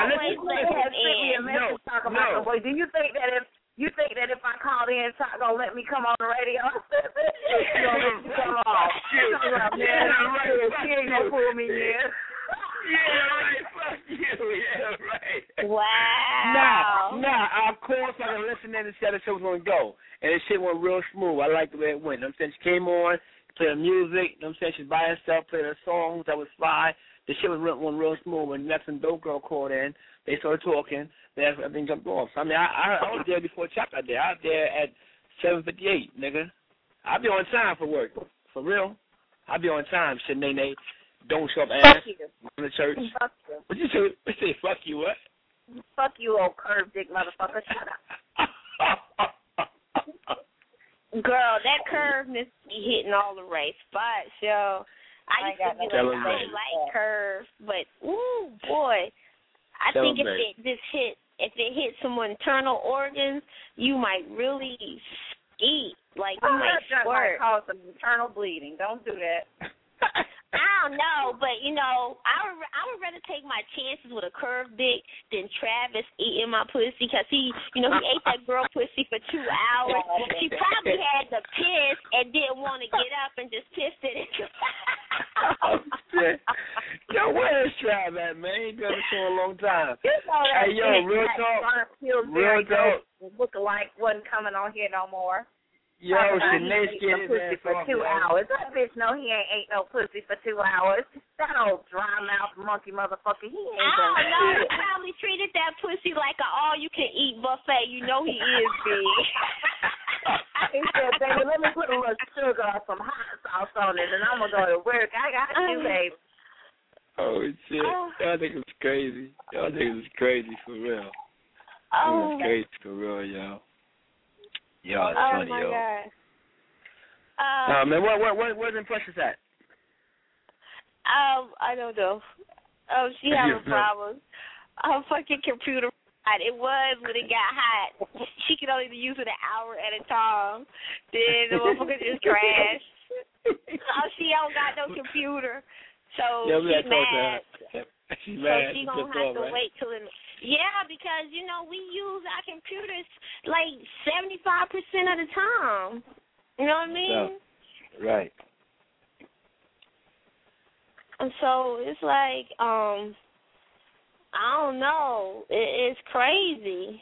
listen. Boy, do you think that if I called in, Chuck gonna let me come on the radio? Come on. She ain't gonna pull me in. Yeah, right. Fuck you. Yeah, right. Wow. Nah. Of course, I can listen in and see how the show was gonna go, and this shit went real smooth. I like the way it went. I'm saying she came on, played her music. I'm saying she's by herself, played her songs. That was fly. The shit went real smooth. When next and Dope Girl called in, they started talking. Then everything jumped off. So, I mean, I was there before Chuck got there. I was there at 7:58, nigga. I'll be on time for work. For real. I'll be on time, Shanae. Don't show up ass. Fuck you. In the church. Fuck you. What you say? Fuck you, what? Fuck you, old curved dick motherfucker. Shut up. Girl, that curveness be hitting all the right spots, yo. I used to be like curve, but ooh boy, I think if it hit some internal organs, you might really skeet. Like you might squirt. Might cause some internal bleeding. Don't do that. I don't know, but you know, I would rather take my chances with a curved dick than Travis eating my pussy because he ate that girl pussy for 2 hours. She probably had to piss and didn't want to get up and just pissed it in. Oh shit! Yo, where is Trav at, man? He been on the show a long time. Hey, yo, real talk. Look-alike wasn't coming on here no more. Yo, Shanae scared his ass for 2 hours. That bitch know he ain't ate no pussy for 2 hours. That old dry mouth monkey motherfucker, he ain't I don't know. He probably treated that pussy like an all-you-can-eat buffet. You know he is big. He said, baby, let me put a little sugar or some hot sauce on it, and I'm going to go to work. I got you, baby. Oh, shit. Y'all niggas is crazy. Y'all niggas is crazy for real. Oh. It's crazy for real, y'all. Y'all is funny, yo. Man, where's Impressions at? I don't know. Oh, she having problems. Her fucking computer. It was when it got hot. She could only use it an hour at a time. Then the motherfucker just crashed. Oh, she don't got no computer. So she's mad. She's mad. So she gonna have to wait till it. Yeah, because we use our computers like 75% of the time. You know what I mean? So, right. And so it's like, I don't know. It's crazy.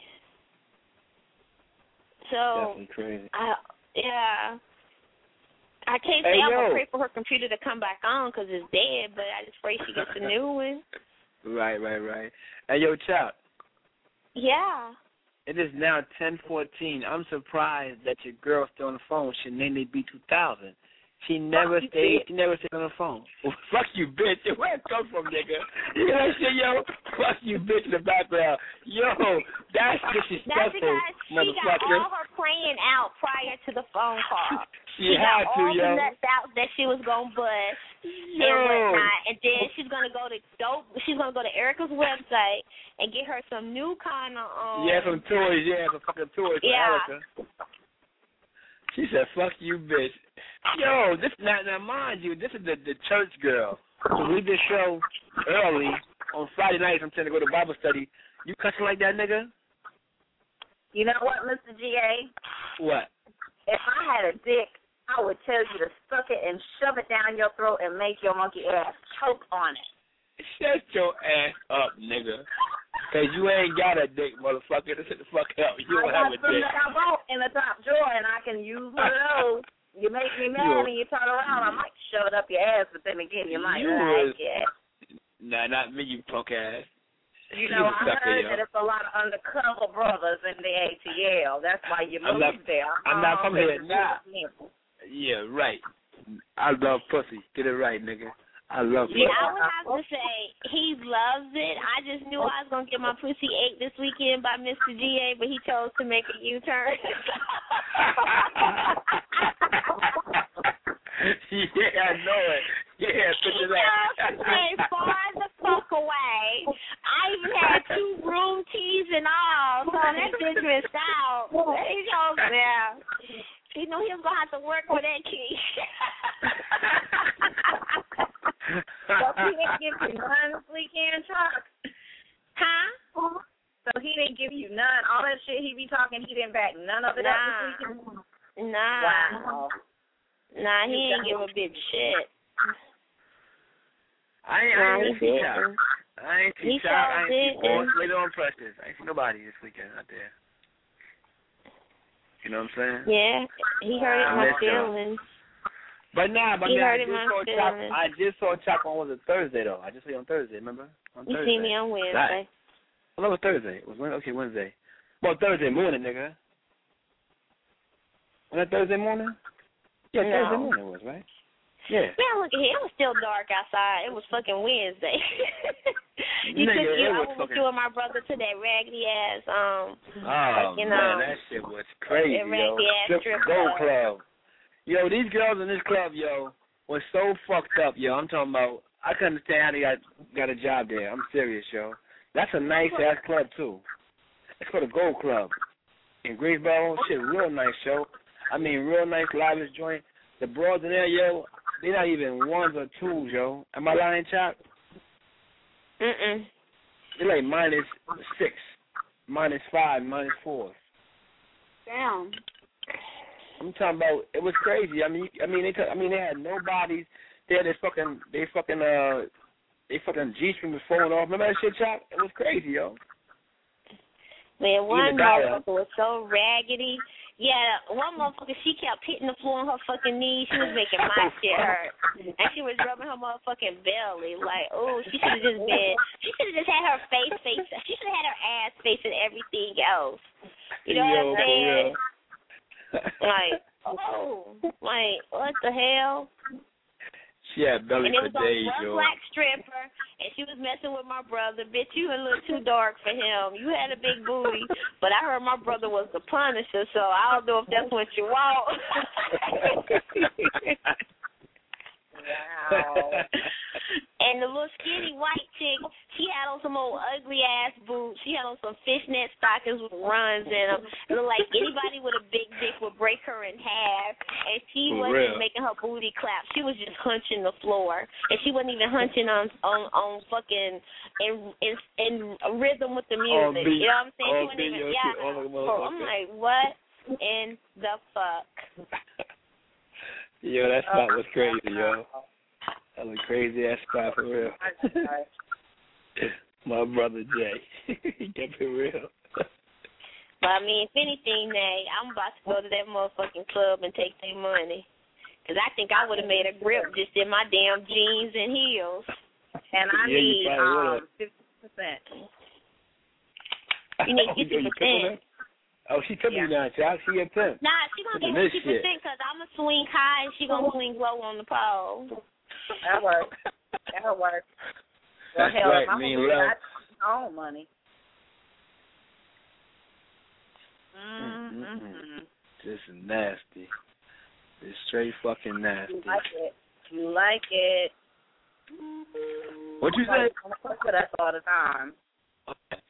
So definitely crazy. Yeah. I can't say I'm going to pray for her computer to come back on because it's dead, but I just pray she gets a new one. Right. Hey, yo, Chop. Yeah. It is now 10:14. I'm surprised that your girl's still on the phone. Shanae B2000. She never stayed on the phone. Well, fuck you, bitch. Where it come from, nigga? You know that shit, yo? Fuck you, bitch, in the background. Yo, that's disrespectful, motherfucker. She got all her plan out prior to the phone call. She had got to, all yo. the nuts out that she was gonna bust and whatnot, and then she's gonna go to Erica's website and get her some new kind of some toys, some fucking toys for Erica. She said, "Fuck you, bitch." Yo, this now mind you, this is the church girl. So we leave this show early on Friday nights. I'm trying to go to Bible study. You cussing like that, nigga? You know what, Mr. G.A.? What? If I had a dick, I would tell you to suck it and shove it down your throat and make your monkey ass choke on it. Shut your ass up, nigga. Because you ain't got a dick, motherfucker. Sit the fuck up. You don't have a dick. I bought in the top drawer, and I can use one of those. You make me mad and you turn around, I might shove it up your ass, but then again, you might like it. Nah, not me, you punk ass. You know, I heard that it's a lot of undercover brothers in the ATL. That's why you moved there. I'm not from here. Nah. Yeah, right. I love pussy. Get it right, nigga. I love pussy. Yeah, I would have to say he loves it. I just knew I was going to get my pussy ate this weekend by Mr. G.A., but he chose to make a U-turn. Yeah, I know it. Yeah, picture that. He far the fuck away. I even had 2 room keys and all, so that bitch missed out. He goes there. He knew he was going to have to work with that key. So he didn't give you none this weekend, Chuck? Huh? So he didn't give you none. All that shit he be talking, he didn't back none of it up this weekend? Nah. Wow. Nah, he ain't give a bitch shit. I ain't see Chuck. I ain't see Chuck. I ain't see Boss Later on Precious. I ain't see nobody this weekend out there. You know what I'm saying? Yeah, he hurt my feelings. But nah, I just saw Chuck on, was it Thursday, though? I just saw you on Thursday, remember? On you Thursday. see me on Wednesday. Well, it was Thursday. It was Wednesday. Well, Thursday morning, nigga. Was that Thursday morning? Yeah, no. Thursday morning it was, right? Yeah. Man, look at here. It was still dark outside. It was fucking Wednesday. I went with you and my brother to that raggedy ass, man, that shit was crazy, raggedy ass strip Gold Club. Yo, these girls in this club, yo, was so fucked up, yo. I'm talking about, I couldn't understand how they got a job there. I'm serious, yo. That's a nice ass club too. It's called the Gold Club in Greensboro. Shit, real nice show. I mean, real nice lavish joint. The broads in there, yo, they're not even ones or twos, yo. Am I lying, Chop? Mm-mm. They're like -6, -5, -4. Damn. I'm talking about, it was crazy. I mean, they had no bodies. They had they fucking G-string was falling off. Remember that shit, Chop? It was crazy, yo. Man, one motherfucker was so raggedy. Yeah, one motherfucker, she kept hitting the floor on her fucking knees. She was making my shit hurt. And she was rubbing her motherfucking belly. Like, oh, she should have just had her face. She should have had her ass facing everything else. You know what I'm saying? Like, what the hell? She had belly for days, yo. And it was a black stripper, and she was messing with my brother. Bitch, you a little too dark for him. You had a big booty, but I heard my brother was the Punisher, so I don't know if that's what you want. Wow. And the little skinny white chick, she had on some old ugly ass boots. She had on some fishnet stockings with runs in them. It looked like anybody with a big dick would break her in half. And she wasn't making her booty clap. She was just hunching the floor. And she wasn't even hunching on fucking in rhythm with the music. You know what I'm saying? She wasn't even, I'm like, what in the fuck? Yo, that spot was crazy, yo. That was crazy ass spot for real. My brother Jay, he kept it real. But I mean, if anything, I'm about to go to that motherfucking club and take their money. Because I think I would have made a grip just in my damn jeans and heels. And I need 50%. You need 50%. Oh, she took me now, Chuck. She a pimp. Nah, she gonna get 50% because I'm gonna swing high and she gonna swing low on the pole. That works. That'll work. Well, hell, right, I'm gonna get my own money. This is nasty. It's straight fucking nasty. You like it. What you say? I'm gonna fuck with us all the time.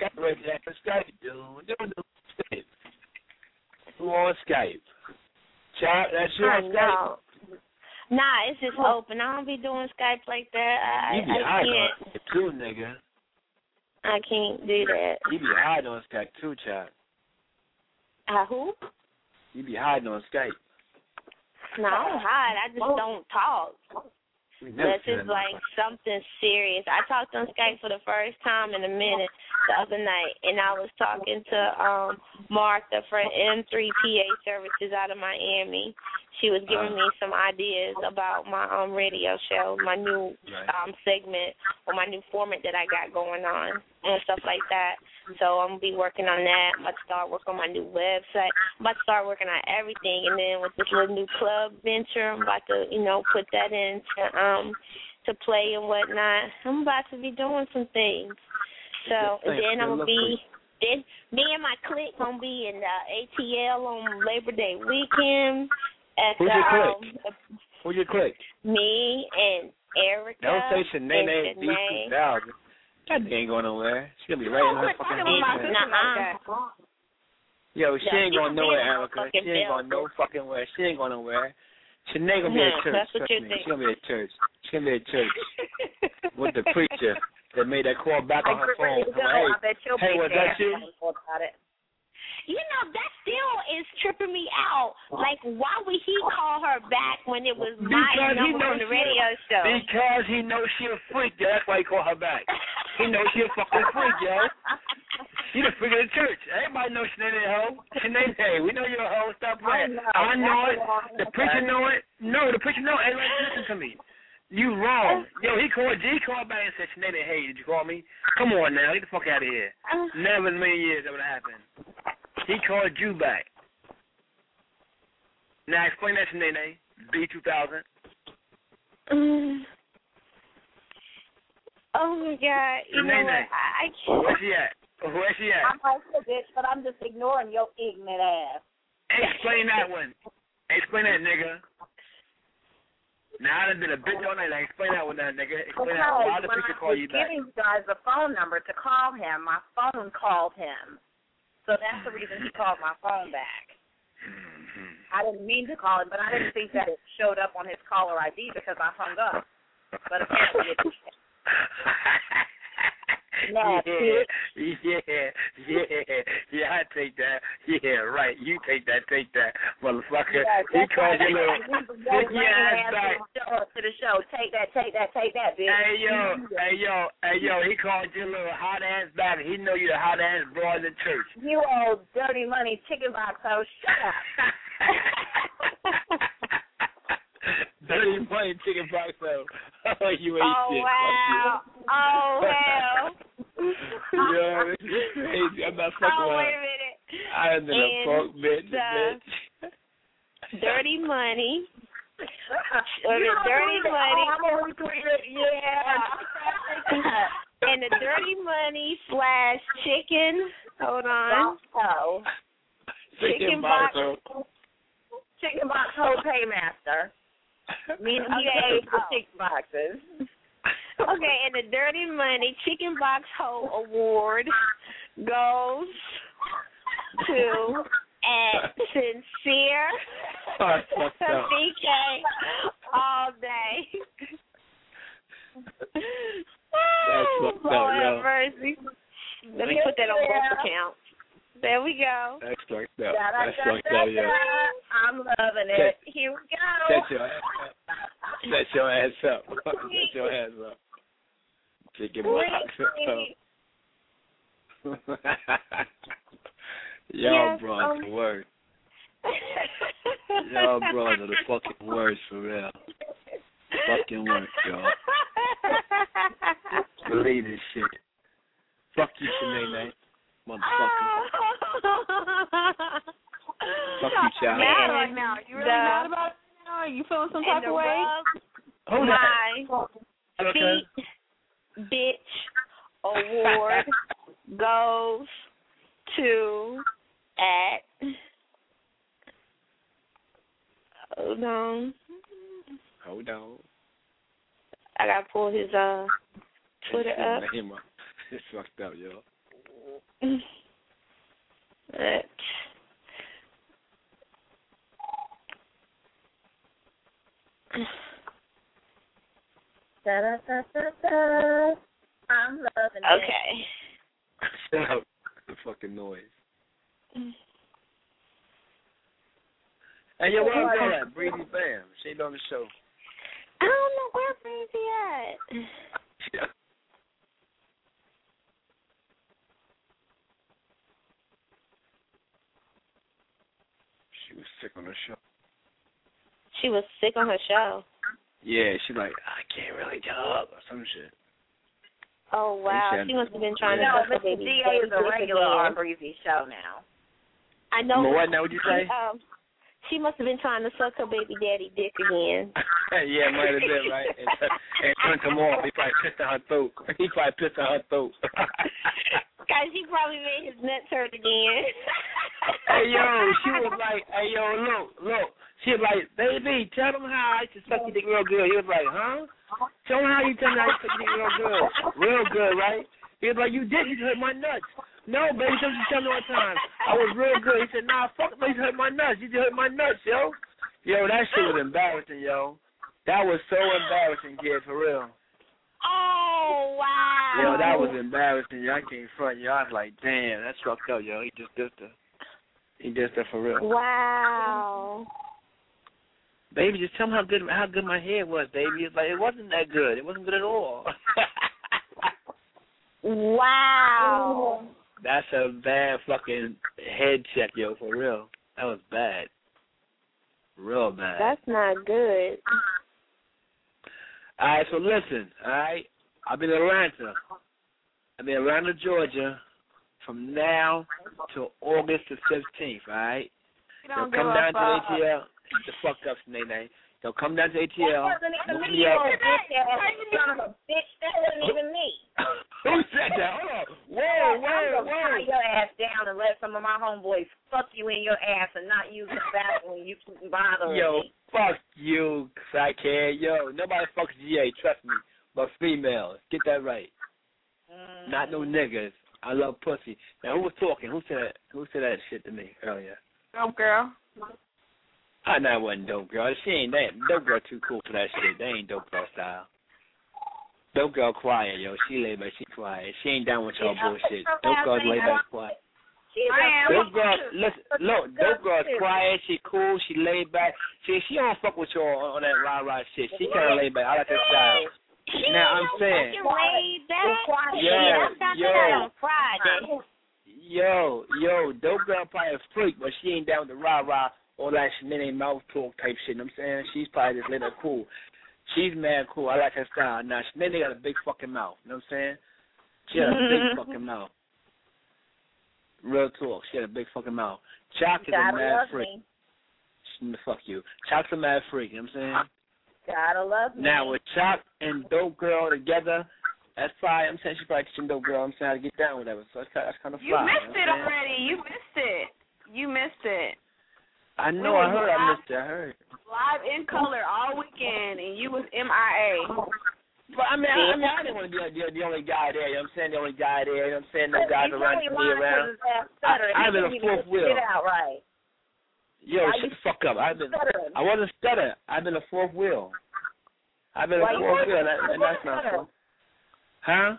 Skype, dude. Who on Skype? Chat, that's your Skype. Nah, it's just open. I don't be doing Skype like that. You be I hiding on can't. Skype too, nigga. I can't do that. You be hiding on Skype too, chat. Who? You be hiding on Skype. No, I don't hide. I just don't talk. Unless it's like something serious. I talked on Skype for the first time in a minute the other night, and I was talking to Martha for M3PA Services out of Miami. She was giving me some ideas about my radio show, my new segment, or my new format that I got going on, and stuff like that. So I'm going to be working on that. I'm about to start working on my new website. I'm about to start working on everything. And then with this little new club venture, I'm about to, put that into to play and whatnot. I'm about to be doing some things. So, and then I'm going to be, then me and my clique going to be in the ATL on Labor Day weekend. Who's your clique? Who's your clique? Me and Erica. Don't say Shanae B2000. That ain't going nowhere. She gonna be right in her fucking hand. Yo, she ain't going nowhere, Erica. She ain't going no fucking where. She ain't going nowhere. Shanae gonna be at church. Trust me. She gonna be at church. She gonna be at church with the preacher that made that call back on her phone. Hey, was that you? That still is tripping me out. Like, why would he call her back when it was my number on the radio show? Because he knows she a freak, yo. That's why he called her back. He knows she a fucking freak, yo. You the freak of the church. Everybody knows Shanae hoe. Shanae, we know you're a hoe. Stop playing. I know it. The preacher know it. No, the preacher know it. Hey, listen to me. You wrong. Yo, he called back and said, Shanae, hey, did you call me? Come on now. Get the fuck out of here. Never in a million years that would happen. He called you back. Now explain that to Nene, B2000. Oh my God! You know what? I can't. Where's she at? I'm like a bitch, but I'm just ignoring your ignorant ass. Explain that one. Explain that, nigga. Now I done been a bitch all night. Like, explain that one, now, nigga. Explain that one. Why the people call you back? I was giving you guys the phone number to call him. My phone called him. So that's the reason he called my phone back. I didn't mean to call him, but I didn't think that it showed up on his caller ID because I hung up. But apparently it did. Yeah, I take that. Yeah, right. You take that, motherfucker. He called you little sticky ass back. To the show. Take that, bitch. Hey yo, he called you little hot ass back. He know you the hot ass broad in the church. You old dirty money chicken box hoe. Shut up. Dirty money chicken box hoe. Oh, you ain't shit. Wow. Oh, hell. Yo, this is crazy. I'm not fucking with her. Wait a minute. I am in a fuck bitch. Dirty money. Dirty money. And the dirty money / chicken. Hold on. Chicken box hoe. Chicken box hoe paymaster. Meaning he paid for chicken boxes. Okay, and the Dirty Money Chicken Box Hoe Award goes to Sincere BK all day. That's fucked up, yo. Mercy. Let me put that on both accounts. There we go. That's fucked up. That's fucked up, yo. I'm loving it. Here we go. Set your ass up. Set your ass up. Chicken box. Y'all bros the worst. Y'all bros are the fucking worst for real. Fucking worst, y'all. Believe this shit. Fuck you, Shanae. Motherfucker. Fuck you, child. Mad right now. You really mad about it now? Are you feeling some type of way? Hold on. Feet bitch award goes to Hold on. I gotta pull his Twitter up. It's fucked up, yo. Da-da-da-da-da. I'm loving it. Okay. Shut up. The fucking noise. Hey, yo, where you going at? Breezy Bam. She ain't on the show. I don't know where Breezy at. Yeah. She was sick on her show. She was sick on her show. Yeah, she's like, I can't really talk or some shit. Oh, wow. She must have been trying to Mr. suck her baby DA is a regular on Breezy's show now. I know. What now? What'd you say? She must have been trying to suck her baby daddy dick again. Yeah, might have been, right? And turned him off. He probably pissed on her throat. Guys, he probably made his nuts hurt again. Hey, yo, she was like, hey, yo, look. She was like, baby, tell them how I should suck your dick real good. He was like, huh? Tell them how you tell me how you suck your dick real good. Real good, right? He was like, you didn't. You hurt my nuts. No, baby, don't you tell me all the time. I was real good. He said, nah, fuck, baby, you hurt my nuts. You just hurt my nuts, yo. Yo, that shit was embarrassing, yo. That was so embarrassing, kid, for real. Oh, wow. Yo, that was embarrassing, yo. I can't front, yo. I was like, damn, that's fucked up, yo. He just did that for real. Wow. Baby, just tell him how good my hair was, baby. It's like, it wasn't that good. It wasn't good at all. Wow. That's a bad fucking head check, yo, for real. That was bad. Real bad. That's not good. All right, so listen, all right? I'll be in Atlanta, Georgia, from now to August the 15th, all right? They'll come down to ATL. Get the fuck up, Nene. They'll come down to ATL. That wasn't even me, you son of a bitch. That wasn't even me. Who said that? Hold on. Whoa. I'm going to tie your ass down and let some of my homeboys fuck you in your ass and not use the bathroom. You keep bothering me. Yo, fuck you, crackhead. Yo, nobody fucks GA, trust me. But females. Get that right. Not no niggas. I love pussy. Now, who was talking? Who said that shit to me earlier? Dope girl. I know it wasn't dope girl. She ain't that. Dope girl too cool for that shit. They ain't dope girl style. Dope girl quiet, yo. She laid back. She quiet. She ain't down with y'all bullshit. Dope girl's laid back quiet. Dope girl, listen, look. Dope girl's quiet. She cool. She laid back. She don't fuck with y'all on that rah shit. She kind of laid back. I like her style. Now I'm saying. Yo, dope girl probably a freak, but she ain't down with the rah. All that shenanigan mouth talk type shit, you know what I'm saying? She's probably just later cool. She's mad cool. I like her style. Now, Shenanigan got a big fucking mouth, you know what I'm saying? She had a big fucking mouth. Real talk. She had a big fucking mouth. Choc is a mad freak. Fuck you. Choc's a mad freak, you know what I'm saying? Gotta love me. Now, with Choc and Dope Girl together, that's fine. I'm saying she probably teaching Dope Girl, I'm saying, how to get down with whatever. So that's kind of fine. You missed it already. You missed it. I know, I missed it. I heard. Live in color all weekend, and you was MIA. But I didn't want to be the only guy there. You know what I'm saying? The only guy there. You know what I'm saying? No guys around to be around. I've been a fourth wheel. Right. Yo, shut the fuck up. I wasn't stuttering. I've been a fourth wheel. I've been a fourth wheel, and that's not cool. Huh?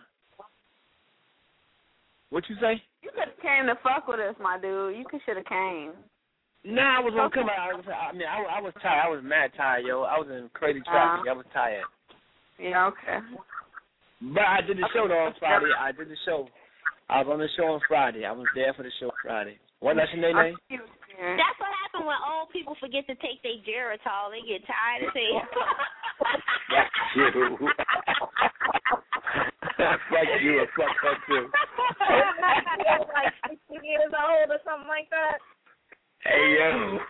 What you say? You could have came to fuck with us, my dude. You should have came. Nah, I was gonna come out. I was tired. I was mad tired, yo. I was in crazy traffic. I was tired. Yeah, okay. But I did the show though on Friday. I did the show. I was on the show on Friday. I was there for the show on Friday. Wasn't that your name? That's what happened when old people forget to take their Geritol. They get tired of saying. That's you. Fuck you and fuck her too. Like 60 years old or something like that. Hey yo.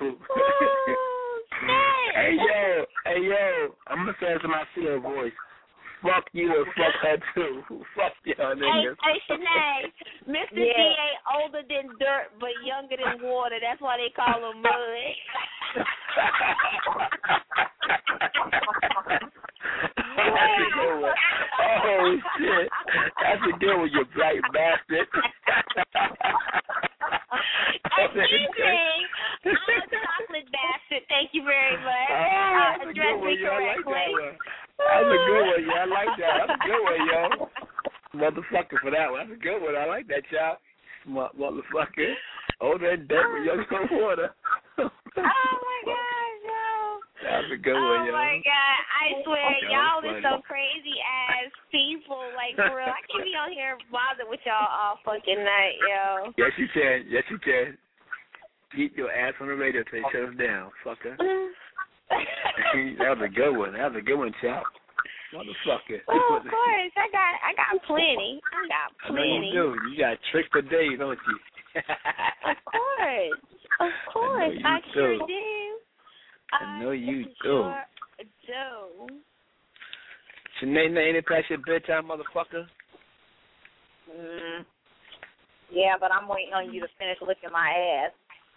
Hey yo. I'm gonna say it to my silly voice. Fuck you and fuck her too. Fuck y'all niggas. Hey Shanae, Mr. D.A. older than dirt but younger than water. That's why they call him mud. That's a good one. Oh shit. That's a good one, you black bastard. I'm a chocolate bastard. Thank you very much. Address me correctly. That's a good one, yeah. I That's a good one. I like that, child. Smart motherfucker. Older and dead with young water. Oh my gosh, yo. That's a good one, yo. Oh my God. I swear, y'all funny. is some crazy ass people. Like, for real. I can't be on here bothered with y'all all fucking night, yo. Yes, you can. Yes, you can. Keep your ass on the radio till they shut us down, fucker. That was a good one. That was a good one, child. Motherfucker. Oh, of course. I got plenty. I know you do. You got tricks for days, don't you? Of course. Of course. I sure do. I know you do. Sure do. Shanae, ain't it past your bedtime, motherfucker? Yeah, but I'm waiting on you to finish licking my ass.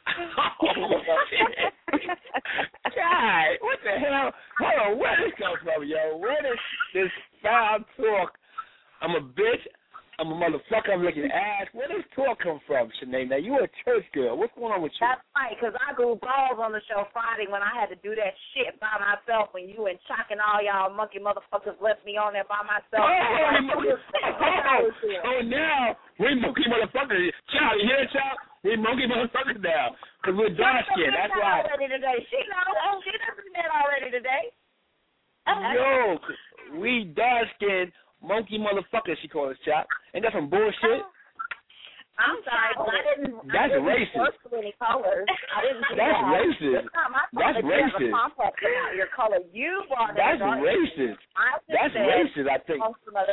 God, what the hell? Hold on, where this come from, yo? Where does this foul talk? I'm a bitch. I'm a motherfucker. I'm licking ass. Where does talk come from, Shanae? Now, you a church girl. What's going on with you? That's right, because I grew balls on the show Friday when I had to do that shit by myself when you and Chuck and all y'all monkey motherfuckers left me on there by myself. Oh, now, we monkey motherfuckers. Child, you hear it, child? We monkey motherfuckers now. Because we're dark skinned. That's why. She knows. She doesn't met already today. Yo, we dark skinned monkey motherfuckers, she called us, Chop. Ain't that some bullshit? I'm sorry, but I didn't. That's racist. Work with any colors. I didn't do That's that. racist. That's racist. You have a complex about your color. You brought That's racist. That's racist, I think.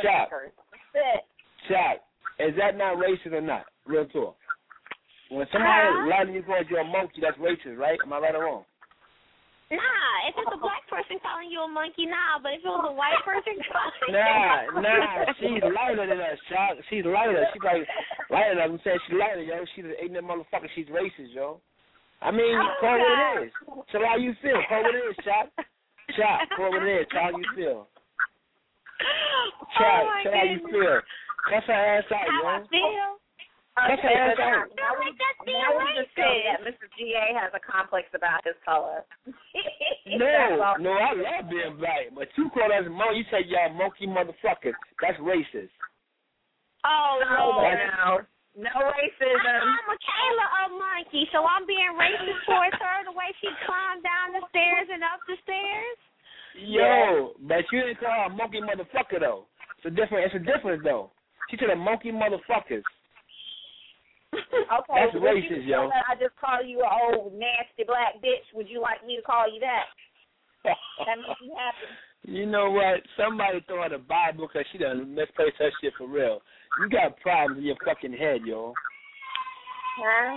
Chop, is that not racist or not? Real talk. When somebody lying to you calls you a monkey, that's racist, right? Am I right or wrong? Nah, if it's a black person calling you a monkey, nah. But if it was a white person calling Nah, she's lighter than us, Chuck. She's lighter. She's like lighter than us. I'm saying she's lighter, yo. She's an ignorant motherfucker. She's racist, yo. I mean, call it what it is. So how you feel? Call what it is, Chuck. Chuck, call what it is. How you feel? Chuck, tell how you feel. Cuss her ass out, yo. How I feel? Cuss her ass out. Now we just say that Mr. G.A. has a complex about his color. No, I love being black, but you call us monkey. You say y'all monkey motherfuckers. That's racist. Oh, no. No racism. Michaela a monkey, so I'm being racist towards her the way she climbed down the stairs and up the stairs? Yo, but you didn't call her a monkey motherfucker, though. It's a difference, though. She said a monkey motherfuckers. Okay, that's racist, yo. I just call you an old nasty black bitch. Would you like me to call you that? That makes you happy. You know what? Somebody throw out a Bible because she done misplaced her shit for real. You got problems in your fucking head, yo. Huh?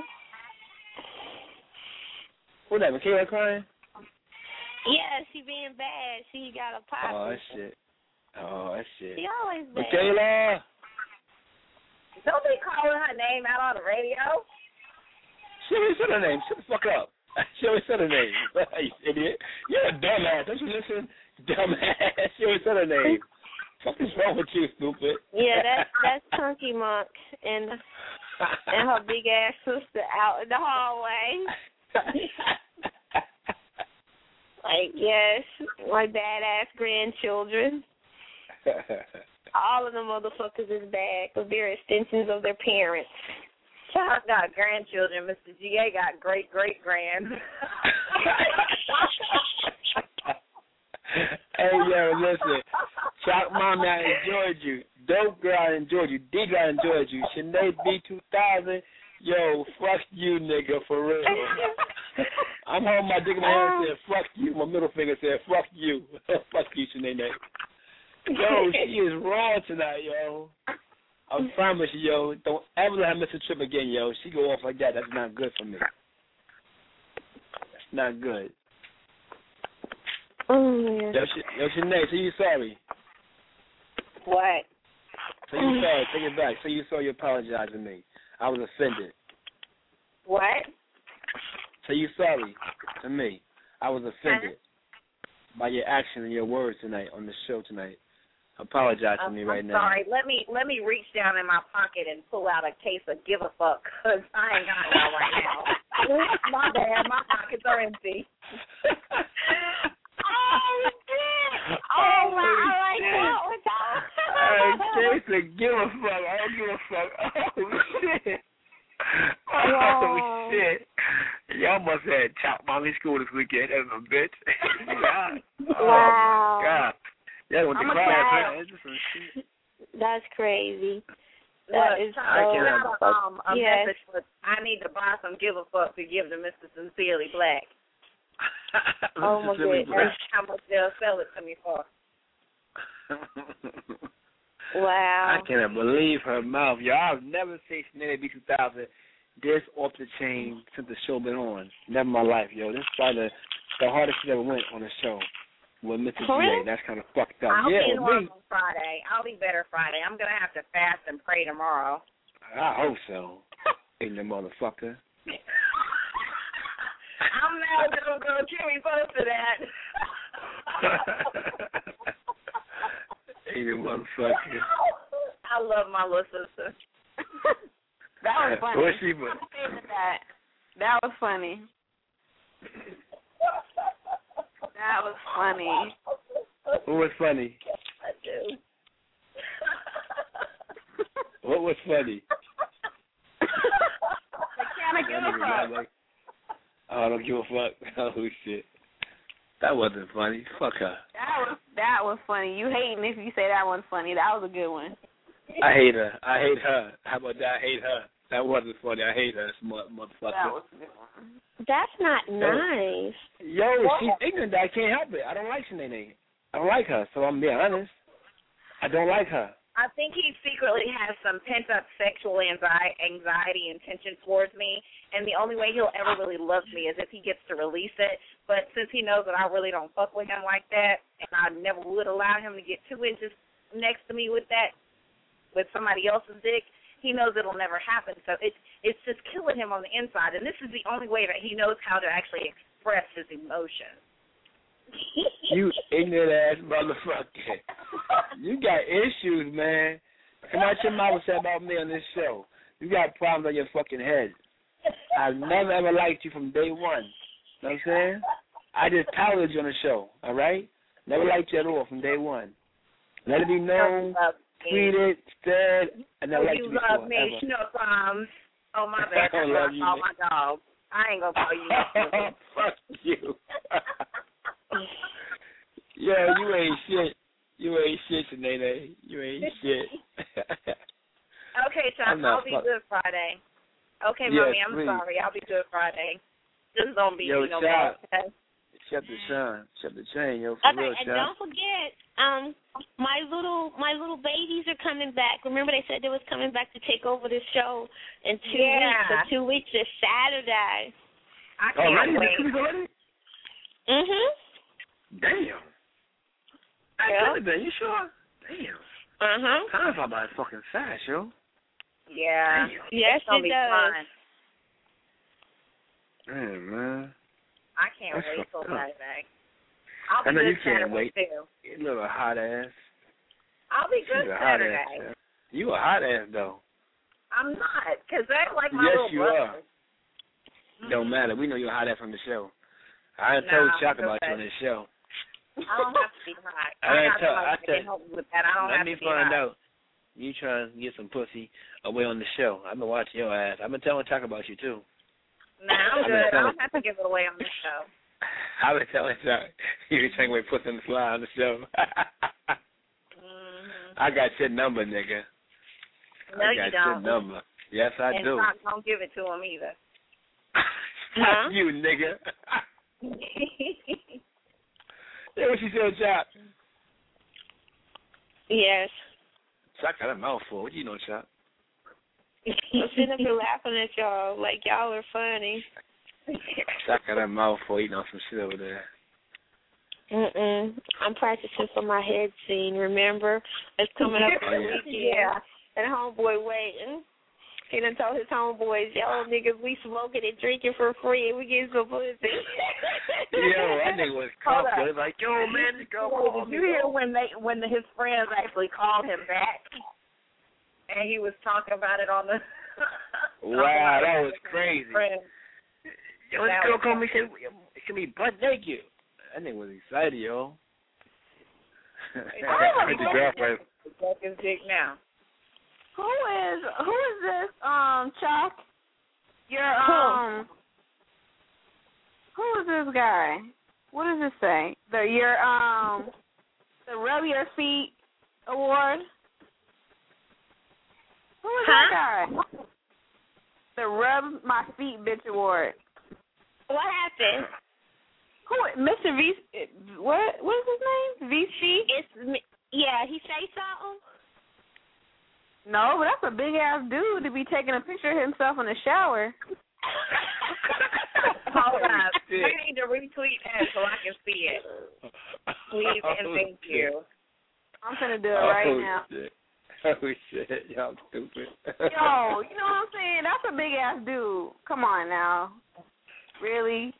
What that, Michaela crying? Yeah, she being bad. She got a pop. Oh, that shit. She always bad. Michaela! Don't be calling her name out on the radio. She always said her name. Shut the fuck up. She always said her name. You idiot. You're a dumbass. Don't you listen? Dumbass. She always said her name. What is wrong with you, stupid? Yeah, that's Chunky Monk and her big ass sister out in the hallway. Like, yes, my badass grandchildren. All of the motherfuckers is bad because they're extensions of their parents. Chuck got grandchildren. Mr. G.A. got great-great-grands. Hey, yo, listen. Chuck Mommy, I enjoyed you. Dope Girl, I enjoyed you. D Girl, I enjoyed you. Sinead B2000, yo, fuck you, nigga, for real. I'm holding my dick in my hand and saying, fuck you. My middle finger said, fuck you. Fuck you, Sinead. Yo, she is raw tonight, yo. I promise you, yo. Don't ever let her miss a trip again, yo. She go off like that. That's not good for me. That's not good. Oh, man. Yo, Sinead, so you sorry. What? So you sorry. Take it back. So you sorry, you apologize to me. I was offended. What? So you sorry to me. I was offended by your action and your words tonight on the show tonight. Apologize to me right now. Sorry. Let me reach down in my pocket and pull out a case of Give a Fuck because I ain't got no right now. My bad. My pockets are empty. Oh, shit. Oh, wow. I like that. Jason, give a fuck. I don't give a fuck. Oh, shit. Wow. Oh, shit. Y'all must have had Chop Mommy school this weekend. That's a bitch. Wow. Oh, God. Y'all went to class. That's crazy. That is a message for I need to buy some give a fuck to give to Mr. Sincerely Black. Oh my goodness. That's how much they'll sell it to me for. Wow. I cannot believe her mouth. Y'all, I've never seen Sinead B2000 this off the chain since the show been on. Never in my life, yo. This is probably the hardest shit ever went on the show with Mr. Sinead. That's kind of fucked up. I'll be normal Friday. I'll be better Friday. I'm going to have to fast and pray tomorrow. I hope so. Ignorant motherfucker. I'm not going to kill me close to that. Ignorant motherfucker. I love my little sister. That was funny. What's she? That was funny. That was funny. What was funny? I do. What was funny? I can't give a fuck. I don't give a fuck. Oh, shit. That wasn't funny. Fuck her. That was funny. You hating if you say that one's funny. That was a good one. I hate her. I hate her. How about that? I hate her. That wasn't funny. I hate her, motherfucker. That was a good one. That's not nice. Yo, she's ignorant. I can't help it. I don't like Sinead. I don't like her, so I'm being honest. I don't like her. I think he secretly has some pent-up sexual anxiety and tension towards me, and the only way he'll ever really love me is if he gets to release it. But since he knows that I really don't fuck with him like that, and I never would allow him to get 2 inches next to me with somebody else's dick, he knows it'll never happen. So it's just killing him on the inside, and this is the only way that he knows how to actually express his emotions. You ignorant ass motherfucker. You got issues, man. Come out your mouth and say about me on this show. You got problems on your fucking head. I've never ever liked you from day one. You know what I'm saying? I just touted you on the show, all right? Never liked you at all from day one. Let it be known, tweeted, said, I never liked you before. You love me, Schnookums. Oh, my bad. I don't love you. Oh, my dog. I ain't going to call you. Fuck you. Yo, you ain't shit. You ain't shit, Nene. You ain't shit. Okay, Chuck, I'll be good Friday. Okay, yes, Mommy, I'm sorry. I'll be good Friday. Just don't be no bad. Okay? Shut the sun. Shut the chain, yo. Okay, and don't forget, my little babies are coming back. Remember they said they was coming back to take over the show in 2 weeks. So 2 weeks is Saturday. I can't wait. Already? Mhm. Damn. You sure? Damn. Time fly by fucking fast, yo. Yeah. Damn. Yes, it does. Fun. Man, man. I can't wait till Saturday. I know you can't Saturday wait. Too. You little hot ass. I'll be good Saturday. Ass, you a hot ass, though. I'm not, because that's like my yes, little you brother. are. Don't matter. We know you're a hot ass from the show. I told Chuck about you on this show. I don't have to be hot. I can help with that. I don't have to be hot. Let me find out. You trying to get some pussy away on the show. I've been watching your ass. I've been telling Chuck about you, too. Nah, I'm good. I don't have to give it away on the show. I've been telling Chuck you trying to pussy on the fly on the show. I got your number, nigga. No, I got you don't. your number. Yes, I do. And don't give it to him either. You, nigga. Yeah, what she said, Chuck? Yes. Chuck got a mouthful. What do you know, Chuck? I'm sitting up here laughing at y'all like y'all are funny. Chuck got a mouthful eating on some shit over there. I'm practicing for my head scene, remember? It's coming up this weekend. Yeah. And homeboy waiting. He done told his homeboys, y'all niggas, we smoking and drinking for free and we getting some pussy. Yo, that nigga was confident. Like, yo, man, the girl called me. Did you hear when his friends actually called him back? And he was talking about it on the... Wow, that was crazy. Yo, this girl called me and said, it can be butt naked. That nigga was excited, yo. suck his dick now. Who is this, Chuck? Who is this guy? What does it say? The Rub Your Feet Award? Who is that guy? The Rub My Feet Bitch Award. What happened? Who? Mr. V? What is his name? VC? Yeah, he say something? No, but that's a big ass dude to be taking a picture of himself in the shower. Hold on. We need to retweet that so I can see it. Please and thank you. I'm gonna do it right now. Shit. Oh shit, y'all stupid. Yo, you know what I'm saying? That's a big ass dude. Come on now. Really?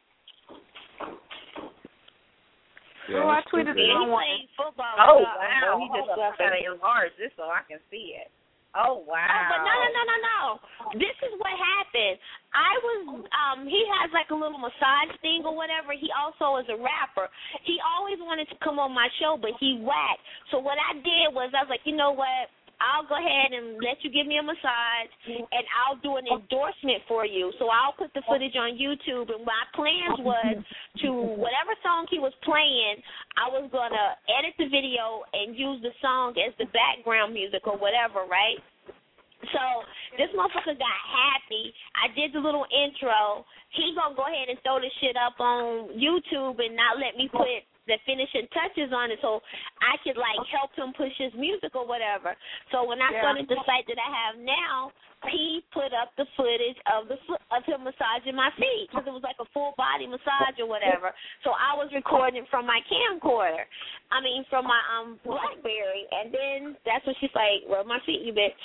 Yeah, I tweeted someone. Football. Oh wow! He just got to enlarge this so I can see it. Oh wow! Oh, but no. This is what happened. He has like a little massage thing or whatever. He also is a rapper. He always wanted to come on my show, but he whacked. So what I did was I was like, you know what? I'll go ahead and let you give me a massage, and I'll do an endorsement for you. So I'll put the footage on YouTube, and my plans was to, whatever song he was playing, I was going to edit the video and use the song as the background music or whatever, right? So this motherfucker got happy. I did the little intro. He going to go ahead and throw this shit up on YouTube and not let me put the finishing touches on it so I could, like, help him push his music or whatever. So when I started the site that I have now, he put up the footage of him massaging my feet because it was like a full-body massage or whatever. So I was recording from my camcorder. From my BlackBerry. And then that's when she's like, rub my feet, you bitch.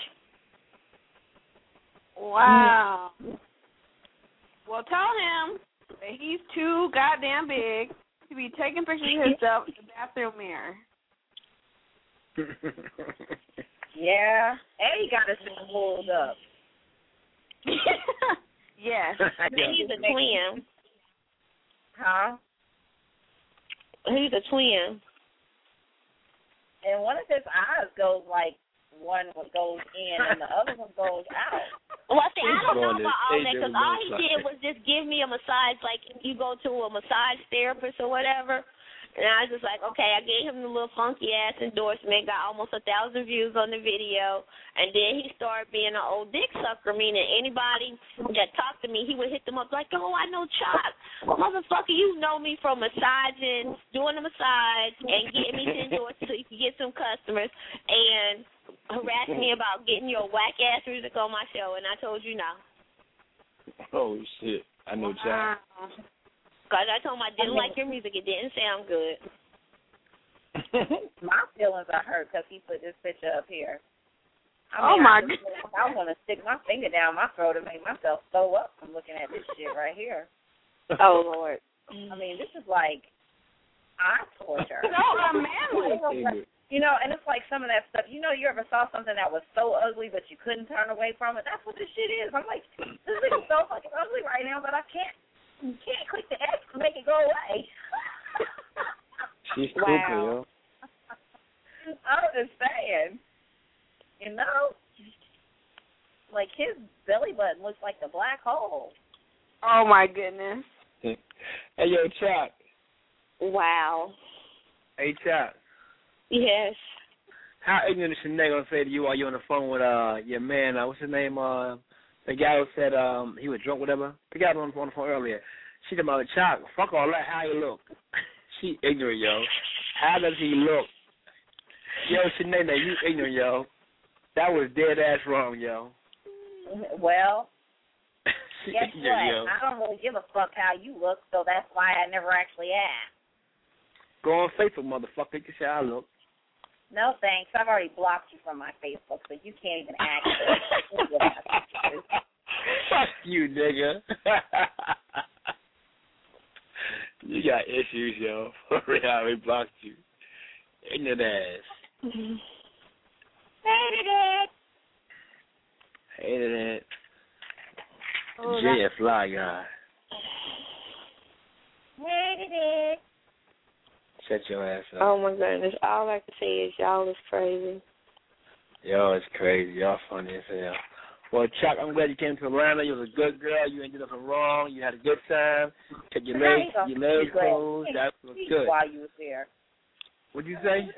Wow. Well, tell him that he's too goddamn big to be taking pictures of himself in the bathroom mirror. Yeah. And he got his pulled up. Yes. And he's a twin. Huh? He's a twin. And one of his eyes goes like, one goes in and the other one goes out. Well, see, I don't know about all that because all he did was just give me a massage, like you go to a massage therapist or whatever. And I was just like, okay, I gave him the little funky-ass endorsement, got almost 1,000 views on the video, and then he started being an old dick sucker, meaning anybody that talked to me, he would hit them up like, oh, I know Chuck. Motherfucker, you know me from massaging, doing a massage, and getting me to endorse so you can get some customers, and harass me about getting your whack-ass music on my show, and I told you no. Oh, shit. I know Chuck. Because I told him I didn't like your music. It didn't sound good. My feelings are hurt because he put this picture up here. I want to stick my finger down my throat and make myself throw up from looking at this shit right here. Oh, Lord. This is like eye torture. So unmanly. You know, and it's like some of that stuff. You know, you ever saw something that was so ugly but you couldn't turn away from it? That's what this shit is. I'm like, this thing is so fucking ugly right now, but I can't click the X to make it go away. She's stupid, yo. I'm just saying. You know? Like, his belly button looks like the black hole. Oh, my goodness. Hey, yo, Chuck. Wow. Hey, Chuck. Yes. How ignorant is Sinead going to say to you while you're on the phone with your man, what's his name, the guy who said he was drunk, whatever. The guy on the phone earlier. She talking about Chuck. Fuck all that. How you look? She ignorant, yo. How does he look? Yo, Sinead, you ignorant, yo. That was dead ass wrong, yo. Well, guess ignorant, what? yo. I don't really give a fuck how you look, so that's why I never actually asked. Go on Facebook, motherfucker. You can say I look. No, thanks. I've already blocked you from my Facebook, so you can't even access. Fuck you, nigga. You got issues, yo. For real, we blocked you. Ignorant ass. Hated it. Oh, Jay a fly guy. Hated it. Shut your ass up. Oh, my goodness. All I can say is y'all is crazy. Yo, it's crazy. Y'all funny as hell. Well, Chuck, I'm glad you came to Atlanta. You was a good girl. You ain't did nothing wrong. You had a good time. Kept your legs closed. That was good. While you was there. What'd you say?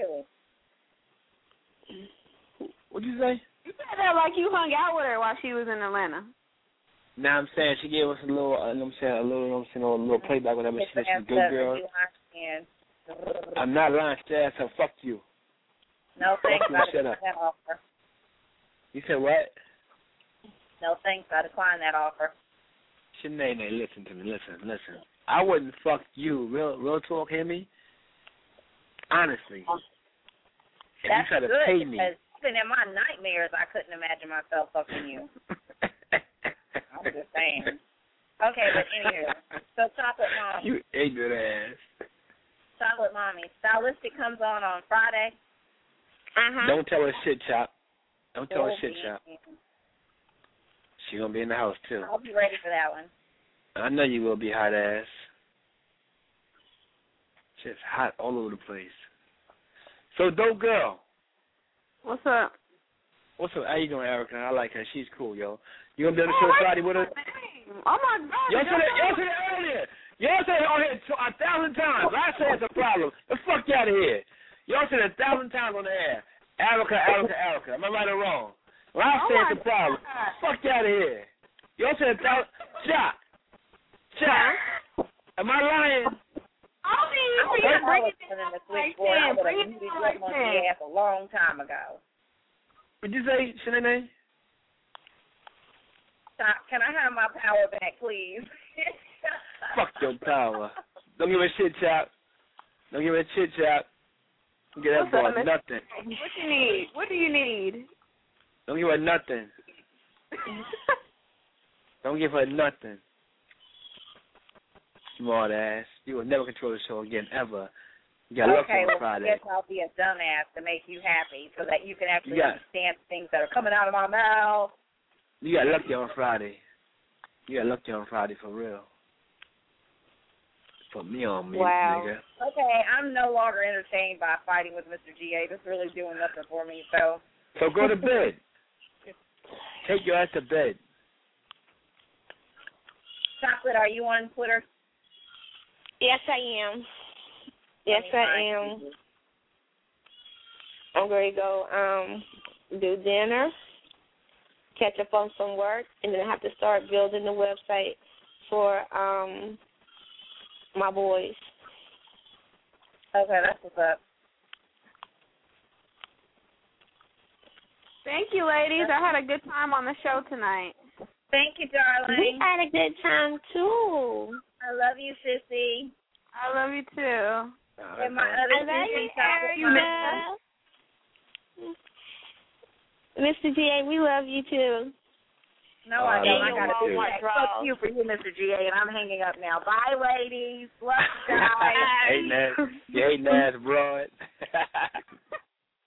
What'd you say? You said that like you hung out with her while she was in Atlanta. Now I'm saying she gave us a little, a little playback, whatever. She said she's a good girl. I'm not lying, Chad, so fuck you. No thanks, I shut decline up. that offer. You said what? No thanks, I decline that offer. Shanae, listen to me, listen. I wouldn't fuck you. Real talk, hear me? Honestly. If you try to good, pay me. Even in my nightmares, I couldn't imagine myself fucking you. I'm just saying. Okay, but anywho, so Chocolate Mommy. You ignorant ass. Chocolate Mommy. Stylistic comes on Friday. Don't tell her shit, Chop. Don't tell her shit, Chop. She gonna be in the house too. I'll be ready for that one. I know you will be, hot ass. Shit's hot all over the place. So, dope girl. What's up? What's up? How you doing, Erica? I like her. She's cool, yo. You gonna be on the show Friday with her? Oh my God! Y'all said it earlier. Y'all said it on here 1,000 times. I said it's a problem. The fuck you out of here. Y'all said it 1,000 times on the air. Erica. Am I right or wrong? Well, I said it's a problem. Fuck you out of here. Y'all said 1,000. Chop. Am I lying? I would have muted your monkey ass a long time ago. What'd you say, Shanae? Can I have my power back, please? Fuck your power. Don't give a shit, Chop. Don't give a shit, Chop. Don't give that boy nothing. What you need? What do you need? Don't give her nothing. Don't give her nothing. Smart ass. You will never control the show again, ever. You got lucky on Friday. I guess I'll be a dumbass to make you happy so that you can actually understand things that are coming out of my mouth. You got lucky on Friday. You got lucky on Friday for real. Put me on me, nigga. Okay, I'm no longer entertained by fighting with Mr. G.A. This is really doing nothing for me, so. So go to bed. Take your ass to bed. Chocolate, are you on Twitter? Yes, I am. Yes, I am. I'm going to go do dinner, catch up on some work, and then I have to start building the website for my boys. Okay, that's what's up. Thank you, ladies. I had a good time on the show tonight. Thank you, darling. We had a good time, too. I love you, sissy. I love you, too. And my other sissy, Mr. G.A., we love you, too. No, I don't. I got to do that. Fuck you for you, Mr. G.A., and I'm hanging up now. Bye, ladies. Love you guys. Hey, Naz, broad.